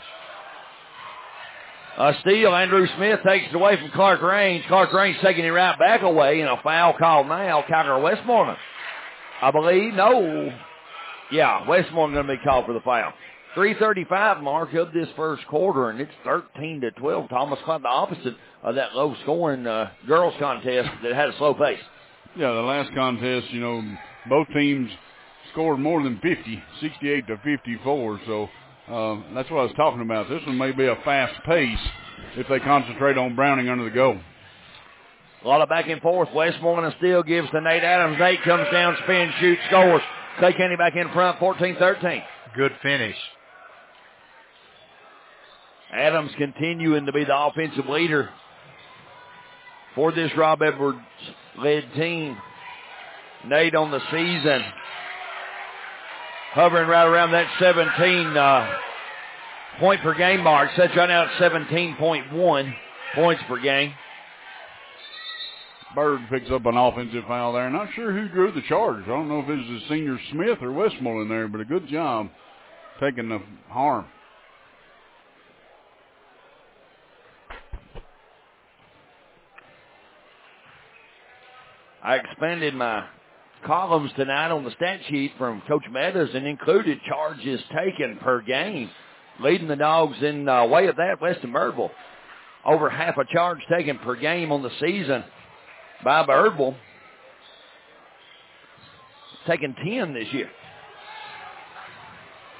A steal, Andrew Smith takes it away from Clark Range. Clark Range taking it right back away, and a foul called now. Kyler Westmoreland, I believe. No. Yeah, Westmoreland going to be called for the foul. three thirty-five mark of this first quarter, and it's thirteen to twelve. Thomas quite the opposite of that low-scoring uh, girls contest that had a slow pace. Yeah, the last contest, you know, both teams scored more than fifty, sixty-eight to fifty-four, so uh, that's what I was talking about. This one may be a fast pace if they concentrate on Browning under the goal. A lot of back and forth. Westmoreland still gives to Nate Adams. Nate comes down, spin, shoots, scores. Clay County back in front, fourteen thirteen. Good finish. Adams continuing to be the offensive leader for this Rob Edwards-led team. Nate on the season hovering right around that seventeen uh, point per game mark. Sets right now at seventeen point one points per game. Bird picks up an offensive foul there. Not sure who drew the charge. I don't know if it was the senior Smith or Westmoreland there, but a good job taking the harm. I expanded my columns tonight on the stat sheet from Coach Meadows and included charges taken per game. Leading the Dogs in uh, way of that, Weston Birdville. Over half a charge taken per game on the season by Birdville. Taking ten this year.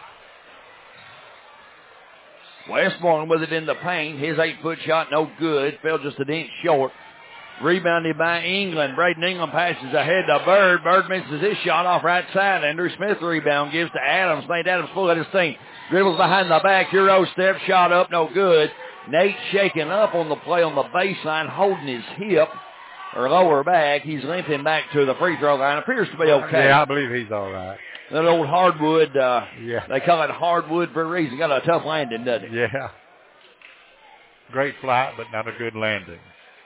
Westmoreland with it in the paint. His eight-foot shot, no good. Fell just an inch short. Rebounded by England. Braden England passes ahead to Bird. Bird misses his shot off right side. Andrew Smith rebound gives to Adams. Nate Adams full of his team. Dribbles behind the back. Euro step. Shot up. No good. Nate shaking up on the play on the baseline, holding his hip or lower back. He's limping back to the free throw line. Appears to be okay. Yeah, I believe he's all right. That old hardwood, uh, yeah. They call it hardwood for a reason. Got a tough landing, doesn't it? Yeah. Great flight, but not a good landing.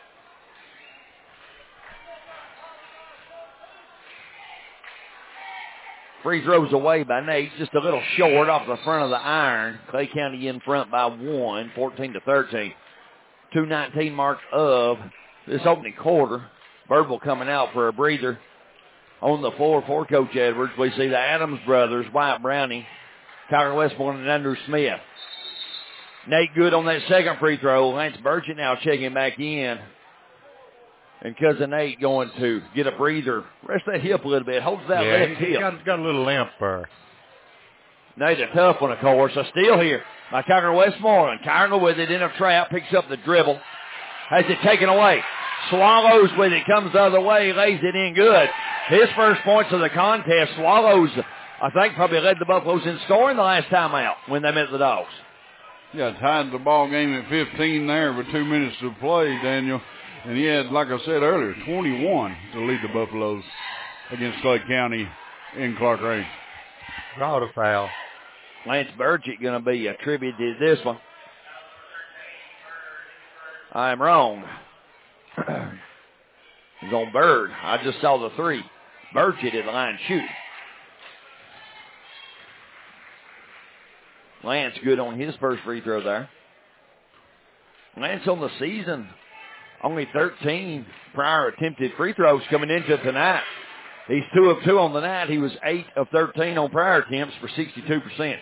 Free throws away by Nate, just a little short off the front of the iron. Clay County in front by one, fourteen to thirteen. two nineteen mark of this opening quarter. Birdville coming out for a breather. On the floor for Coach Edwards, we see the Adams brothers, Wyatt Browning, Tyler Westmoreland, and Andrew Smith. Nate good on that second free throw. Lance Burchett now checking back in. And Cousin Nate going to get a breather. Rest that hip a little bit. Holds that yeah, left he's hip. got, got a little limp there. Nate a tough one, of course. A steal here by Kyler Westmoreland. Kyler with it in a trap. Picks up the dribble. Has it taken away. Swallows with it. Comes the other way. Lays it in good. His first points of the contest. Swallows, I think, probably led the Buffaloes in scoring the last time out when they met the Dogs. Yeah, tied the ball game at fifteen there with two minutes to play, Daniel. And he had, like I said earlier, twenty-one to lead the Buffaloes against Clay County in Clark Range. Draw the foul. Lance Burchett going to be attributed to this one. I'm wrong. It's on Bird. I just saw the three. Burchett at the line shooting. Lance good on his first free throw there. Lance on the season, only thirteen prior attempted free throws coming into tonight. He's two of two on the night. He was eight of thirteen on prior attempts for sixty-two percent.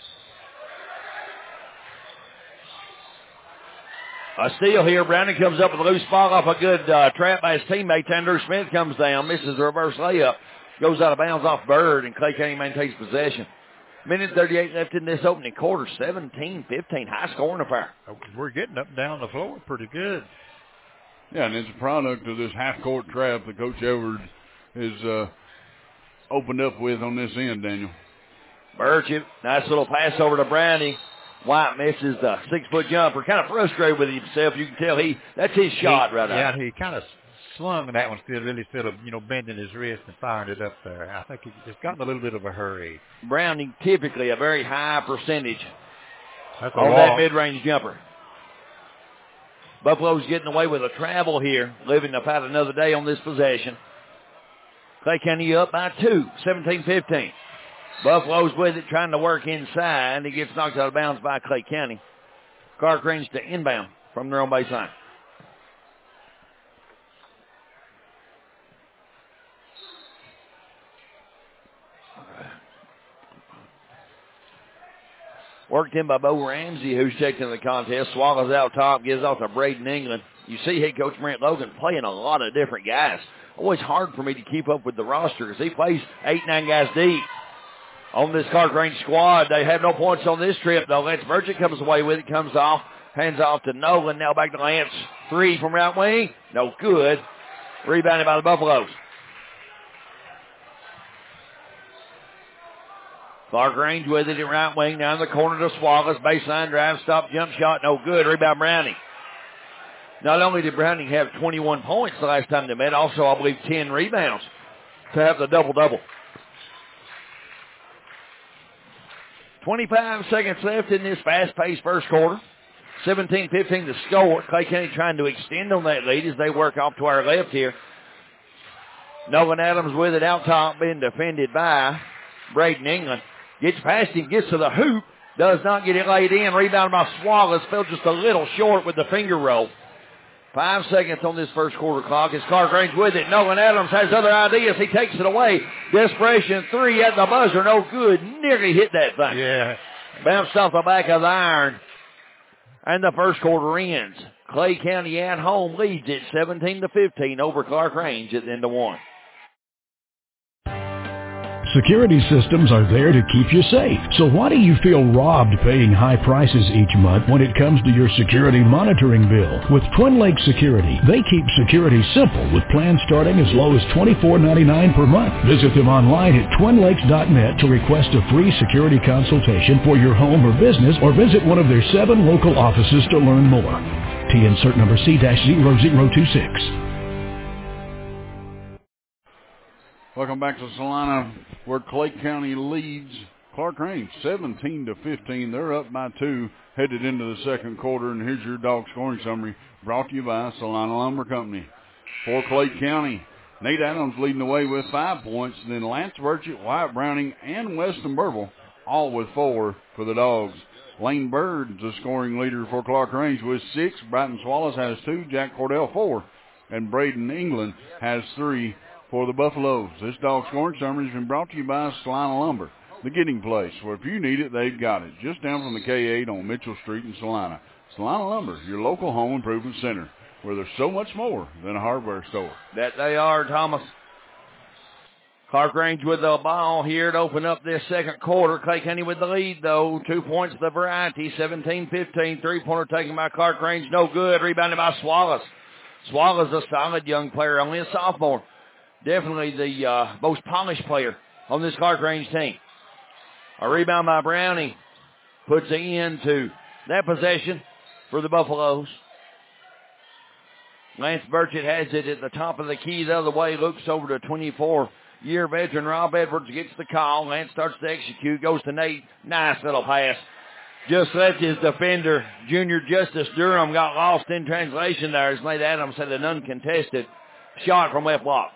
A steal here. Browning comes up with a loose ball off a good uh, trap by his teammate. Andrew Smith comes down, misses the reverse layup, goes out of bounds off Bird, and Clay County maintains possession. Minute thirty-eight left in this opening quarter. seventeen fifteen. High scoring affair. We're getting up and down the floor pretty good. Yeah, and it's a product of this half-court trap that Coach Edwards has uh, opened up with on this end, Daniel. Burchett, nice little pass over to Browning. White misses the six-foot jumper. Kind of frustrated with himself. You can tell he that's his shot he, right yeah, now. Yeah, he kind of slung that one still, really still, you know, bending his wrist and firing it up there. I think he just got in a little bit of a hurry. Browning typically a very high percentage that's on that mid-range jumper. Buffalo's getting away with a travel here, living about another day on this possession. Clay County up by two, seventeen fifteen. Buffalo's with it, trying to work inside. He gets knocked out of bounds by Clay County. Clark Range to inbound from their own baseline. Worked in by Bo Ramsey, who's checked into the contest. Swallows out top, gives off to Braden England. You see head coach Brent Logan playing a lot of different guys. Always hard for me to keep up with the roster because he plays eight, nine guys deep. On this Clark Range squad, they have no points on this trip, though. Lance Burchett comes away with it, comes off, hands off to Nolan. Now back to Lance. Three from right wing. No good. Rebounded by the Buffaloes. Clark Range with it at right wing. Down the corner to Swallows. Baseline drive, stop, jump shot. No good. Rebound Browning. Not only did Browning have twenty-one points the last time they met, also I believe ten rebounds to have the double-double. twenty-five seconds left in this fast-paced first quarter. seventeen fifteen to score. Clay County trying to extend on that lead as they work off to our left here. Nolan Adams with it out top, being defended by Braden England. Gets past him, gets to the hoop, does not get it laid in. Rebound by Swallows, fell just a little short with the finger roll. Five seconds on this first quarter clock. As Clark Range with it. Nolan Adams has other ideas. He takes it away. Desperation three at the buzzer. No good. Nearly hit that thing. Yeah. Bounced off the back of the iron. And the first quarter ends. Clay County at home leads it seventeen to fifteen over Clark Range at the end of one. Security systems are there to keep you safe. So why do you feel robbed paying high prices each month when it comes to your security monitoring bill? With Twin Lakes Security, they keep security simple with plans starting as low as twenty-four ninety-nine per month. Visit them online at twin lakes dot net to request a free security consultation for your home or business, or visit one of their seven local offices to learn more. T N cert number C zero zero two six. Welcome back to Salina, where Clay County leads Clark-Range seventeen to fifteen. They're up by two, headed into the second quarter. And here's your dog scoring summary, brought to you by Salina Lumber Company. For Clay County, Nate Adams leading the way with five points. Then Lance Burchett, Wyatt Browning, and Weston Burble, all with four for the Dogs. Lane Bird's the scoring leader for Clark-Range with six. Bratton Swallows has two. Jack Cordell four. And Braden England has three for the Buffaloes. This dog scoring summary has been brought to you by Salina Lumber, the getting place, where if you need it, they've got it. Just down from the K eight on Mitchell Street in Salina. Salina Lumber, your local home improvement center, where there's so much more than a hardware store. That they are, Thomas. Clark-Range with the ball here to open up this second quarter. Clay County with the lead, though. Two points the variety, seventeen fifteen. Three-pointer taken by Clark-Range, no good. Rebounded by Swallows. Swallows, a solid young player, only a sophomore. Definitely the uh, most polished player on this Clark-Range team. A rebound by Browning puts an end to that possession for the Buffaloes. Lance Burchett has it at the top of the key the other way, looks over to twenty-four-year veteran Rob Edwards, gets the call. Lance starts to execute, goes to Nate. Nice little pass. Just left his defender, Junior Justice Durham, got lost in translation there as Nate Adams had an uncontested shot from left block.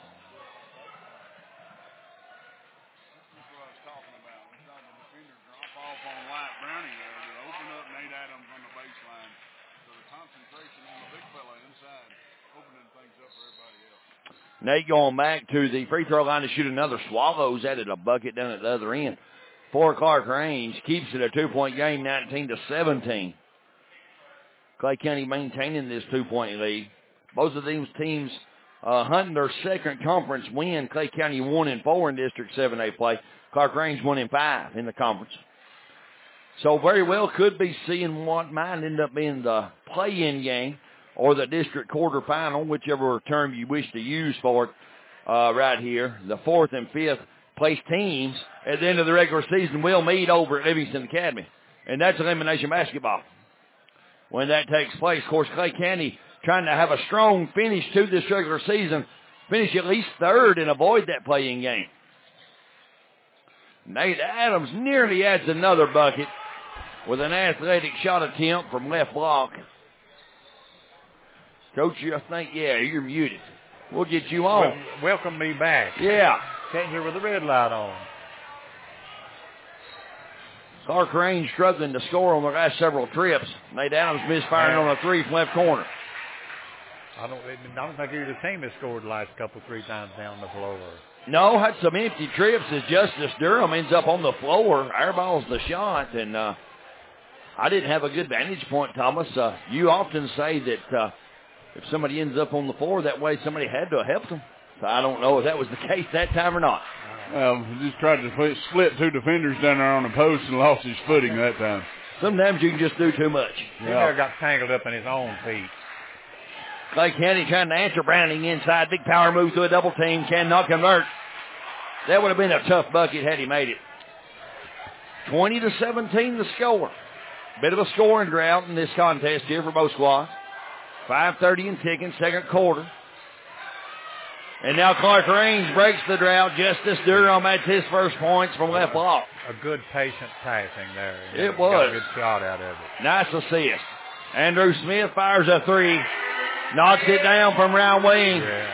Nate going back to the free throw line to shoot another. Swallows added a bucket down at the other end. For Clark-Range, keeps it a two-point game, nineteen to seventeen. Clay County maintaining this two-point lead. Both of these teams uh, hunting their second conference win. Clay County one and four in District seven A play. Clark-Range one and five in the conference. So very well could be seeing what might end up being the play-in game or the district quarterfinal, whichever term you wish to use for it uh, right here. The fourth and fifth place teams at the end of the regular season will meet over at Livingston Academy. And that's elimination basketball. When that takes place, of course, Clay County trying to have a strong finish to this regular season, finish at least third and avoid that play-in game. Nate Adams nearly adds another bucket with an athletic shot attempt from left block. Coach, I think, yeah, you're muted. We'll get you on. Well, welcome me back. Yeah. Sitting here with the red light on. Clark-Range struggling to score on the last several trips. Nate Adams misfiring on a three from left corner. I don't, I don't think either team has scored the last couple, three times down the floor. No, had some empty trips as Justice Durham ends up on the floor. Airball's the shot, and uh, I didn't have a good vantage point, Thomas. Uh, you often say that uh, if somebody ends up on the floor that way, somebody had to have helped them. So I don't know if that was the case that time or not. Well, he just tried to split two defenders down there on the post and lost his footing that time. Sometimes you can just do too much. He never got tangled up in his own feet. Clay County trying to answer Browning inside. Big power move to a double team. Cannot convert. That would have been a tough bucket had he made it. twenty to seventeen the score. Bit of a scoring drought in this contest here for both squads. five thirty and ticking, second quarter. And now Clark-Range breaks the drought. Justice Durham adds his first points from left block. A good patient passing there. It was. Got a good shot out of it. Nice assist. Andrew Smith fires a three. Knocks it down from round wing. Yeah.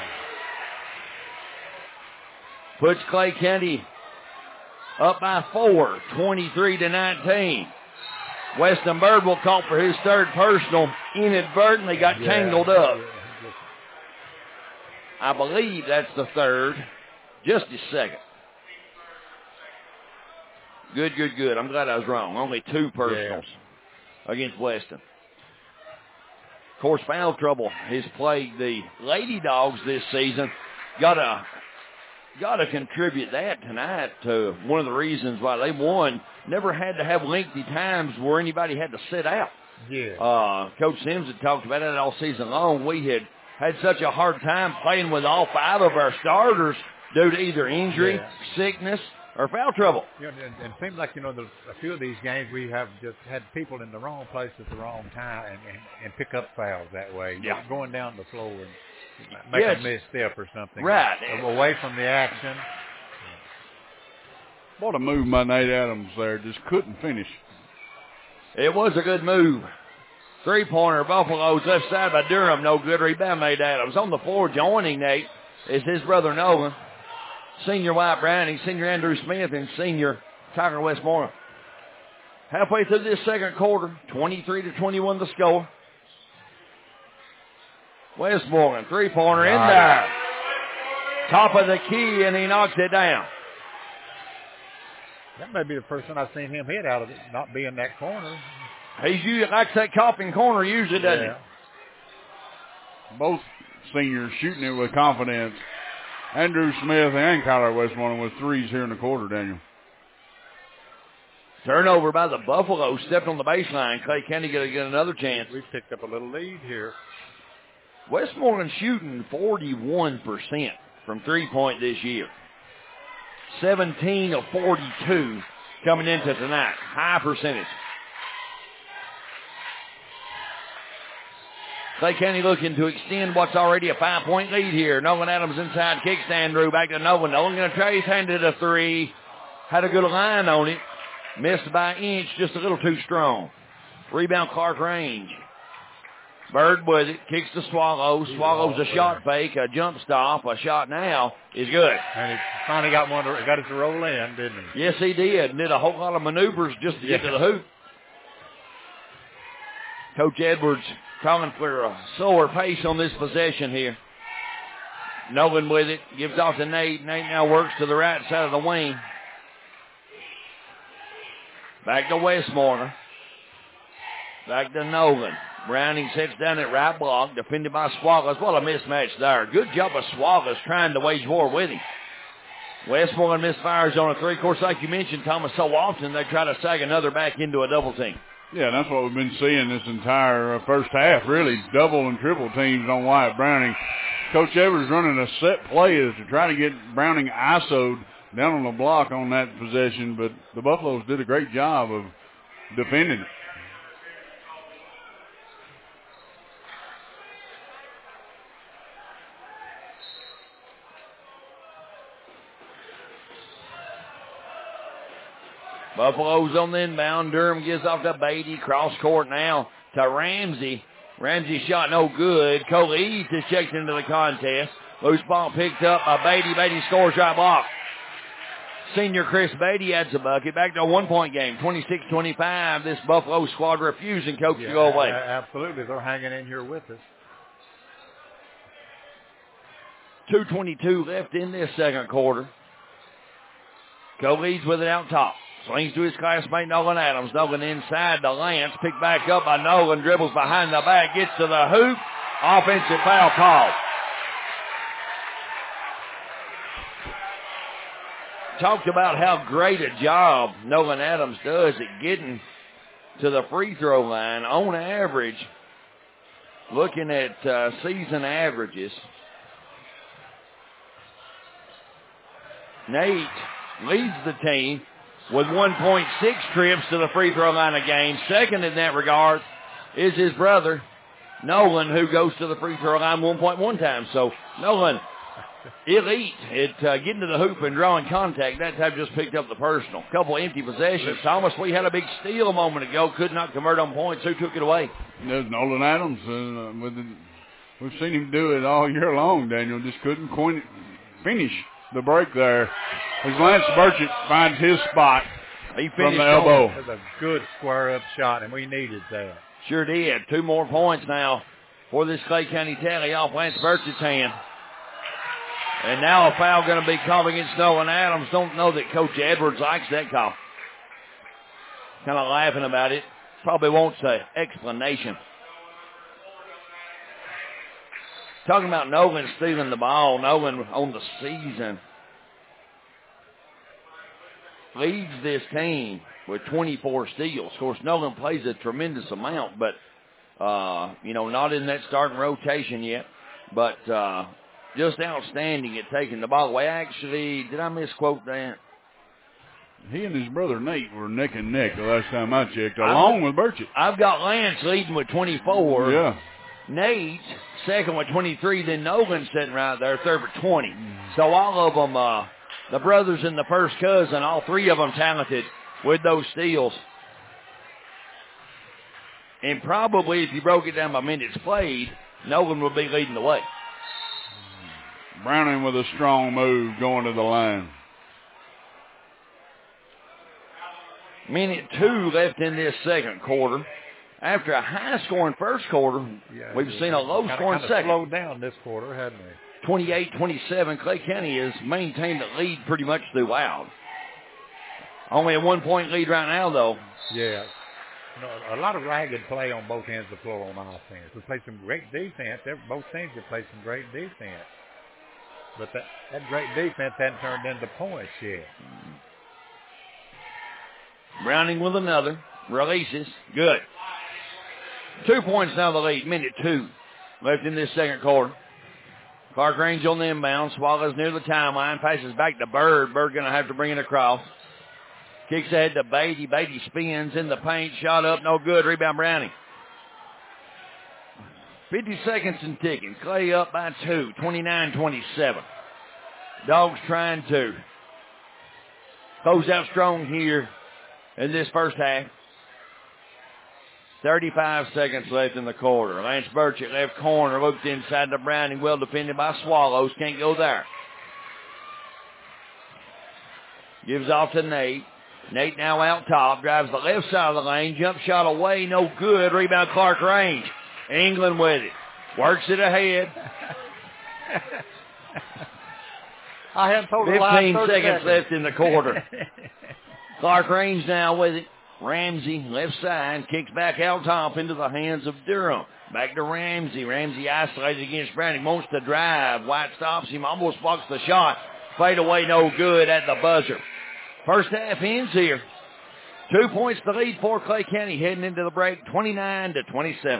Puts Clay County up by four, twenty-three to nineteen. Weston Bird will call for his third personal. Inadvertently got yeah. tangled up. I believe that's the third. Just a second. Good, good, good. I'm glad I was wrong. Only two personals yeah. against Weston. Of course, foul trouble has plagued the Lady Dogs this season. Got a got to contribute that tonight to one of the reasons why they won. Never had to have lengthy times where anybody had to sit out. Yeah. Uh, Coach Sims had talked about it all season long. We had had such a hard time playing with all five of our starters due to either injury, yeah. sickness, or foul trouble. You know, and, and it seems like, you know, the, a few of these games we have just had people in the wrong place at the wrong time and, and, and pick up fouls that way. Yeah. Going down the floor and make yes. a misstep or something. Right. Away from the action. What a move by Nate Adams there. Just couldn't finish. It was a good move. Three-pointer, Buffalo's left side by Durham. No good. Rebound, Nate Adams. On the floor, joining Nate is his brother Nolan, senior Wyatt Browning, senior Andrew Smith, and senior Tiger Westmoreland. Halfway through this second quarter, twenty-three to twenty-one the score. Westmoreland, three-pointer in there. Top of the key, and he knocks it down. That may be the first time I've seen him hit out of it, not being that corner. He's usually likes that copping corner usually, doesn't yeah. he? Both seniors shooting it with confidence. Andrew Smith and Kyler Westmoreland with threes here in the quarter, Daniel. Turnover by the Buffalo. Stepped on the baseline. Clay County going to get another chance. We've picked up a little lead here. Westmoreland shooting forty-one percent from three-point this year. seventeen of forty-two coming into tonight. High percentage. Clay County looking to extend what's already a five-point lead here. Nolan Adams inside, kicks to Andrew, back to Nolan. Nolan going to trace, handed a three. Had a good line on it. Missed by an inch, just a little too strong. Rebound, Clark Range. Bird with it, kicks to Swallows. Swallows a shot fake, a jump stop, a shot now is good. And he finally got one, to, got it to roll in, didn't he? Yes, he did, and did a whole lot of maneuvers just to yeah. get to the hoop. Coach Edwards calling for a slower pace on this possession here. Nolan with it, gives off to Nate. Nate now works to the right side of the wing. Back to Westmoreland. Back to Nolan. Browning sits down at right block, defended by Swallows. What a mismatch there. Good job of Swallows trying to wage war with him. Westmoreland misfires on a three. Of course, like you mentioned, Thomas, so often they try to sag another back into a double team. Yeah, that's what we've been seeing this entire uh, first half, really. Double and triple teams on Wyatt Browning. Coach Edwards running a set play is to try to get Browning I S O'd down on the block on that possession, but the Buffaloes did a great job of defending it. Buffalo's on the inbound. Durham gives off to Beatty. Cross court now to Ramsey. Ramsey shot no good. Cole Eads is checked into the contest. Loose ball picked up by Beatty. Beatty scores right block. Senior Chris Beatty adds a bucket. Back to a one-point game. twenty-six twenty-five. This Buffalo squad refusing Coach yeah, to go away. Absolutely. They're hanging in here with us. two twenty-two left in this second quarter. Cole Eads with it out top. Swings to his classmate Nolan Adams. Nolan inside to Lance. Picked back up by Nolan. Dribbles behind the back. Gets to the hoop. Offensive foul call. Talked about how great a job Nolan Adams does at getting to the free throw line. On average, looking at uh, season averages, Nate leads the team with one point six trips to the free throw line a game. Second in that regard is his brother, Nolan, who goes to the free throw line one point one times. So Nolan, elite at uh, getting to the hoop and drawing contact. That time just picked up the personal. Couple empty possessions. Thomas, we had a big steal a moment ago. Could not convert on points. Who took it away? There's Nolan Adams. Uh, with the, we've seen him do it all year long, Daniel. Just couldn't coin, finish the break there. As Lance Burchett finds his spot he from the elbow. That's a good square-up shot, and we needed that. Sure did. Two more points now for this Clay County tally off Lance Burchett's hand. And now a foul going to be called against Nolan Adams. Don't know that Coach Edwards likes that call. Kind of laughing about it. Probably wants an explanation. Talking about Nolan stealing the ball. Nolan on the season leads this team with twenty-four steals. Of course, Nolan plays a tremendous amount, but, uh, you know, not in that starting rotation yet. But uh, just outstanding at taking the ball away. Actually, did I misquote that? He and his brother Nate were neck and neck the last time I checked, along I've, with Burchett. I've got Lance leading with twenty-four. Yeah. Nate second with twenty-three. Then Nolan sitting right there, third with twenty. So all of them, uh, the brothers and the first cousin, all three of them talented with those steals. And probably if you broke it down by minutes played, Nolan would be leading the way. Browning with a strong move going to the line. Minute two left in this second quarter. After a high-scoring first quarter, yeah, we've seen a low-scoring kinda, kinda second. slowed down this quarter, hadn't we? twenty-eight twenty-seven. Clay County has maintained the lead pretty much throughout. Only a one-point lead right now, though. Yeah. You know, a lot of ragged play on both ends of the floor on offense. We played some great defense. Both teams have played some great defense. But that, that great defense hadn't turned into points yet. Browning with another. Releases. Good. Two points now the lead. Minute two left in this second quarter. Clark Range on the inbound. Swallows near the timeline. Passes back to Bird. Bird going to have to bring it across. Kicks ahead to Beatty. Beatty spins in the paint. Shot up. No good. Rebound Browning. fifty seconds and ticking. Clay up by two. twenty-nine twenty-seven. Dogs trying to close out strong here in this first half. thirty-five seconds left in the quarter. Lance Burchett, left corner, looked inside to Browning, well defended by Swallows. Can't go there. Gives off to Nate. Nate now out top, drives the left side of the lane, jump shot away, no good. Rebound Clark Range. England with it. Works it ahead. I hadn't told fifteen seconds, seconds left in the quarter. Clark Range now with it. Ramsey, left side, kicks back out top into the hands of Durham. Back to Ramsey. Ramsey isolated against Browning. Wants to drive. White stops him. Almost blocks the shot. Fade away, no good at the buzzer. First half ends here. Two points to lead for Clay County heading into the break, twenty-nine to twenty-seven.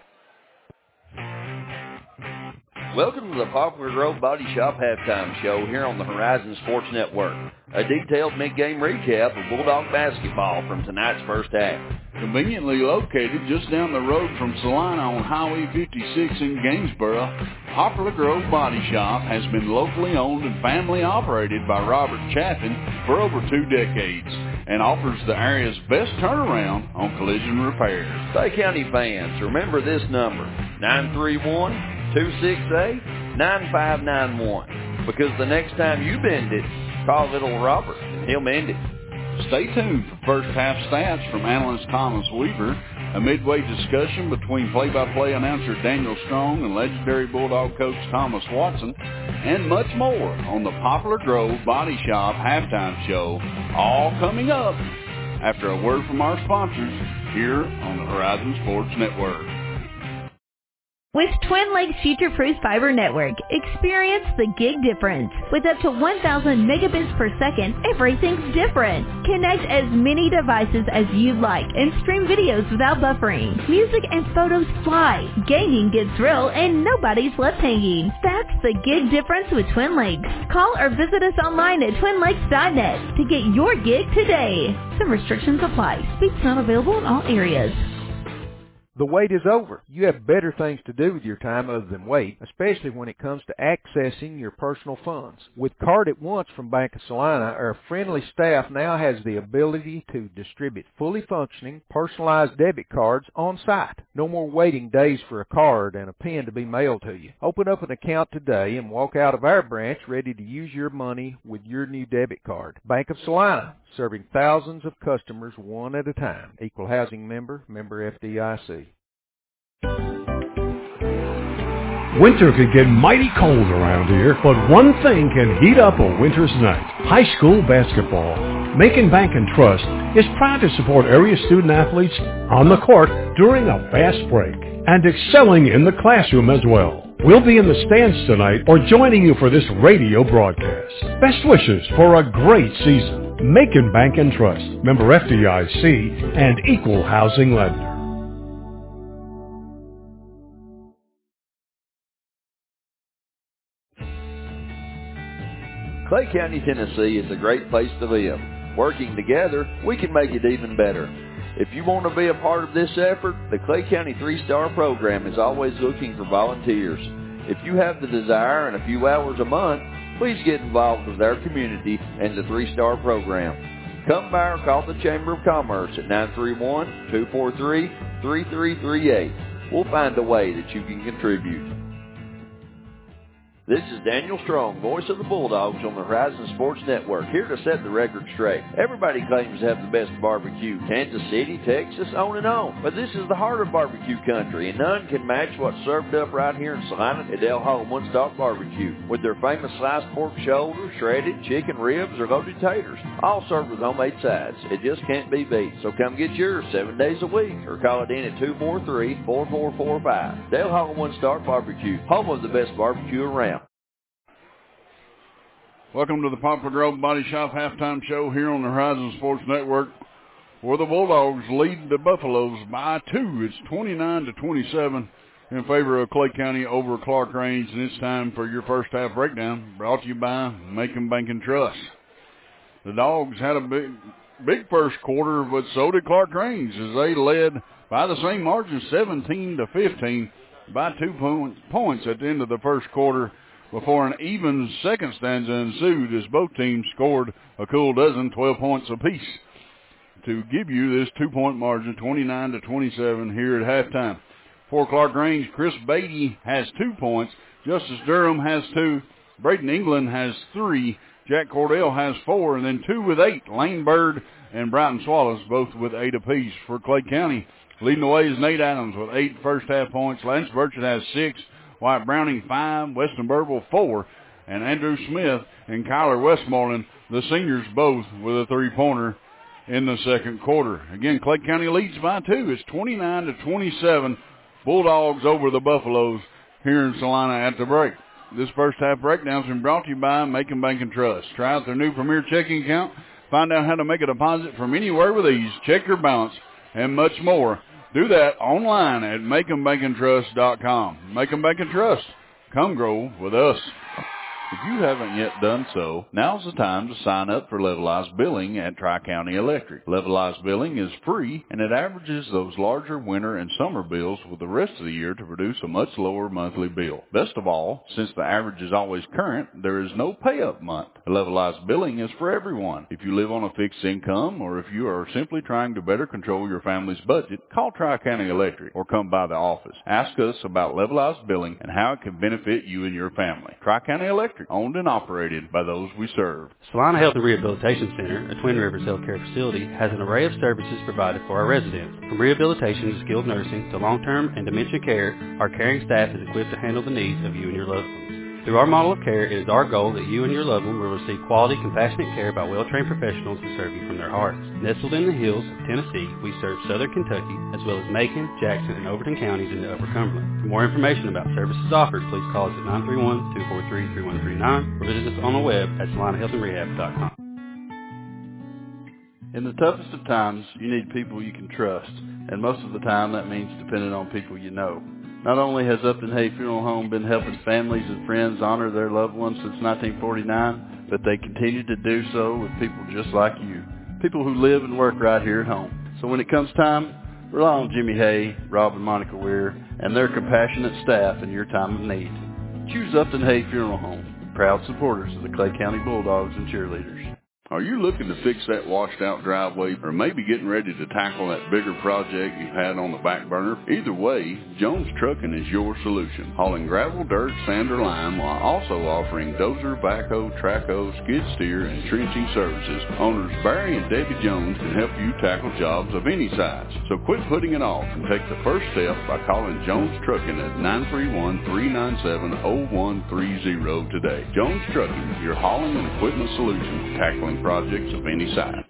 Welcome to the Poplar Grove Body Shop halftime show here on the Horizon Sports Network. A detailed mid-game recap of Bulldog basketball from tonight's first half. Conveniently located just down the road from Salina on Highway fifty-six in Gainesboro, Poplar Grove Body Shop has been locally owned and family operated by Robert Chaffin for over two decades and offers the area's best turnaround on collision repairs. Clay County fans, remember this number, nine three one, two six eight, nine five nine one, because the next time you bend it, call little Robert and he'll mend it. Stay tuned for first half stats from analyst Thomas Weaver, a midway discussion between play-by-play announcer Daniel Strong and legendary Bulldog coach Thomas Watson, and much more on the Poplar Grove Body Shop halftime show, all coming up after a word from our sponsors here on the Horizon Sports Network. With Twin Lakes Future-Proof Fiber Network, experience the gig difference. With up to one thousand megabits per second, everything's different. Connect as many devices as you'd like and stream videos without buffering. Music and photos fly, gaming gets real, and nobody's left hanging. That's the gig difference with Twin Lakes. Call or visit us online at twin lakes dot net to get your gig today. Some restrictions apply. Speeds not available in all areas. The wait is over. You have better things to do with your time other than wait, especially when it comes to accessing your personal funds. With Card at Once from Bank of Salina, our friendly staff now has the ability to distribute fully functioning, personalized debit cards on site. No more waiting days for a card and a pen to be mailed to you. Open up an account today and walk out of our branch ready to use your money with your new debit card. Bank of Salina, serving thousands of customers one at a time. Equal housing member, member F D I C. Winter can get mighty cold around here, but one thing can heat up a winter's night. High school basketball. Macon Bank and Trust is proud to support area student athletes on the court during a fast break and excelling in the classroom as well. We'll be in the stands tonight or joining you for this radio broadcast. Best wishes for a great season. Macon Bank and Trust, member F D I C, and equal housing lender. Clay County, Tennessee is a great place to live. Working together, we can make it even better. If you want to be a part of this effort, the Clay County three-Star Program is always looking for volunteers. If you have the desire and a few hours a month, please get involved with our community and the three-Star Program. Come by or call the Chamber of Commerce at nine three one, two four three, three three three eight. We'll find a way that you can contribute. This is Daniel Strong, voice of the Bulldogs on the Horizon Sports Network, here to set the record straight. Everybody claims to have the best barbecue, Kansas City, Texas, on and on. But this is the heart of barbecue country, and none can match what's served up right here in Salina at Del Hall One Stop Barbecue, with their famous sliced pork shoulder, shredded chicken ribs, or loaded taters, all served with homemade sides. It just can't be beat. So come get yours seven days a week, or call it in at two four three, four four four five. Del Hall One Stop Barbecue, home of the best barbecue around. Welcome to the Poplar Grove Body Shop halftime show here on the Horizon Sports Network, where the Bulldogs lead the Buffaloes by two. It's twenty-nine to twenty-seven in favor of Clay County over Clark Range, and it's time for your first half breakdown, brought to you by Macon Bank and Trust. The Dogs had a big, big first quarter, but so did Clark Range, as they led by the same margin, seventeen to fifteen, by two points at the end of the first quarter, before an even second stanza ensued as both teams scored a cool dozen, twelve points apiece, to give you this two-point margin, twenty-nine to twenty-seven, here at halftime. For Clark Range, Chris Beatty has two points, Justice Durham has two, Braden England has three, Jack Cordell has four, and then two with eight, Lane Bird and Brighton Swallows, both with eight apiece. For Clay County, leading the way is Nate Adams with eight first-half points, Lance Burchett has six, Wyatt Browning five, Weston Burble four, and Andrew Smith and Kyler Westmoreland, the seniors, both with a three-pointer in the second quarter. Again, Clay County leads by two. It's twenty-nine to twenty-seven, Bulldogs over the Buffaloes here in Salina at the break. This first half breakdown has been brought to you by Macon Bank and Trust. Try out their new Premier checking account. Find out how to make a deposit from anywhere with ease. Check your balance and much more. Do that online at macon bank and trust dot com. Macon Bank and Trust. Come grow with us. If you haven't yet done so, now's the time to sign up for Levelized Billing at Tri-County Electric. Levelized Billing is free, and it averages those larger winter and summer bills with the rest of the year to produce a much lower monthly bill. Best of all, since the average is always current, there is no pay-up month. Levelized Billing is for everyone. If you live on a fixed income, or if you are simply trying to better control your family's budget, call Tri-County Electric or come by the office. Ask us about Levelized Billing and how it can benefit you and your family. Tri-County Electric, owned and operated by those we serve. Salina Health and Rehabilitation Center, a Twin Rivers healthcare facility, has an array of services provided for our residents. From rehabilitation to skilled nursing to long-term and dementia care, our caring staff is equipped to handle the needs of you and your loved ones. Through our model of care, it is our goal that you and your loved one will receive quality, compassionate care by well-trained professionals who serve you from their hearts. Nestled in the hills of Tennessee, we serve southern Kentucky, as well as Macon, Jackson, and Overton counties in the Upper Cumberland. For more information about services offered, please call us at nine three one, two four three, three one three nine or visit us on the web at salina health and rehab dot com. In the toughest of times, you need people you can trust, and most of the time that means depending on people you know. Not only has Upton Hay Funeral Home been helping families and friends honor their loved ones since nineteen forty-nine, but they continue to do so with people just like you, people who live and work right here at home. So when it comes time, rely on Jimmy Hay, Rob and Monica Weir, and their compassionate staff in your time of need. Choose Upton Hay Funeral Home, proud supporters of the Clay County Bulldogs and cheerleaders. Are you looking to fix that washed-out driveway, or maybe getting ready to tackle that bigger project you've had on the back burner? Either way, Jones Trucking is your solution. Hauling gravel, dirt, sand, or lime, while also offering dozer, backhoe, trackhoe, skid steer, and trenching services. Owners Barry and Debbie Jones can help you tackle jobs of any size. So quit putting it off and take the first step by calling Jones Trucking at nine three one, three nine seven, zero one three zero today. Jones Trucking, your hauling and equipment solution, tackling projects of any size.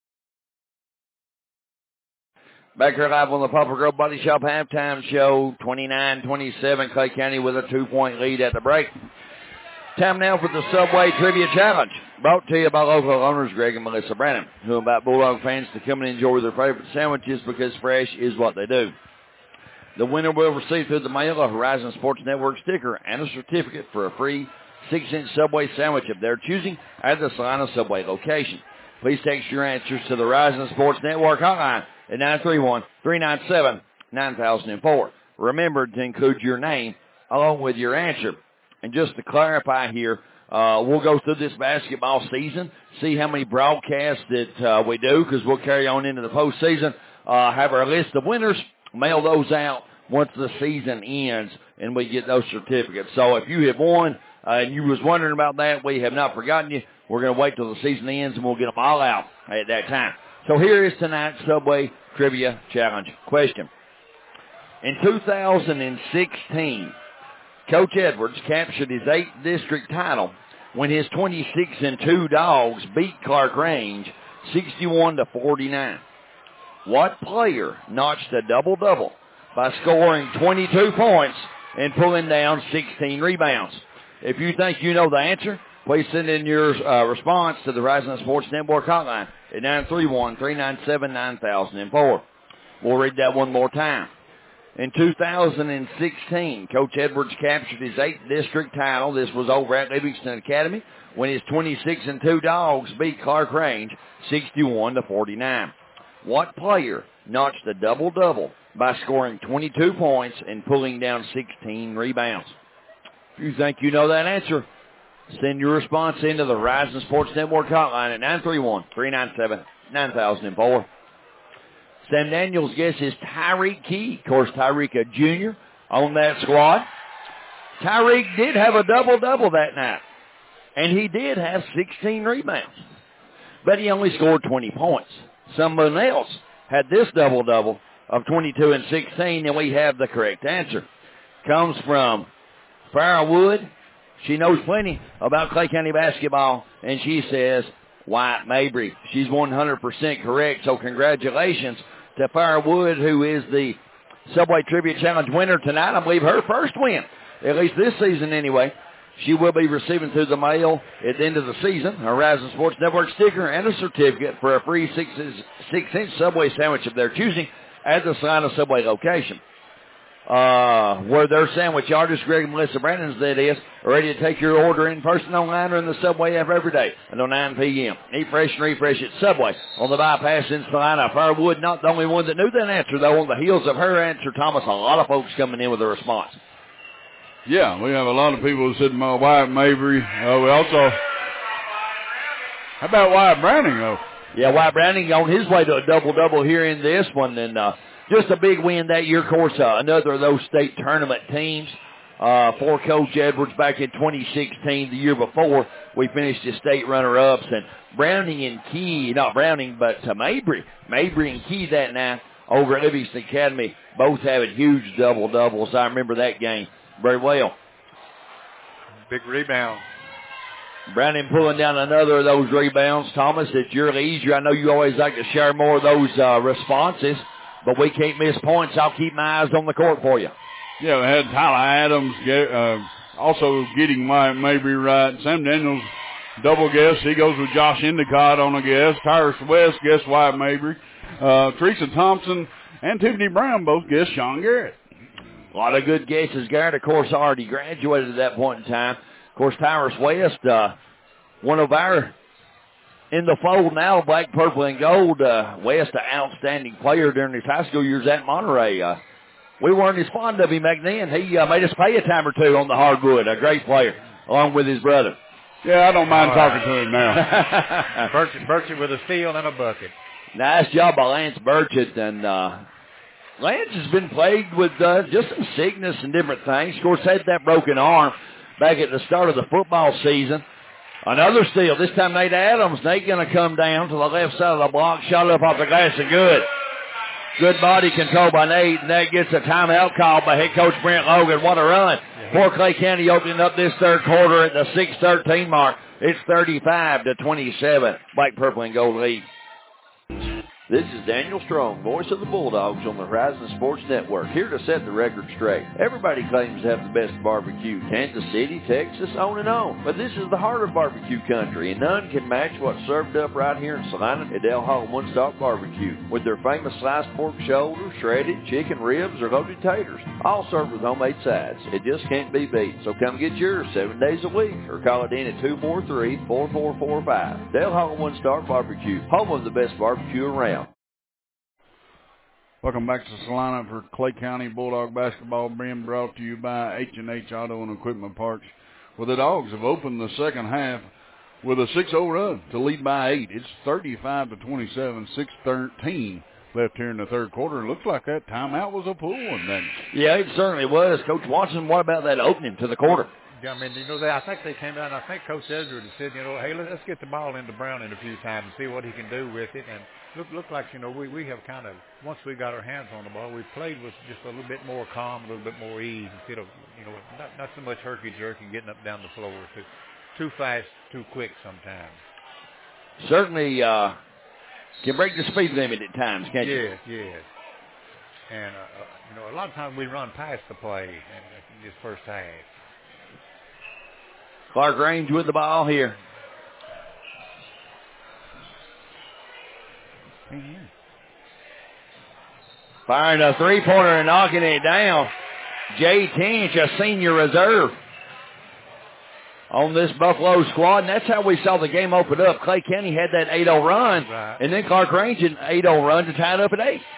Back here live on the Poplar Grove Body Shop halftime show, twenty-nine twenty-seven, Clay County with a two-point lead at the break. Time now for the Subway Trivia Challenge, brought to you by local owners Greg and Melissa Branham, who invite Bulldog fans to come and enjoy their favorite sandwiches because fresh is what they do. The winner will receive through the mail a Horizon Sports Network sticker and a certificate for a free six-inch Subway sandwich of their choosing at the Salina Subway location. Please text your answers to the Horizon Sports Network hotline at nine three one, three nine seven, nine thousand four. Remember to include your name along with your answer. And just to clarify here, uh, we'll go through this basketball season, see how many broadcasts that uh, we do, because we'll carry on into the postseason, uh, have our list of winners, mail those out once the season ends, and we get those certificates. So if you have won uh, and you was wondering about that, we have not forgotten you. We're going to wait till the season ends, and we'll get them all out at that time. So here is tonight's Subway Trivia Challenge question. In two thousand sixteen, Coach Edwards captured his eighth district title when his twenty-six and two Dogs beat Clark Range sixty-one to forty-nine. What player notched a double-double by scoring twenty-two points and pulling down sixteen rebounds? If you think you know the answer, please send in your uh, response to the Horizon Sports Network hotline at nine three one, three nine seven, nine thousand four. We'll read that one more time. In two thousand sixteen, Coach Edwards captured his eighth district title. This was over at Livingston Academy when his twenty-six and two Dogs beat Clark Range sixty-one to forty-nine. What player notched a double-double by scoring twenty-two points and pulling down sixteen rebounds? If you think you know that answer, send your response into the Horizon Sports Network hotline at nine three one, three nine seven, nine thousand four. Sam Daniels' guess is Tyreek Key. Of course, Tyreek a junior on that squad. Tyreek did have a double-double that night, and he did have sixteen rebounds. But he only scored twenty points. Someone else had this double-double of twenty-two and sixteen, and we have the correct answer. Comes from Farrah Wood. She knows plenty about Clay County basketball, and she says Wyatt Mabry. She's one hundred percent correct, so congratulations to Farrah Wood, who is the Subway Trivia Challenge winner tonight. I believe her first win, at least this season anyway. She will be receiving through the mail at the end of the season a Horizon Sports Network sticker and a certificate for a free six, six-inch Subway sandwich of their choosing at the Salina Subway location. Uh, where their sandwich artist, Greg and Melissa Brandon's, that is, are ready to take your order in person, online, or in the Subway app every day until nine p.m. Eat fresh and refresh at Subway on the bypass in Salina. Farrah Wood, not the only one that knew that answer, though. On the heels of her answer, Thomas, a lot of folks coming in with a response. Yeah, we have a lot of people who said Wyatt Mabry. Uh, we also, how about Wyatt Browning, though? Yeah, Wyatt Browning on his way to a double-double here in this one, and uh, just a big win that year. Of course, uh, another of those state tournament teams uh, for Coach Edwards back in twenty sixteen, the year before. We finished as state runner-ups. And Browning and Key, not Browning, but uh, Mabry. Mabry and Key that night over at Livingston Academy, both having huge double-doubles. I remember that game very well. Big rebound. Browning pulling down another of those rebounds. Thomas, it's your leisure. I know you always like to share more of those uh, responses, but we can't miss points. I'll keep my eyes on the court for you. Yeah, we had Tyler Adams get, uh, also getting Wyatt Mabry right. Sam Daniels, double guess. He goes with Josh Endicott on a guess. Tyrus West guessed Wyatt Mabry. Uh, Teresa Thompson and Tiffany Brown both guessed Sean Garrett. A lot of good guesses. Garrett, of course, already graduated at that point in time. Of course, Tyrus West, uh, one of our in the fold now, black, purple, and gold. Uh, West, an outstanding player during his high school years at Monterey. Uh, we weren't as fond of him back then. He uh, made us pay a time or two on the hardwood. A great player, along with his brother. Yeah, I don't mind All talking right. to him now. Burchett, Burchett with a steal and a bucket. Nice job by Lance Burchett. And uh, Lance has been plagued with uh, just some sickness and different things. Of course, had that broken arm back at the start of the football season. Another steal. This time Nate Adams. Nate going to come down to the left side of the block. Shot up off the glass and good. Good body control by Nate, and that gets a timeout call by head coach Brent Logan. What a run. For Clay County opening up this third quarter at the six thirteen mark. It's thirty-five to twenty-seven. Black, purple, and gold lead. This is Daniel Strong, voice of the Bulldogs on the Horizon Sports Network, here to set the record straight. Everybody claims to have the best barbecue, Kansas City, Texas, on and on. But this is the heart of barbecue country, and none can match what's served up right here in Salina at Del Hall One Stop Barbecue, with their famous sliced pork shoulder, shredded chicken ribs, or loaded taters, all served with homemade sides. It just can't be beat. So come get yours seven days a week, or call it in at two four three, four four four five. Del Hall One Star Barbecue, home of the best barbecue around. Welcome back to Salina for Clay County Bulldog basketball, being brought to you by H and H Auto and Equipment Parts. Well, the Dogs have opened the second half with a six oh run to lead by eight. It's thirty-five to twenty-seven, six thirteen left here in the third quarter. It looks like that timeout was a pull one then. Yeah, it certainly was. Coach Watson, what about that opening to the quarter? Yeah, I mean, you know, they, I think they came out, and I think Coach Edwards said, you know, hey, let's get the ball into Browning a few times and see what he can do with it. And look, look like, you know, we, we have kind of, once we got our hands on the ball, we played with just a little bit more calm, a little bit more ease, instead of, you know, not, not so much herky-jerky getting up down the floor. Too, too fast, too quick sometimes. Certainly uh, can break the speed limit at times, can't you? Yes, yes. And, uh, you know, a lot of times we run past the play in, in this first half. Clark Range with the ball here. Mm-hmm. Firing a three-pointer and knocking it down. Jay Tinch, a senior reserve on this Buffalo squad. And that's how we saw the game open up. Clay County had that eight oh run. Right. And then Clark Range an eight oh run to tie it up at eight.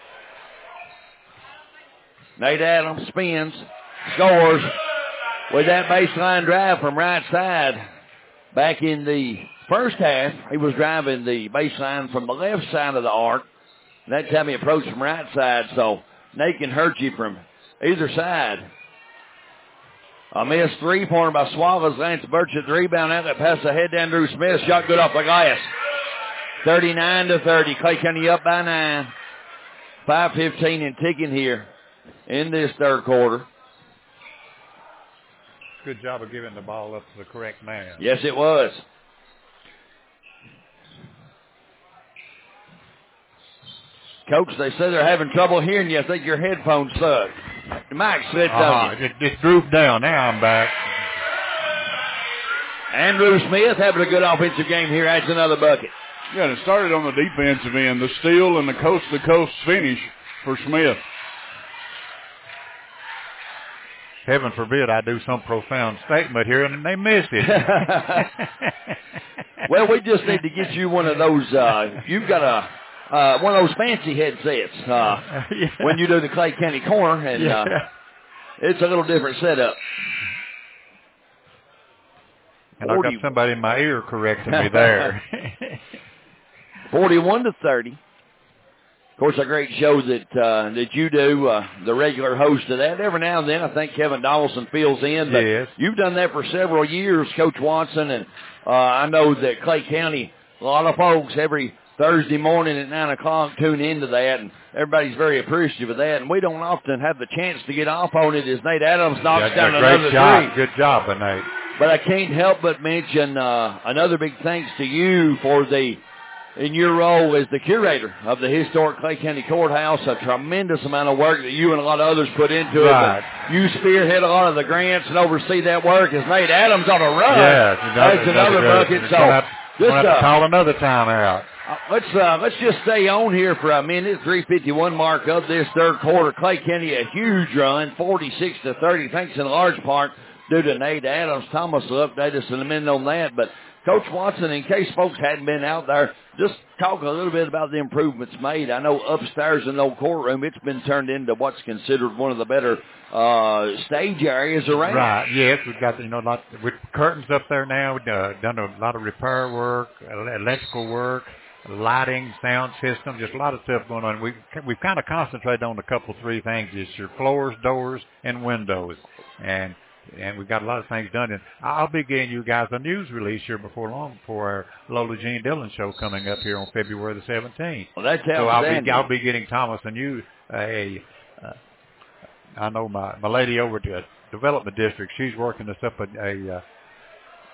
Nate Adams spins, scores with that baseline drive from right side. Back in the first half, he was driving the baseline from the left side of the arc. That time he approached from right side, so Nate can hurt you from either side. A missed three-pointer by Swallows. Lance Burchett, the rebound outlet pass ahead to Andrew Smith. Shot good off the glass. thirty-nine to thirty. Clay County up by nine. five fifteen and ticking here in this third quarter. Good job of giving the ball up to the correct man. Yes, it was. Coach, they say they're having trouble hearing you. I think your headphones suck. The mic slipped uh-huh. on you. It, it drooped down. Now I'm back. Andrew Smith having a good offensive game here. Adds another bucket. Yeah, and it started on the defensive end. The steal and the coast-to-coast finish for Smith. Heaven forbid I do some profound statement here and they miss it. Well, we just need to get you one of those. Uh, you've got a uh, one of those fancy headsets uh, yeah. when you do the Clay County corner, and yeah. uh, it's a little different setup. And I've got somebody in my ear correcting me there. Forty-one to thirty. Of course, a great show that uh, that you do, uh, the regular host of that. Every now and then, I think Kevin Dawson fills in. But yes. You've done that for several years, Coach Watson, and uh, I know that Clay County, a lot of folks every Thursday morning at nine o'clock tune into that, and everybody's very appreciative of that. And we don't often have the chance to get off on it as Nate Adams knocks yeah, down great another job. three. Good job, Nate. But I can't help but mention uh, another big thanks to you for the in your role as the curator of the historic Clay County Courthouse, a tremendous amount of work that you and a lot of others put into right. it. But you spearhead a lot of the grants and oversee that work as Nate Adams on a run. Yeah, that's another bucket. So have, just have uh, to call another timeout. Uh, let's uh, let's just stay on here for a minute. three fifty-one mark of this third quarter. Clay County a huge run, forty-six to thirty, thanks in large part due to Nate Adams. Thomas will update us in a minute on that, but Coach Watson, in case folks hadn't been out there, just talk a little bit about the improvements made. I know upstairs in the old courtroom, it's been turned into what's considered one of the better uh, stage areas around. Right, yes. We've got, you know, lot, with curtains up there now. We've uh, done a lot of repair work, electrical work, lighting, sound system, just a lot of stuff going on. We've, we've kind of concentrated on a couple, three things. It's your floors, doors, and windows. And And we've got a lot of things done. And I'll be getting you guys a news release here before long for our Lola Jean Dillon show coming up here on February the seventeenth. Well, that's so I'll outstanding. be, I'll be getting Thomas and you a, uh, I know my, my lady over at the Development District, she's working us up a, a,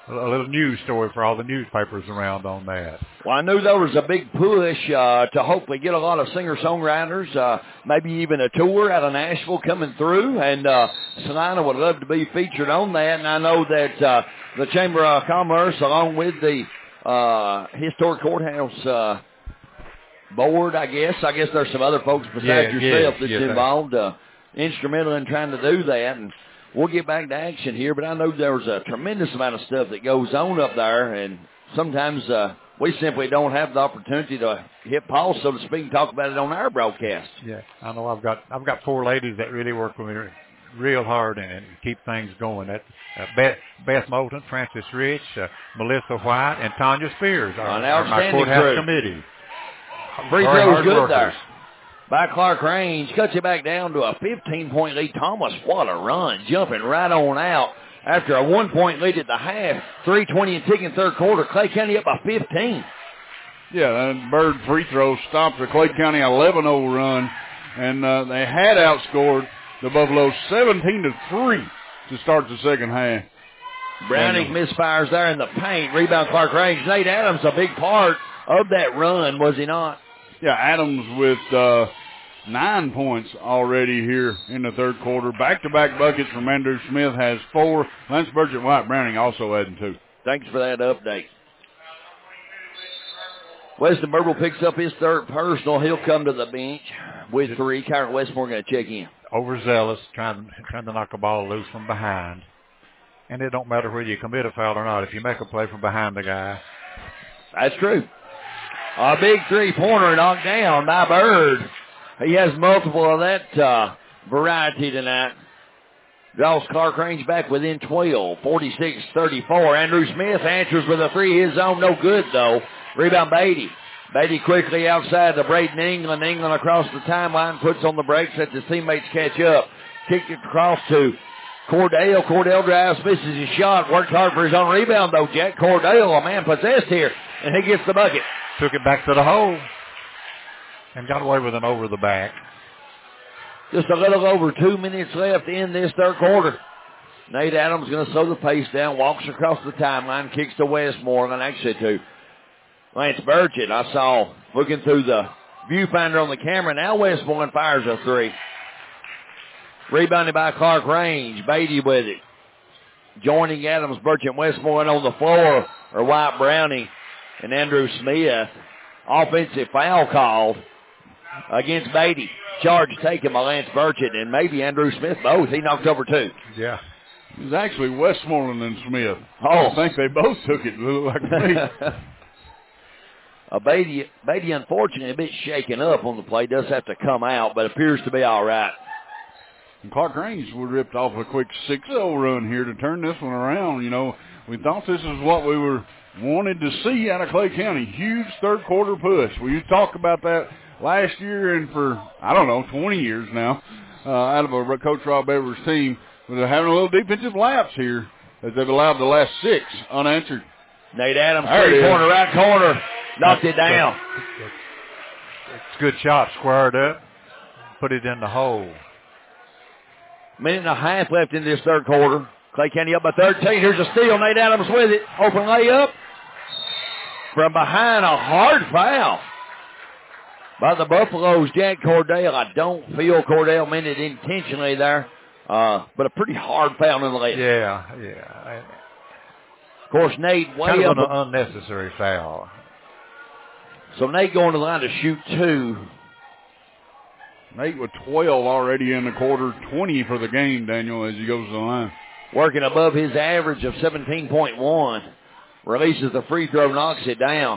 a little news story for all the newspapers around on that. Well, I knew there was a big push uh, to hopefully get a lot of singer-songwriters, uh, maybe even a tour out of Nashville coming through, and uh, Salina would love to be featured on that. And I know that uh, the Chamber of Commerce, along with the uh, Historic Courthouse uh, Board, I guess, I guess there's some other folks besides yeah, yourself yeah, that's yeah, involved, uh, instrumental in trying to do that. And we'll get back to action here, but I know there's a tremendous amount of stuff that goes on up there, and sometimes uh, we simply don't have the opportunity to hit pause, so to speak, and talk about it on our broadcast. Yeah, I know. I've got I've got four ladies that really work with me real hard and, and keep things going. That uh, Beth, Beth Moulton, Frances Rich, uh, Melissa White, and Tanya Spears are, An are my outstanding courthouse crew. committee. Free Very throws hard good workers. there by Clark Range. Cuts it back down to a fifteen-point lead. Thomas, what a run, jumping right on out after a one-point lead at the half. three twenty and ticking third quarter. Clay County up by fifteen. Yeah, and Bird free throw stopped the Clay County eleven oh run, and uh, they had outscored the Buffaloes seventeen to three to start the second half. Browning misfires there in the paint. Rebound Clark Range. Nate Adams, a big part of that run, was he not? Yeah, Adams with uh, nine points already here in the third quarter. Back-to-back buckets from Andrew Smith has four. Lance Burgett White Browning also adding two. Thanks for that update. Weston Burble picks up his third personal. He'll come to the bench with three. Kyron Westmore going to check in. Overzealous, trying, trying to knock a ball loose from behind. And it don't matter whether you commit a foul or not. If you make a play from behind the guy. That's true. A big three-pointer knocked down by Bird. He has multiple of that uh, variety tonight. Draws Clark Range back within twelve, forty-six thirty-four. Andrew Smith answers with a three. His own, no good, though. Rebound, Beatty. Beatty quickly outside to Braden England. England across the timeline, puts on the brakes, lets his teammates catch up. Kicked it across to Cordell. Cordell drives, misses his shot. Worked hard for his own rebound, though, Jack Cordell, a man possessed here, and he gets the bucket. Took it back to the hole and got away with an over the back. Just a little over two minutes left in this third quarter. Nate Adams going to slow the pace down, walks across the timeline, kicks to Westmore, and actually to Lance Burchett. I saw looking through the viewfinder on the camera. Now Westmore fires a three. Rebounded by Clark Range. Beatty with it. Joining Adams, Burchett, Westmore on the floor are White Browning and Andrew Smith. Offensive foul called against Beatty. Charge taken by Lance Burchett and maybe Andrew Smith both. He knocked over two. Yeah. It was actually Westmoreland and Smith. Oh. I think they both took it. It looked like to me. uh, Beatty, Beatty, unfortunately, a bit shaken up on the play. Does have to come out, but appears to be all right. And Clark Range were ripped off a quick six oh run here to turn this one around. You know, we thought this is what we were wanted to see out of Clay County. Huge third quarter push. We talked about that last year and for, I don't know, twenty years now, uh, out of a Coach Rob Evers team. They're having a little defensive lapse here as they've allowed the last six unanswered. Nate Adams, three-pointer, right corner, knocked it down. It's a good shot, squared up, put it in the hole. Minute and a half left in this third quarter. Clay County up by thirteen. Here's a steal. Nate Adams with it. Open layup. From behind, a hard foul by the Buffaloes, Jack Cordell. I don't feel Cordell meant it intentionally there, uh, but a pretty hard foul nonetheless. Yeah, yeah. Of course, Nate way kind of up. an unnecessary foul. So Nate going to the line to shoot two. Nate with twelve already in the quarter, twenty for the game, Daniel, as he goes to the line. Working above his average of seventeen point one. Releases the free throw, knocks it down.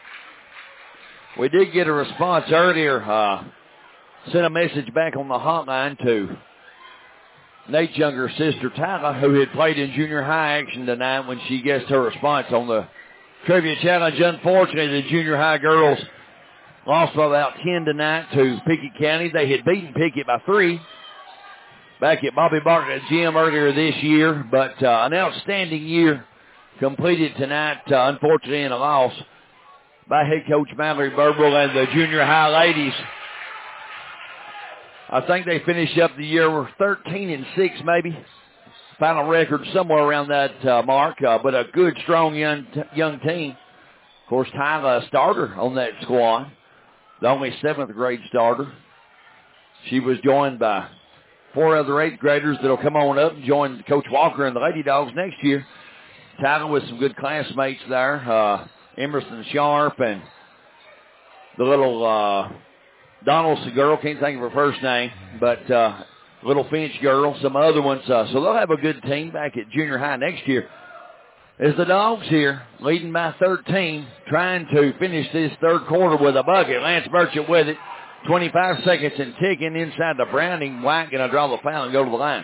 We did get a response earlier. Uh, sent a message back on the hotline to Nate's younger sister, Tyler, who had played in junior high action tonight when she guessed her response on the trivia challenge. Unfortunately, the junior high girls lost by about ten tonight to Pickett County. They had beaten Pickett by three back at Bobby Barton Gym earlier this year, but uh, an outstanding year completed tonight, uh, unfortunately, in a loss by head coach Mallory Burble and the junior high ladies. I think they finished up the year with thirteen and six, maybe. final record somewhere around that uh, mark, uh, but a good, strong young t- young team. Of course, Tyla, a starter on that squad, the only seventh grade starter. She was joined by four other eighth graders that will come on up and join Coach Walker and the Lady Dogs next year. Tyla with some good classmates there, uh, Emerson Sharp and the little uh, Donaldson girl, can't think of her first name, but uh, little Finch girl, some other ones. Uh, so they'll have a good team back at junior high next year. As the Dogs here, leading by thirteen, trying to finish this third quarter with a bucket. Lance Burchett with it. twenty-five seconds and ticking inside the Browning. White going to draw the foul and go to the line.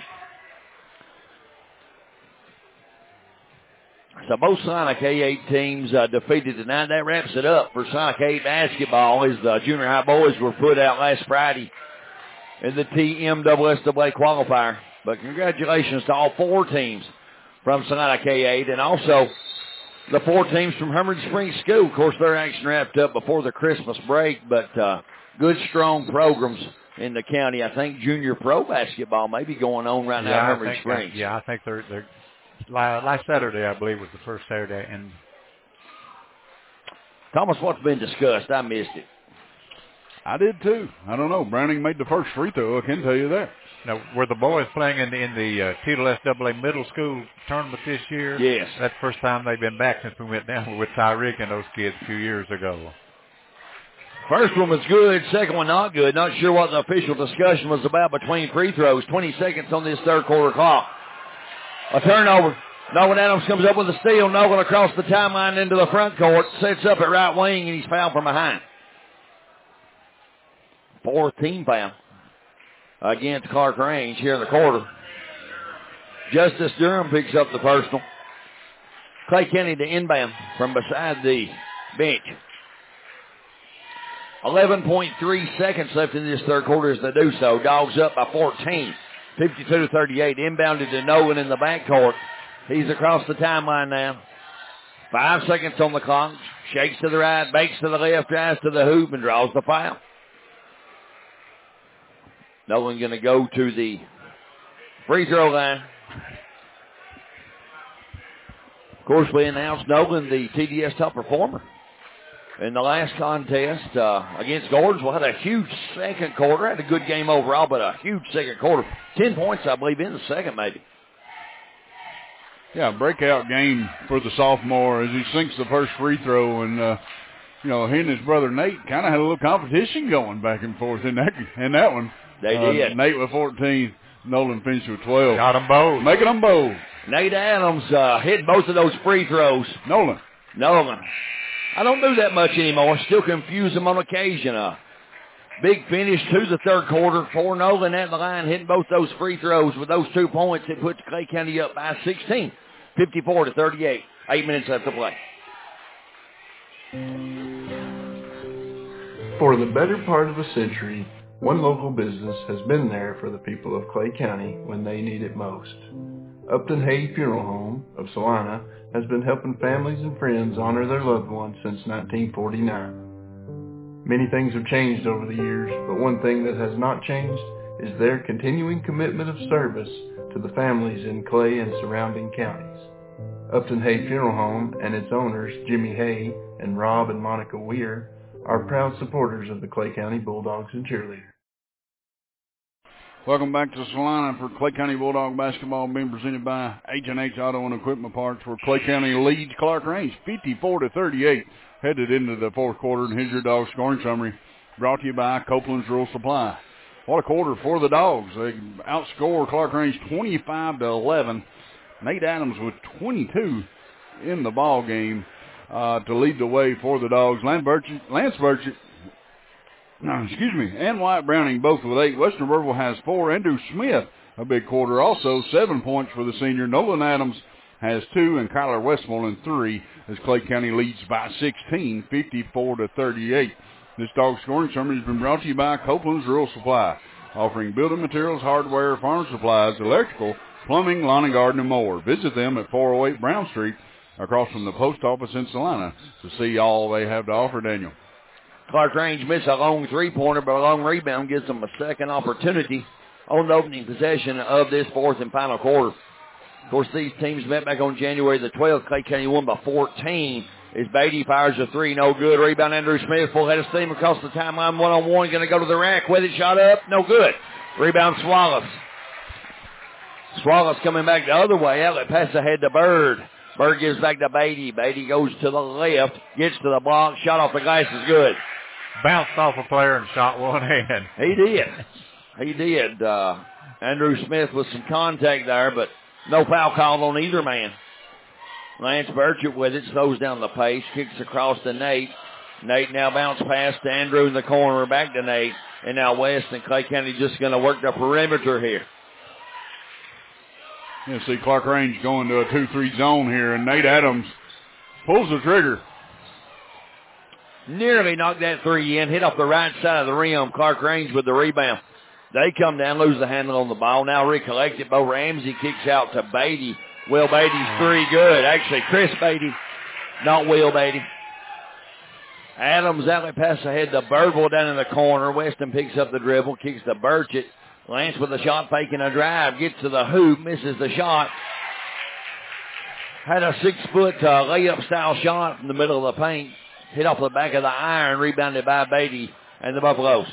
So both Sonic A eight teams uh, defeated tonight. That wraps it up for Sonic A eight basketball as the junior high boys were put out last Friday in the T M S S A A qualifier. But congratulations to all four teams from Sonic A eight and also the four teams from Herman Springs School. Of course, their action wrapped up before the Christmas break, but uh, good, strong programs in the county. I think junior pro basketball may be going on right yeah, now in I Herman think, Springs. uh, yeah, I think they're, they're last Saturday, I believe, was the first Saturday. And Thomas, what's been discussed? I missed it. I did too. I don't know. Browning made the first free throw. I can tell you that. Now, were the boys playing in the, in the uh, T L S A A middle school tournament this year? Yes. That's the first time they've been back since we went down with Tyreek and those kids a few years ago. First one was good, second one not good. Not sure what the official discussion was about between free throws. twenty seconds on this third quarter clock. A turnover. Nolan Adams comes up with a steal. Nolan across the timeline into the front court. Sets up at right wing, and he's fouled from behind. Fourth team foul against Clark Range here in the quarter. Justice Durham picks up the personal. Clay County to inbound from beside the bench. eleven point three seconds left in this third quarter as they do so. Dogs up by fourteen. fifty-two to thirty-eight. Inbounded to Nolan in the backcourt. He's across the timeline now. Five seconds on the clock. Shakes to the right, bakes to the left, drives to the hoop, and draws the foul. Nolan going to go to the free throw line. Of course, we announced Nolan the T D S top performer in the last contest uh, against Gordonsville. Had a huge second quarter. Had a good game overall, but a huge second quarter. Ten points, I believe, in the second maybe. Yeah, breakout game for the sophomore as he sinks the first free throw. And, uh, you know, he and his brother Nate kind of had a little competition going back and forth in that, in that one. They uh, did. Nate with fourteen. Nolan finished with twelve. Got them both. Making them both. Nate Adams uh, hit both of those free throws. Nolan. Nolan. I don't do that much anymore. Still confuse them on occasion. Uh, big finish to the third quarter for Nolan at the line, hitting both those free throws with those two points. It puts Clay County up by sixteen, fifty-four to thirty-eight. Eight minutes left to play. For the better part of a century, one local business has been there for the people of Clay County when they need it most. Upton Hay Funeral Home of Salina has been helping families and friends honor their loved ones since nineteen forty-nine. Many things have changed over the years, but one thing that has not changed is their continuing commitment of service to the families in Clay and surrounding counties. Upton Hay Funeral Home and its owners, Jimmy Hay and Rob and Monica Weir, are proud supporters of the Clay County Bulldogs and Cheerleaders. Welcome back to Salina for Clay County Bulldog basketball, being presented by H and H Auto and Equipment Parts, where Clay County leads Clark Range fifty-four to thirty-eight, headed into the fourth quarter. And here's your dog scoring summary, brought to you by Copeland's Rural Supply. What a quarter for the Dogs. They outscore Clark Range twenty-five to eleven. Nate Adams with twenty-two in the ball game uh, to lead the way for the Dogs. Lance Burchett, Lance Burchett No, excuse me, and Wyatt Browning both with eight. Western Burville has four. Andrew Smith, a big quarter, also seven points for the senior. Nolan Adams has two, and Kyler Westmoreland three, as Clay County leads by sixteen, fifty-four to thirty-eight. This dog scoring summary has been brought to you by Copeland's Rural Supply, offering building materials, hardware, farm supplies, electrical, plumbing, lawn and garden, and more. Visit them at four oh eight Brown Street, across from the post office in Salina, to see all they have to offer, Daniel. Clark Range missed a long three-pointer, but a long rebound gives them a second opportunity on the opening possession of this fourth and final quarter. Of course, these teams met back on January the twelfth. Clay County won by fourteen. As Beatty fires a three, no good. Rebound, Andrew Smith, full head of steam across the timeline, one-on-one, going to go to the rack with it, shot up, no good. Rebound, Swallows. Swallows coming back the other way, outlet pass ahead to Bird. Bird gives back to Beatty. Beatty goes to the left, gets to the block, shot off the glass is good. Bounced off a player and shot one hand. He did. He did. Uh, Andrew Smith with some contact there, but no foul called on either man. Lance Burchett with it, slows down the pace, kicks across to Nate. Nate now bounce pass to Andrew in the corner, back to Nate. And now West and Clay County just going to work the perimeter here. You see Clark Range going to a two three zone here, and Nate Adams pulls the trigger. Nearly knocked that three in, hit off the right side of the rim. Clark Range with the rebound. They come down, lose the handle on the ball. Now recollect it. Bo Ramsey kicks out to Beatty. Will Beatty's three good. Actually, Chris Beatty, not Will Beatty. Adams outlet pass ahead to Birdwell down in the corner. Weston picks up the dribble, kicks to Burchett. Lance with a shot fake and a drive. Gets to the hoop, misses the shot. Had a six-foot uh, layup-style shot from the middle of the paint. Hit off the back of the iron, rebounded by Beatty and the Buffaloes.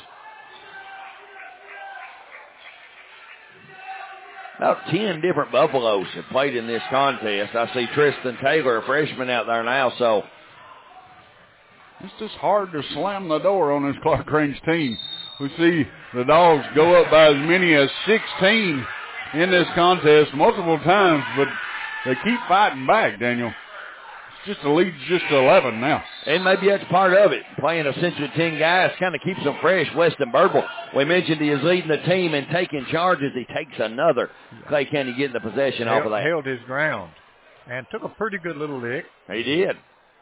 About ten different Buffaloes have played in this contest. I see Tristan Taylor, a freshman, out there now, so. It's just hard to slam the door on this Clark Range team. We see the Dogs go up by as many as sixteen in this contest multiple times, but they keep fighting back, Daniel. It's just the lead's just eleven now. And maybe that's part of it. Playing essentially ten guys kind of keeps them fresh. Weston Birdwell, we mentioned he is leading the team and taking charges. He takes another. Clay County getting the possession held, off of that. Held his ground and took a pretty good little lick. He did.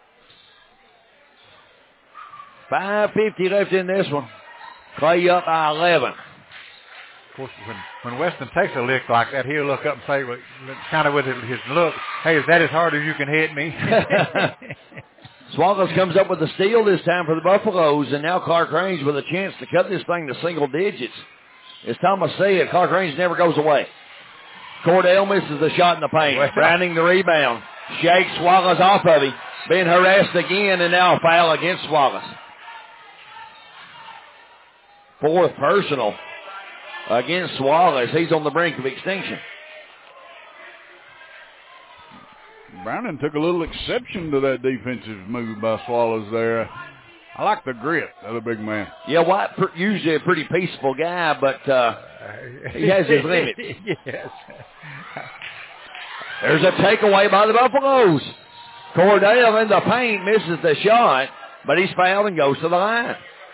five fifty left in this one. Clay up by eleven. Of course, when, when Weston takes a lick like that, he'll look up and say, well, kind of with his look, hey, is that as hard as you can hit me? Swallows comes up with a steal this time for the Buffaloes, and now Clark Range with a chance to cut this thing to single digits. As Thomas said, Clark Range never goes away. Cordell misses the shot in the paint. Well, Browning the rebound. Shakes Swallows off of him. Being harassed again, and now a foul against Swallows. Fourth personal against Swallows. He's on the brink of extinction. Browning took a little exception to that defensive move by Swallows there. I like the grit of the big man. Yeah, White, usually a pretty peaceful guy, but uh, he has his limits. Yes. There's a takeaway by the Buffaloes. Cordell in the paint misses the shot, but he's fouled and goes to the line.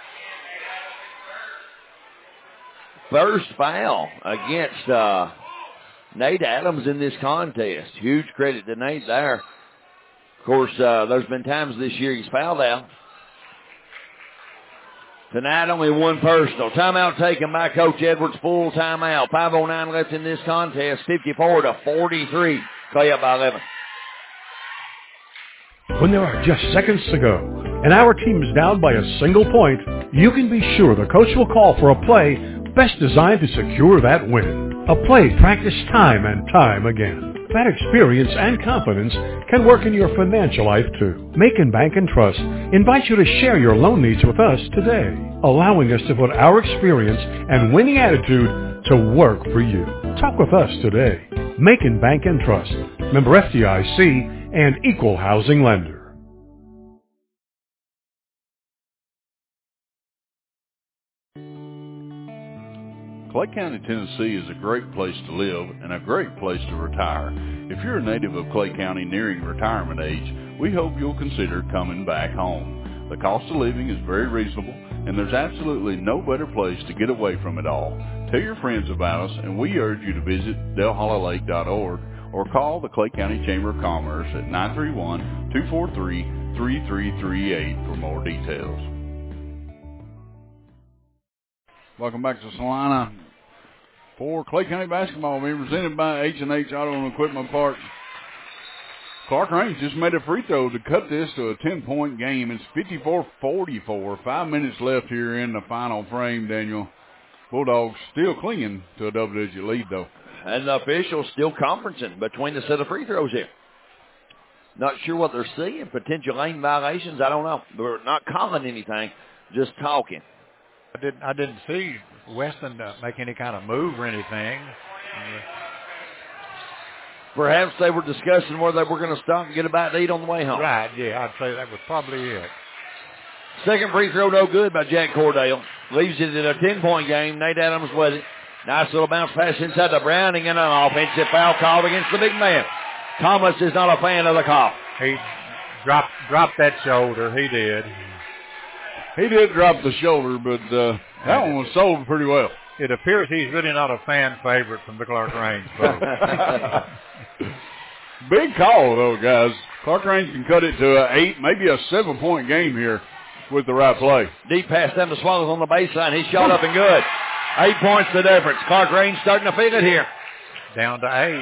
First foul against uh, Nate Adams in this contest. Huge credit to Nate there. Of course, uh, there's been times this year he's fouled out. Tonight, only one personal. Timeout taken by Coach Edwards. Full timeout. five oh nine left in this contest. fifty-four to forty-three. Clay up by eleven. When there are just seconds to go and our team is down by a single point, you can be sure the coach will call for a play best designed to secure that win. A play practiced time and time again. That experience and confidence can work in your financial life too. Macon Bank and Trust invites you to share your loan needs with us today, allowing us to put our experience and winning attitude to work for you. Talk with us today. Macon Bank and Trust, member F D I C and equal housing lender. Clay County, Tennessee is a great place to live and a great place to retire. If you're a native of Clay County nearing retirement age, we hope you'll consider coming back home. The cost of living is very reasonable, and there's absolutely no better place to get away from it all. Tell your friends about us, and we urge you to visit Del Hollow Lake dot org or call the Clay County Chamber of Commerce at nine three one, two four three, three three three eight for more details. Welcome back to Salina for Clay County basketball, being presented by H and H Auto and Equipment Parts. Clark Range just made a free throw to cut this to a ten-point game. It's fifty-four forty-four. Five minutes left here in the final frame, Daniel. Bulldogs still clinging to a double-digit lead, though. And the officials still conferencing between the set of free throws here. Not sure what they're seeing. Potential lane violations. I don't know. They're not calling anything, just talking. I didn't. I didn't see Weston uh, make any kind of move or anything. Perhaps they were discussing where they were going to stop and get a bite to eat on the way home. Right. Yeah, I'd say that was probably it. Second free throw, no good by Jack Cordale. Leaves it at a ten-point game. Nate Adams with it. Nice little bounce pass inside to Browning and an offensive foul called against the big man. Thomas is not a fan of the call. He dropped dropped that shoulder. He did. He did drop the shoulder, but uh, that one was sold pretty well. It appears he's really not a fan favorite from the Clark Range folks. Big call, though, guys. Clark Range can cut it to an eight, maybe a seven-point game here with the right play. Deep pass down to Swallows on the baseline. He shot up and good. Eight points the difference. Clark Range starting to feel it here. Down to eight.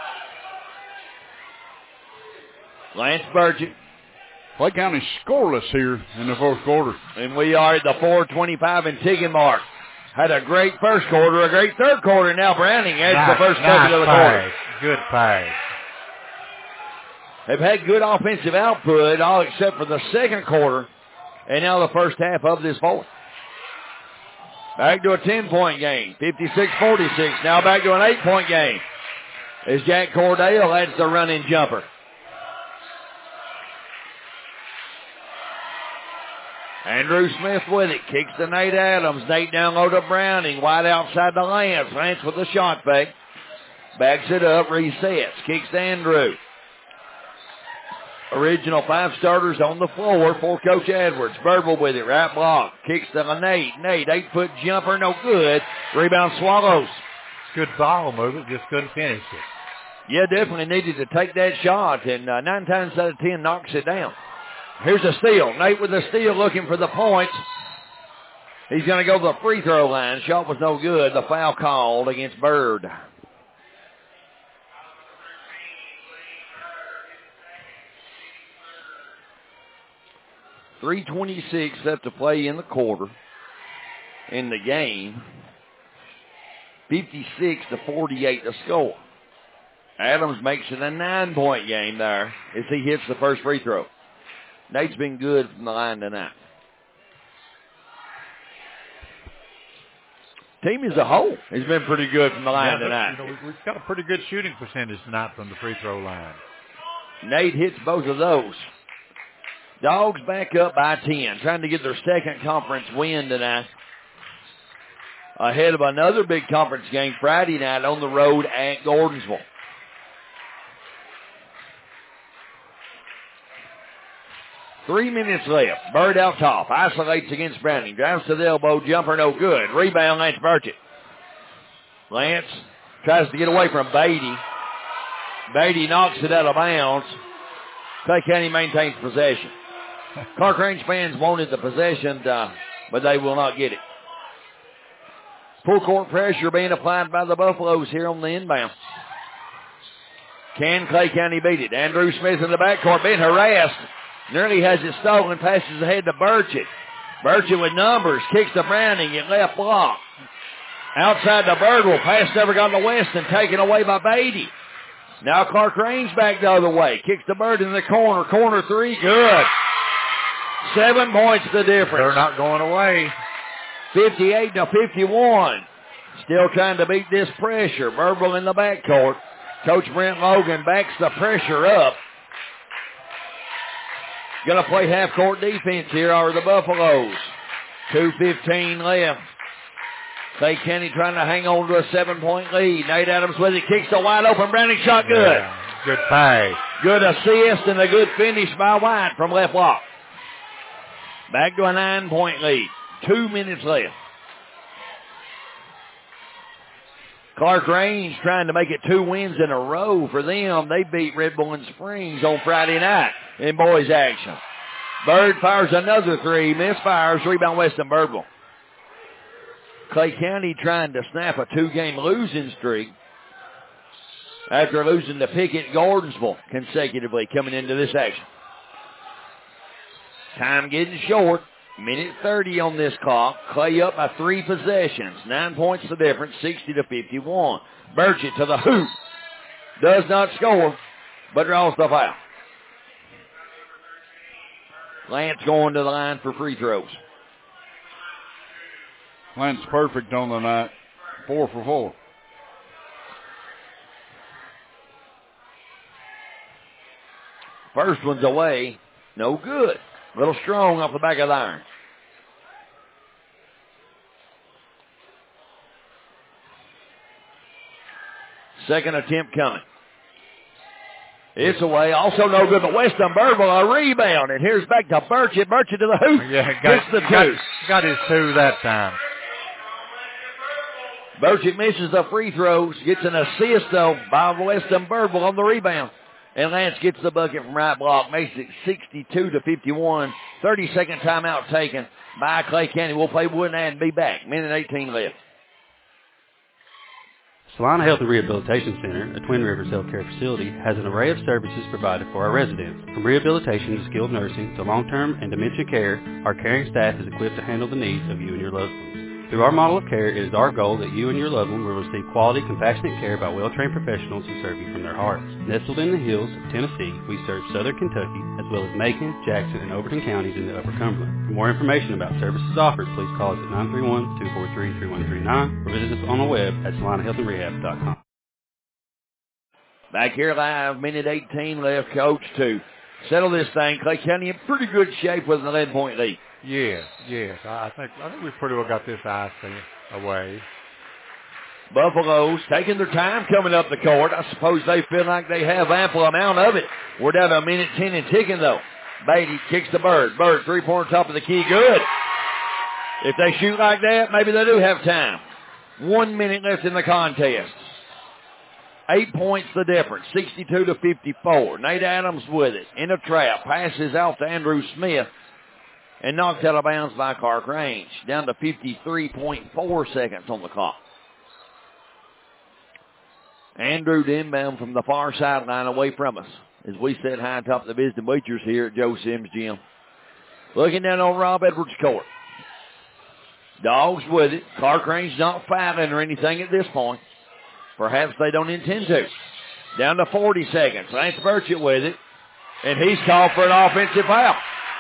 Lance Burgett. Clay County scoreless here in the fourth quarter. And we are at the four twenty-five and ticking mark. Had a great first quarter, a great third quarter. Now Browning adds nice, the first nice bucket of the pass. quarter. Good pass. They've had good offensive output, all except for the second quarter, and now the first half of this fourth. Back to a ten-point game, fifty-six forty-six. Now back to an eight-point game as Jack Cordale adds the running jumper. Andrew Smith with it. Kicks to Nate Adams. Nate down low to Browning. Wide outside to Lance. Lance with the shot fake. Backs it up. Resets. Kicks to Andrew. Original five starters on the floor for Coach Edwards. Birdwell with it. Right block. Kicks to Nate. Nate, eight-foot jumper. No good. Rebound Swallows. Good ball movement. Just couldn't finish it. Yeah, definitely needed to take that shot. And uh, nine times out of ten knocks it down. Here's a steal. Nate with the steal looking for the points. He's going to go to the free throw line. Shot was no good. The foul called against Bird. three twenty-six left to play in the quarter. In the game. fifty-six to forty-eight to score. Adams makes it a nine-point game there as he hits the first free throw. Nate's been good from the line tonight. Team as a whole has been pretty good from the line yeah, tonight. You know, we've got a pretty good shooting percentage tonight from the free throw line. Nate hits both of those. Dogs back up by ten, trying to get their second conference win tonight. Ahead of another big conference game Friday night on the road at Gordonsville. Three minutes left. Bird out top. Isolates against Browning. Drives to the elbow. Jumper no good. Rebound Lance Burchett. Lance tries to get away from Beatty. Beatty knocks it out of bounds. Clay County maintains possession. Clark Range fans wanted the possession, uh, but they will not get it. Full court pressure being applied by the Buffaloes here on the inbound. Can Clay County beat it? Andrew Smith in the backcourt being harassed. Nearly has it stolen, passes ahead to Burchett. Burchett with numbers, kicks to Browning at left block. Outside to Birdwell, pass never got to Weston, taken away by Beatty. Now Clark Range back the other way, kicks the Bird in the corner, corner three, good. Seven points the difference. They're not going away. fifty-eight to fifty-one. Still trying to beat this pressure. Birdwell in the backcourt. Coach Brent Logan backs the pressure up. Going to play half-court defense here are the Buffaloes. two fifteen left. Clay County trying to hang on to a seven-point lead. Nate Adams with it. Kicks the wide open. Browning shot good. Yeah, good pass. Good assist and a good finish by White from left block. Back to a nine-point lead. Two minutes left. Clark Range trying to make it two wins in a row for them. They beat Red Bull and Springs on Friday night in boys action. Bird fires another three. Misfires. Rebound Weston Birdwell. Clay County trying to snap a two-game losing streak after losing to Pickett Gordonsville consecutively coming into this action. Time getting short. Minute thirty on this clock. Clay up by three possessions. Nine points the difference, sixty to fifty-one. Burchett to the hoop. Does not score, but draws the foul. Lance going to the line for free throws. Lance perfect on the night. Four for four. First one's away. No good. A little strong off the back of the iron. Second attempt coming. It's away. Also no good, but Weston Birdwell a rebound. And here's back to Burchett. Burchett to the hoop. Yeah, got, gets the two. Got, got his two that time. Burchett misses the free throws. Gets an assist, though, by Weston Birdwell on the rebound. And Lance gets the bucket from right block. Makes it sixty-two to fifty-one. thirty-second timeout taken by Clay County. We'll play Woodland and be back. Minute eighteen left. Salina Health and Rehabilitation Center, a Twin Rivers healthcare facility, has an array of services provided for our residents. From rehabilitation to skilled nursing to long-term and dementia care, our caring staff is equipped to handle the needs of you and your loved ones. Through our model of care, it is our goal that you and your loved one will receive quality, compassionate care by well-trained professionals who serve you from their hearts. Nestled in the hills of Tennessee, we serve southern Kentucky, as well as Macon, Jackson, and Overton counties in the Upper Cumberland. For more information about services offered, please call us at nine three one, two four three, three one three nine or visit us on the web at salina health and rehab dot com. Back here live, minute eighteen left, Coach, to settle this thing. Clay County in pretty good shape with an eleven-point lead. Yes, yes. I think I think we pretty well got this ice thing away. Buffaloes taking their time coming up the court. I suppose they feel like they have ample amount of it. We're down to a minute ten and ticking, though. Beatty kicks the Bird. Bird, three-pointer top of the key. Good. If they shoot like that, maybe they do have time. One minute left in the contest. Eight points the difference, sixty-two to fifty-four. Nate Adams with it. In a trap. Passes out to Andrew Smith. And knocked out of bounds by Clark Range. Down to fifty-three point four seconds on the clock. Andrew to inbound from the far sideline away from us. As we sit high atop the visiting bleachers here at Joe Sims Gym. Looking down on Rob Edwards' court. Dogs with it. Clark Range not fouling or anything at this point. Perhaps they don't intend to. Down to forty seconds. Lance Burchett with it. And he's called for an offensive foul.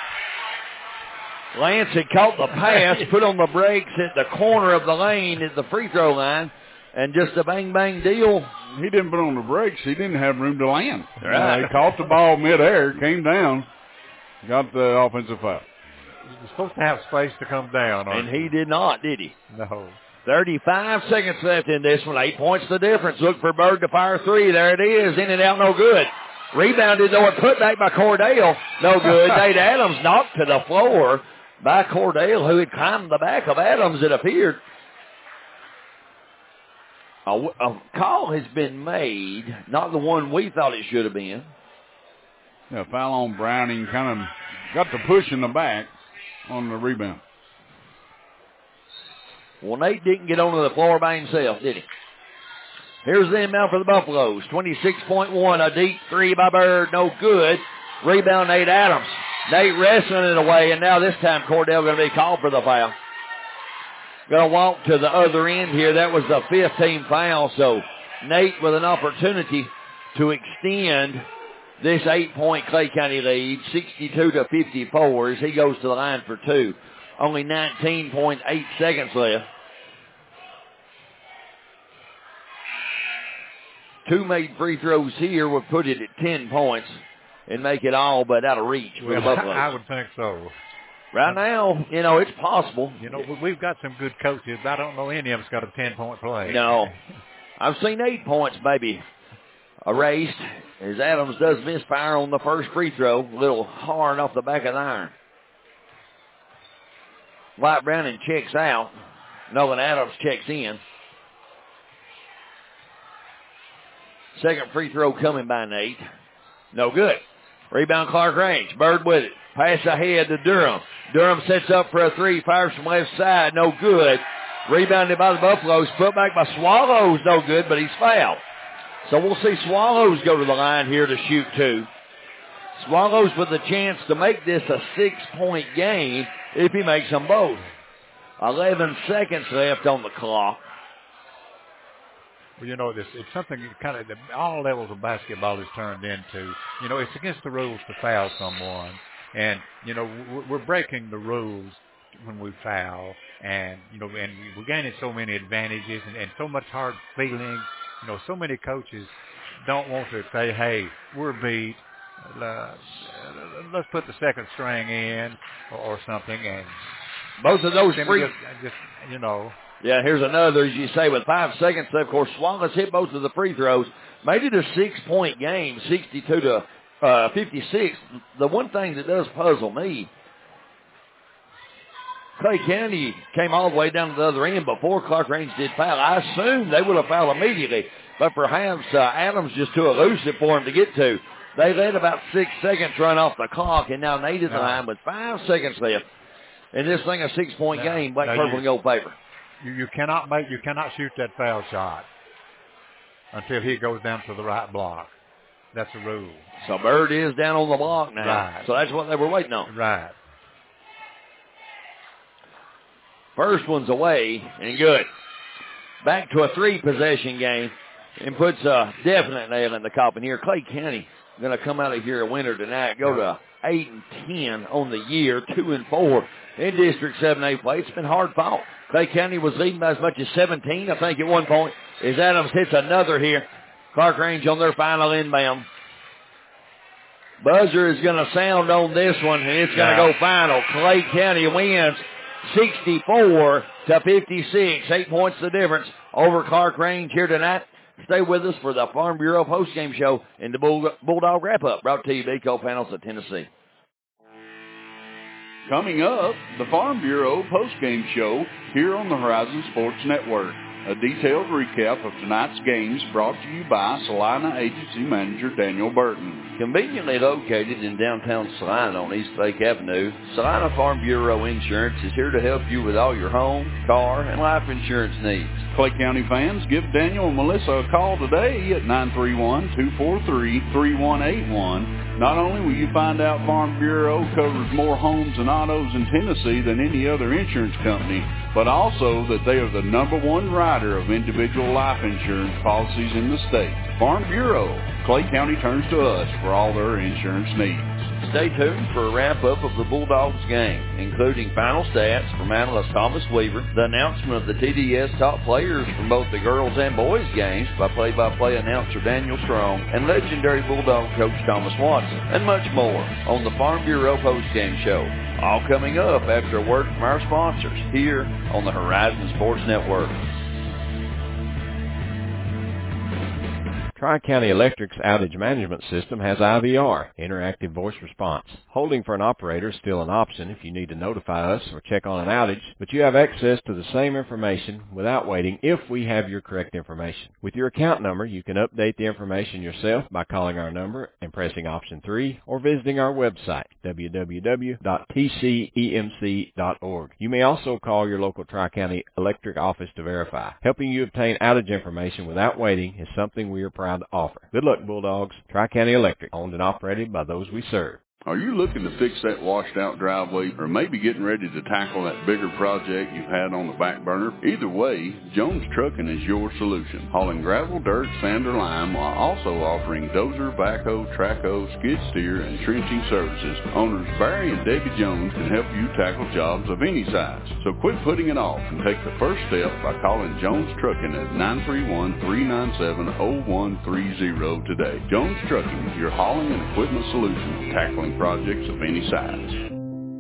Lance had caught the pass, put on the brakes at the corner of the lane at the free throw line, and just a bang-bang deal. He didn't put on the brakes. He didn't have room to land. Right. Uh, he caught the ball midair, came down, got the offensive foul. You're supposed to have space to come down. And he did not, did he? No. thirty-five seconds left in this one. Eight points the difference. Look for Bird to fire three. There it is. In and out, no good. Rebounded, though, and put back by Cordell. No good. Nate Adams knocked to the floor by Cordell, who had climbed the back of Adams, it appeared. A, a call has been made, not the one we thought it should have been. Yeah, foul on Browning, kind of got the push in the back on the rebound. Well, Nate didn't get onto the floor by himself, did he? Here's the inbound for the Buffaloes. twenty-six point one, a deep three by Bird, no good. Rebound, Nate Adams. Nate wrestling it away, and now this time Cordell going to be called for the foul. Going to walk to the other end here. That was the fifth team foul, so Nate with an opportunity to extend this eight-point Clay County lead, sixty-two to fifty-four, as he goes to the line for two. Only nineteen point eight seconds left. Two made free throws here would put it at ten points and make it all but out of reach for well, the Buffaloes. I would think so. Right now, you know, it's possible. You know, we've got some good coaches. I don't know any of them's got a ten-point play. No. I've seen eight points maybe erased as Adams does misfire on the first free throw. A little hard off the back of the iron. White Browning checks out. Nolan Adams checks in. Second free throw coming by Nate. No good. Rebound Clark Range. Bird with it. Pass ahead to Durham. Durham sets up for a three. Fires from left side. No good. Rebounded by the Buffaloes. Put back by Swallows. No good, but he's fouled. So we'll see Swallows go to the line here to shoot two. Swallows with a chance to make this a six-point game if he makes them both. eleven seconds left on the clock. Well, you know, this it's something kind of all levels of basketball is turned into. You know, it's against the rules to foul someone, and you know we're breaking the rules when we foul, and you know, and we're gaining so many advantages and, and so much hard feelings. You know, so many coaches don't want to say, "Hey, we're beat. Uh, let's put the second string in," or, or something. And both of those free, just, just you know. Yeah, here's another, as you say, with five seconds left. Of course, Swallows hit both of the free throws, made it a six-point game, sixty-two to uh, fifty-six. The one thing that does puzzle me, Clay County came all the way down to the other end before Clark-Range did foul. I assumed they would have fouled immediately, but perhaps uh, Adams just too elusive for him to get to. They let about six seconds run off the clock, and now Nate at the line with five seconds left. And this thing a six-point now, game, Black now Purple you, and Gold favor. You, you cannot make, you cannot shoot that foul shot until he goes down to the right block. That's a rule. So Bird is down on the block now. Right. So that's what they were waiting on. Right. First one's away and good. Back to a three-possession game and puts a definite nail in the coffin here. Clay County going to come out of here a winner tonight. Go to eight and ten on the year, two and four in District seven A play. It's been hard fought. Clay County was leading by as much as seventeen, I think, at one point. As Adams hits another here. Clark-Range on their final inbound. Buzzer is going to sound on this one, and it's going to go final. Clay County wins sixty-four to fifty-six. Eight points the difference over Clark-Range here tonight. Stay with us for the Farm Bureau postgame show and the Bull, Bulldog wrap-up. Brought to you by Co-Panels of Tennessee. Coming up, the Farm Bureau postgame show here on the Horizon Sports Network. A detailed recap of tonight's games brought to you by Salina Agency Manager Daniel Burton. Conveniently located in downtown Salina on East Lake Avenue, Salina Farm Bureau Insurance is here to help you with all your home, car, and life insurance needs. Clay County fans, give Daniel and Melissa a call today at nine three one, two four three, three one eight one. Not only will you find out Farm Bureau covers more homes and autos in Tennessee than any other insurance company, but also that they are the number one writer of individual life insurance policies in the state. Farm Bureau, Clay County turns to us for all their insurance needs. Stay tuned for a wrap-up of the Bulldogs game, including final stats from analyst Thomas Weaver, the announcement of the T D S top players from both the girls and boys games by play-by-play announcer Daniel Strong, and legendary Bulldog coach Thomas Watson, and much more on the Farm Bureau postgame show. All coming up after a word from our sponsors here on the Horizon Sports Network. Tri-County Electric's outage management system has I V R, interactive voice response. Holding for an operator is still an option if you need to notify us or check on an outage, but you have access to the same information without waiting if we have your correct information. With your account number, you can update the information yourself by calling our number and pressing option three or visiting our website, w w w dot t c e m c dot org. You may also call your local Tri-County Electric office to verify. Helping you obtain outage information without waiting is something we are proud to offer. Good luck, Bulldogs. Tri-County Electric, owned and operated by those we serve. Are you looking to fix that washed out driveway or maybe getting ready to tackle that bigger project you've had on the back burner? Either way, Jones Trucking is your solution. Hauling gravel, dirt, sand, or lime while also offering dozer, backhoe, trackhoe, skid steer, and trenching services. Owners Barry and Debbie Jones can help you tackle jobs of any size. So quit putting it off and take the first step by calling Jones Trucking at nine three one, three nine seven, zero one three zero today. Jones Trucking, your hauling and equipment solution, tackling projects of any size.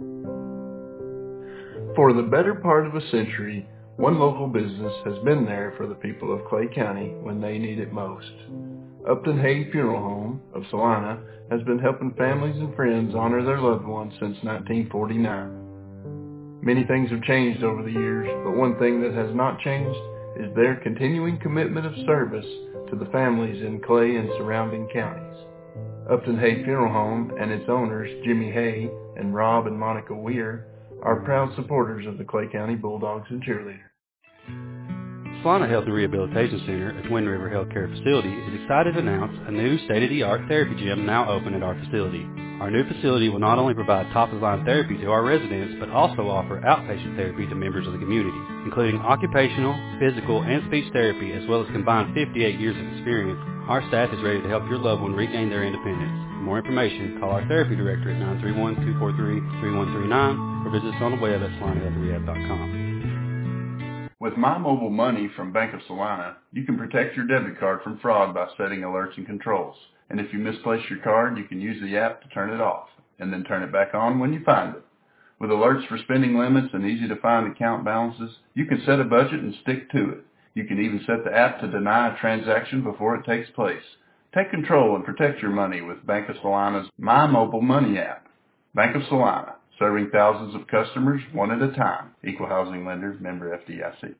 For the better part of a century, one local business has been there for the people of Clay County when they need it most. Upton Hay Funeral Home of Salina has been helping families and friends honor their loved ones since nineteen forty-nine. Many things have changed over the years, but one thing that has not changed is their continuing commitment of service to the families in Clay and surrounding counties. Upton Hay Funeral Home and its owners, Jimmy Hay and Rob and Monica Weir, are proud supporters of the Clay County Bulldogs and Cheerleaders. Salina Health and Rehabilitation Center at Twin River Healthcare Facility is excited to announce a new state-of-the-art therapy gym now open at our facility. Our new facility will not only provide top-of-the-line therapy to our residents, but also offer outpatient therapy to members of the community, including occupational, physical, and speech therapy, as well as combined fifty-eight years of experience. Our staff is ready to help your loved one regain their independence. For more information, call our therapy director at nine three one, two four three, three one three nine or visit us on the web at salina health rehab dot com. With My Mobile Money from Bank of Salina, you can protect your debit card from fraud by setting alerts and controls. And if you misplace your card, you can use the app to turn it off, and then turn it back on when you find it. With alerts for spending limits and easy-to-find account balances, you can set a budget and stick to it. You can even set the app to deny a transaction before it takes place. Take control and protect your money with Bank of Salina's My Mobile Money app. Bank of Salina, serving thousands of customers one at a time. Equal housing lender, member F D I C.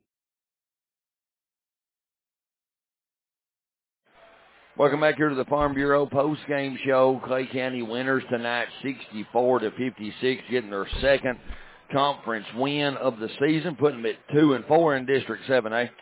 Welcome back here to the Farm Bureau post-game show. Clay County winners tonight, sixty-four to fifty-six, getting their second conference win of the season, putting them at two and four in District seven A.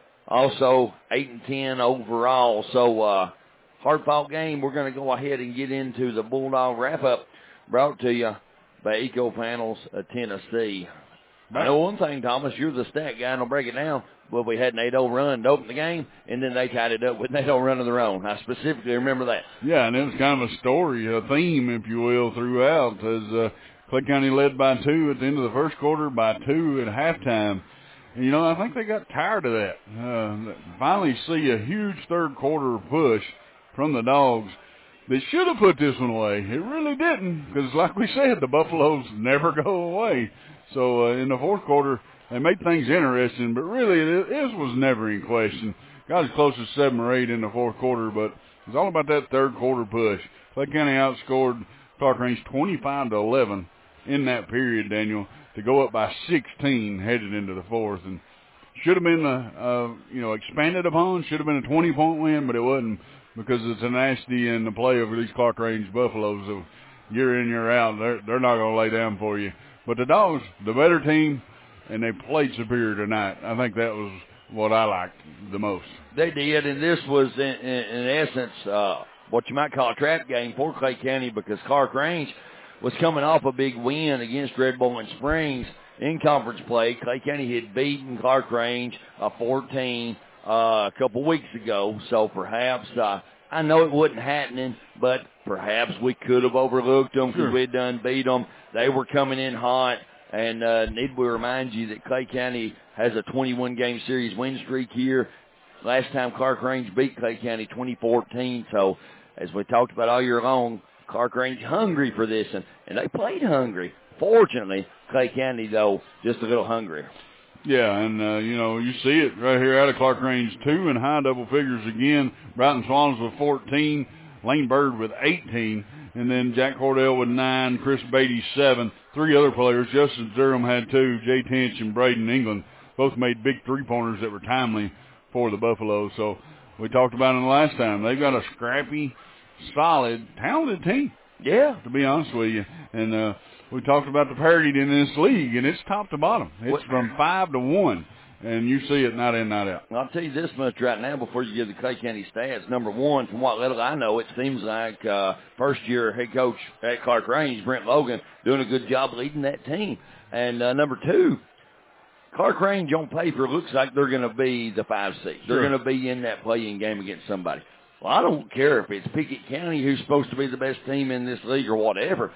Also eight and ten overall. So uh, hard-fought game. We're going to go ahead and get into the Bulldog wrap-up, brought to you by Eco Panels of Tennessee. I know one thing, Thomas, you're the stat guy, and I'll break it down. Well, we had an eight oh run to open the game, and then they tied it up with an eight oh run of their own. I specifically remember that. Yeah, and it was kind of a story, a theme, if you will, throughout, as uh, Clay County led by two at the end of the first quarter, by two at halftime. And, you know, I think they got tired of that. Uh, finally see a huge third quarter push from the Dogs. They should have put this one away. It really didn't, because like we said, the Buffaloes never go away. So uh, in the fourth quarter, they made things interesting, but really it, it was never in question. Got as close as seven or eight in the fourth quarter, but it was all about that third quarter push. Clay County outscored Clark Range twenty-five to eleven in that period, Daniel, to go up by sixteen headed into the fourth. And should have been, a, a, you know, expanded upon, should have been a twenty-point win, but it wasn't, because of the tenacity and the play of these Clark Range Buffaloes. So year in, year out, they're, they're not going to lay down for you. But the Dogs, the better team, and they played superior tonight. I think that was what I liked the most. They did, and this was, in, in, in essence, uh, what you might call a trap game for Clay County, because Clark Range was coming off a big win against Red Bowling Springs in conference play. Clay County had beaten Clark Range uh, fourteen uh, a couple weeks ago, so perhaps uh, I know it wasn't happening, but perhaps we could have overlooked them because sure. we'd done beat them. They were coming in hot, and uh, need we remind you that Clay County has a twenty-one game series win streak here. Last time Clark Range beat Clay County, twenty fourteen. So, as we talked about all year long, Clark Range hungry for this, and, and they played hungry. Fortunately, Clay County, though, just a little hungrier. Yeah, and, uh, you know, you see it right here out of Clark Range, two in high double figures again. Broughton Swans with fourteen, Lane Bird with eighteen, and then Jack Cordell with nine, Chris Beatty seven. Three other players, Justin Durham had two, Jay Tinch and Braden England, both made big three-pointers that were timely for the Buffaloes. So we talked about it the last time. They've got a scrappy, solid, talented team. Yeah. To be honest with you. And uh, we talked about the parity in this league, and it's top to bottom. It's what? From five to one, and you see it night in, night out. Well, I'll tell you this much right now before you give the Clay County stats. Number one, from what little I know, it seems like uh, first-year head coach at Clark Range, Brent Logan, doing a good job leading that team. And uh, number two, Clark Range on paper looks like they're going to be the five seed. They're Sure. going to be in that playing game against somebody. Well, I don't care if it's Pickett County, who's supposed to be the best team in this league or whatever.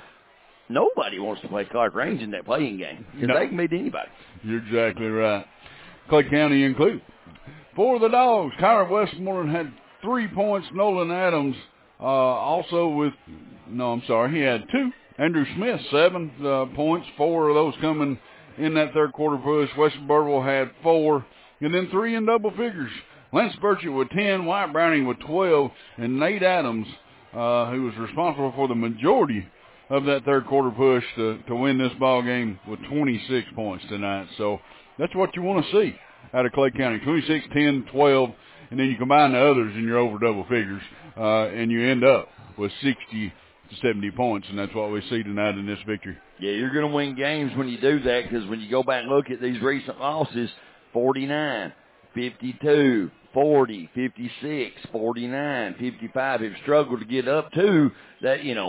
Nobody wants to play Clark Range in that playing game because No. they can beat anybody. You're exactly right. Clay County included. For the Dogs, Kyra Westmoreland had three points. Nolan Adams uh, also with, no, I'm sorry, he had two. Andrew Smith, seven uh, points, four of those coming in that third quarter push. Weston Birdwell had four, and then three in double figures. Lance Burchett with ten, Wyatt Browning with twelve, and Nate Adams, uh, who was responsible for the majority of that third quarter push to, to win this ball game, with twenty-six points tonight. So that's what you want to see out of Clay County, twenty-six, ten, twelve, and then you combine the others and you're over double figures, uh, and you end up with sixty to seventy points, and that's what we see tonight in this victory. Yeah, you're going to win games when you do that, because when you go back and look at these recent losses, forty-nine, fifty-two, forty, fifty-six, forty-nine, fifty-five, have struggled to get up to that, you know,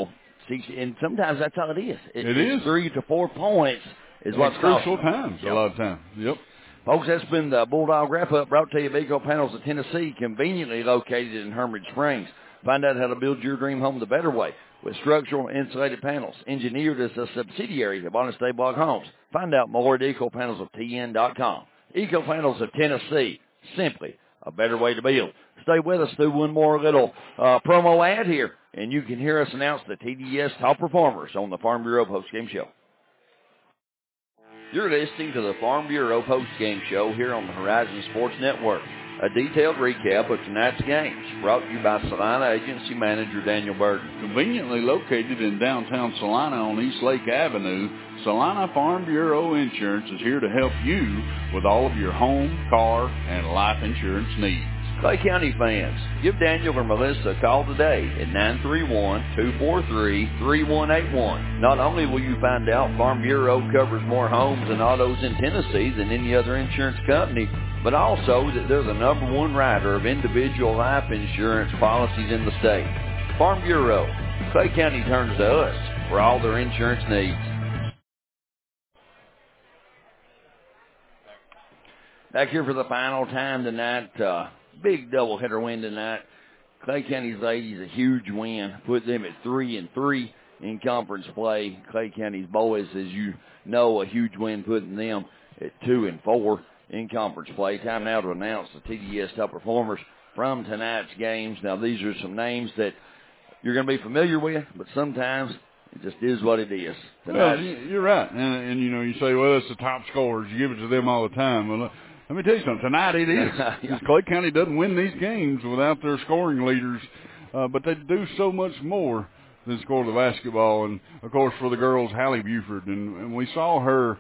Each, and sometimes that's all it is. It, it it's is. Three to four points is At what's crucial costing. times Yep. a lot of times. Yep. Folks, that's been the Bulldog Wrap-Up brought to you by Eco Panels of Tennessee, conveniently located in Hermitage Springs. Find out how to build your dream home the better way with structural insulated panels, engineered as a subsidiary of Honest Day Block Homes. Find out more at eco panels of t n dot com. Eco Panels of Tennessee, simply a better way to build. Stay with us through one more little uh, promo ad here, and you can hear us announce the T D S top performers on the Farm Bureau postgame show. You're listening to the Farm Bureau postgame show here on the Horizon Sports Network. A detailed recap of tonight's games brought to you by Salina Agency Manager Daniel Burton. Conveniently located in downtown Salina on East Lake Avenue, Salina Farm Bureau Insurance is here to help you with all of your home, car, and life insurance needs. Clay County fans, give Daniel or Melissa a call today at nine three one, two four three, three one eight one. Not only will you find out Farm Bureau covers more homes and autos in Tennessee than any other insurance company, but also that they're the number one writer of individual life insurance policies in the state. Farm Bureau, Clay County turns to us for all their insurance needs. Back here for the final time tonight, uh, big doubleheader win tonight. Clay County's ladies a huge win, put them at three and three in conference play. Clay County's boys, as you know, a huge win, putting them at two and four in conference play. Time now to announce the T D S top performers from tonight's games. Now, these are some names that you're going to be familiar with, but sometimes it just is what it is. Well, you're right. And, and, you know, you say, well, it's the top scorers. You give it to them all the time. Well, let me tell you something. Tonight it is. yeah. Clay County doesn't win these games without their scoring leaders, uh, but they do so much more than score the basketball. And, of course, for the girls, Hallie Buford. And, and we saw her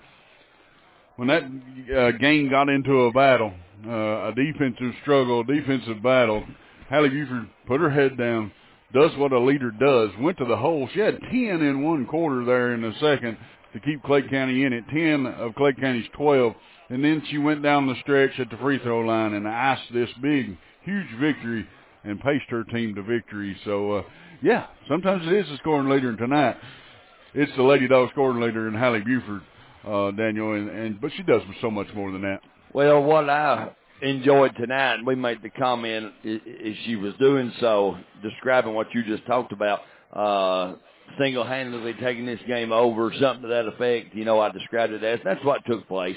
when that uh, game got into a battle, uh, a defensive struggle, a defensive battle. Hallie Buford put her head down, does what a leader does, went to the hole. She had ten in one quarter there in the second to keep Clay County in it, ten of Clay County's twelve. And then she went down the stretch at the free throw line and iced this big, huge victory and paced her team to victory. So, uh, yeah, sometimes it is the scoring leader. And tonight it's the Lady Dog scoring leader in Hallie Buford, uh, Daniel. And, and but she does so much more than that. Well, what I enjoyed tonight, and we made the comment as she was doing so, describing what you just talked about, uh, single-handedly taking this game over, something to that effect. You know, I described it as. That's what took place.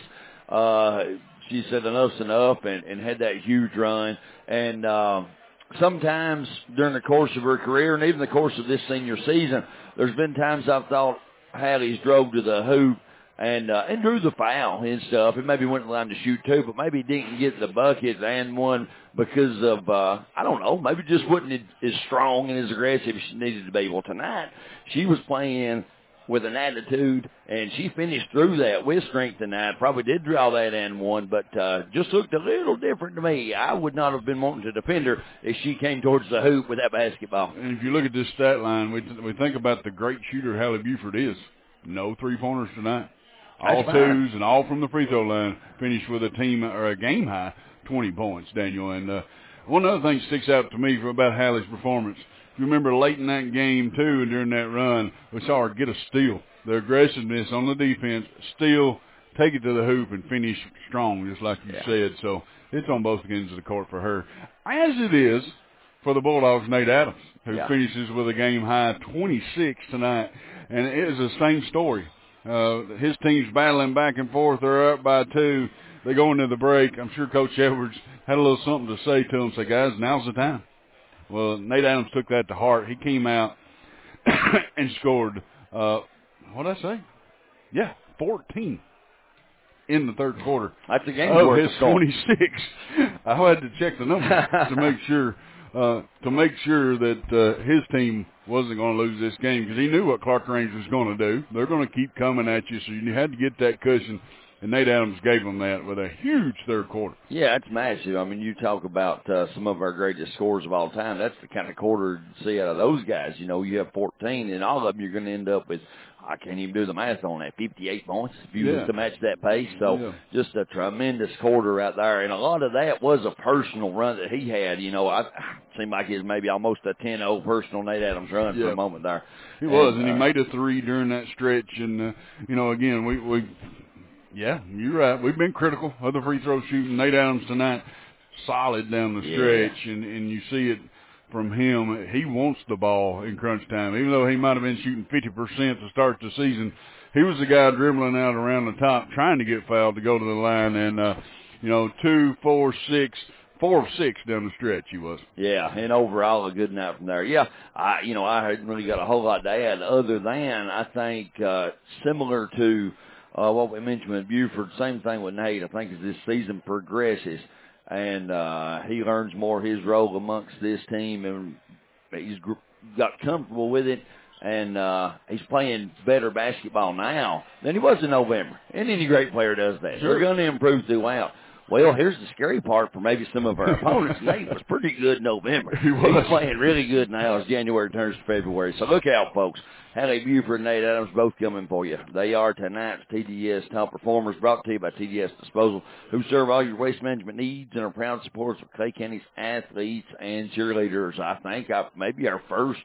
Uh, she said enough's enough and, and had that huge run. And uh, sometimes during the course of her career and even the course of this senior season, there's been times I've thought Hallie's drove to the hoop and uh, and drew the foul and stuff. And maybe went to the line to shoot two, but maybe didn't get the bucket and one because of, uh, I don't know, maybe just wasn't as strong and as aggressive as she needed to be. Well, tonight she was playing with an attitude, and she finished through that with strength tonight. Probably did draw that and one, but uh, just looked a little different to me. I would not have been wanting to defend her if she came towards the hoop with that basketball. And if you look at this stat line, we, th- we think about the great shooter Hallie Buford is. No three-pointers tonight. All That's twos fine. and all from the free throw line. Finished with a team or a game high twenty points, Daniel. And uh, one other thing sticks out to me about Hallie's performance. If you remember late in that game, too, and during that run, we saw her get a steal. The aggressiveness on the defense, steal, take it to the hoop, and finish strong, just like you yeah. said. So it's on both ends of the court for her. As it is for the Bulldogs' Nate Adams, who yeah. finishes with a game-high twenty-six tonight. And it is the same story. Uh, his team's battling back and forth. They're up by two. They go into the break. I'm sure Coach Edwards had a little something to say to them. Say, guys, now's the time. Well, Nate Adams took that to heart. He came out and scored, uh, what did I say? Yeah, fourteen in the third quarter. That's a game of his twenty-six. I had to check the numbers to make sure uh, to make sure that uh, his team wasn't going to lose this game because he knew what Clark Range was going to do. They're going to keep coming at you, so you had to get that cushion. And Nate Adams gave them that with a huge third quarter. Yeah, it's massive. I mean, you talk about uh, some of our greatest scorers of all time. That's the kind of quarter you see out of those guys. You know, you have fourteen, and all of them you're going to end up with I can't even do the math on that, fifty-eight points if you Yeah. was to match that pace. So Yeah. just a tremendous quarter out there. And a lot of that was a personal run that he had. You know, I seemed like it was maybe almost a ten oh personal Nate Adams run Yeah. for a moment there. He was, and uh, he made a three during that stretch. And, uh, you know, again, we, we, yeah, you're right. We've been critical of the free throw shooting. Nate Adams tonight, solid down the Yeah. stretch, and, and you see it from him. He wants the ball in crunch time. Even though he might have been shooting fifty percent to start the season, he was the guy dribbling out around the top trying to get fouled to go to the line. And, uh, you know, two, four, six, four of six down the stretch he was. Yeah, and overall a good night from there. Yeah, I you know, I hadn't really got a whole lot to add other than I think uh, similar to uh, what we mentioned with Buford, same thing with Nate. I think as this season progresses, and uh, he learns more his role amongst this team, and he's gr- got comfortable with it, and uh, he's playing better basketball now than he was in November. And any great player does that. Sure. They're going to improve throughout. Well, here's the scary part for maybe some of our opponents. Nate was pretty good in November. He was. He's playing really good now as January turns to February. So look out, folks. Hallie Buford and Nate Adams both coming for you. They are tonight's T D S Top Performers, brought to you by T D S Disposal, who serve all your waste management needs and are proud supporters of Clay County's athletes and cheerleaders. I think I, maybe our first,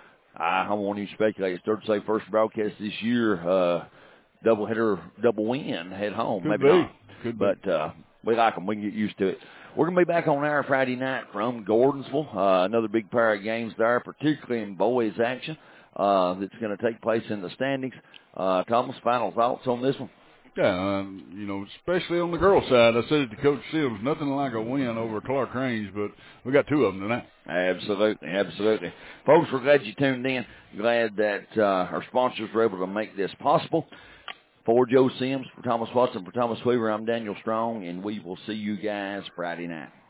I don't want to speculate, it's third to say first broadcast this year, uh, doubleheader, double win at home. Could maybe be. not. Could but, be. uh, we like them. We can get used to it. We're going to be back on air Friday night from Gordonsville. Uh, another big pair of games there, particularly in boys action, uh, that's going to take place in the standings. Uh, Thomas, final thoughts on this one? Yeah, um, you know, especially on the girls' side. I said it to Coach Sills, nothing like a win over Clark Range, but we got two of them tonight. Absolutely, absolutely. Folks, we're glad you tuned in. Glad that uh, our sponsors were able to make this possible. For Joe Sims, for Thomas Watson, for Thomas Weaver, I'm Daniel Strong, and we will see you guys Friday night.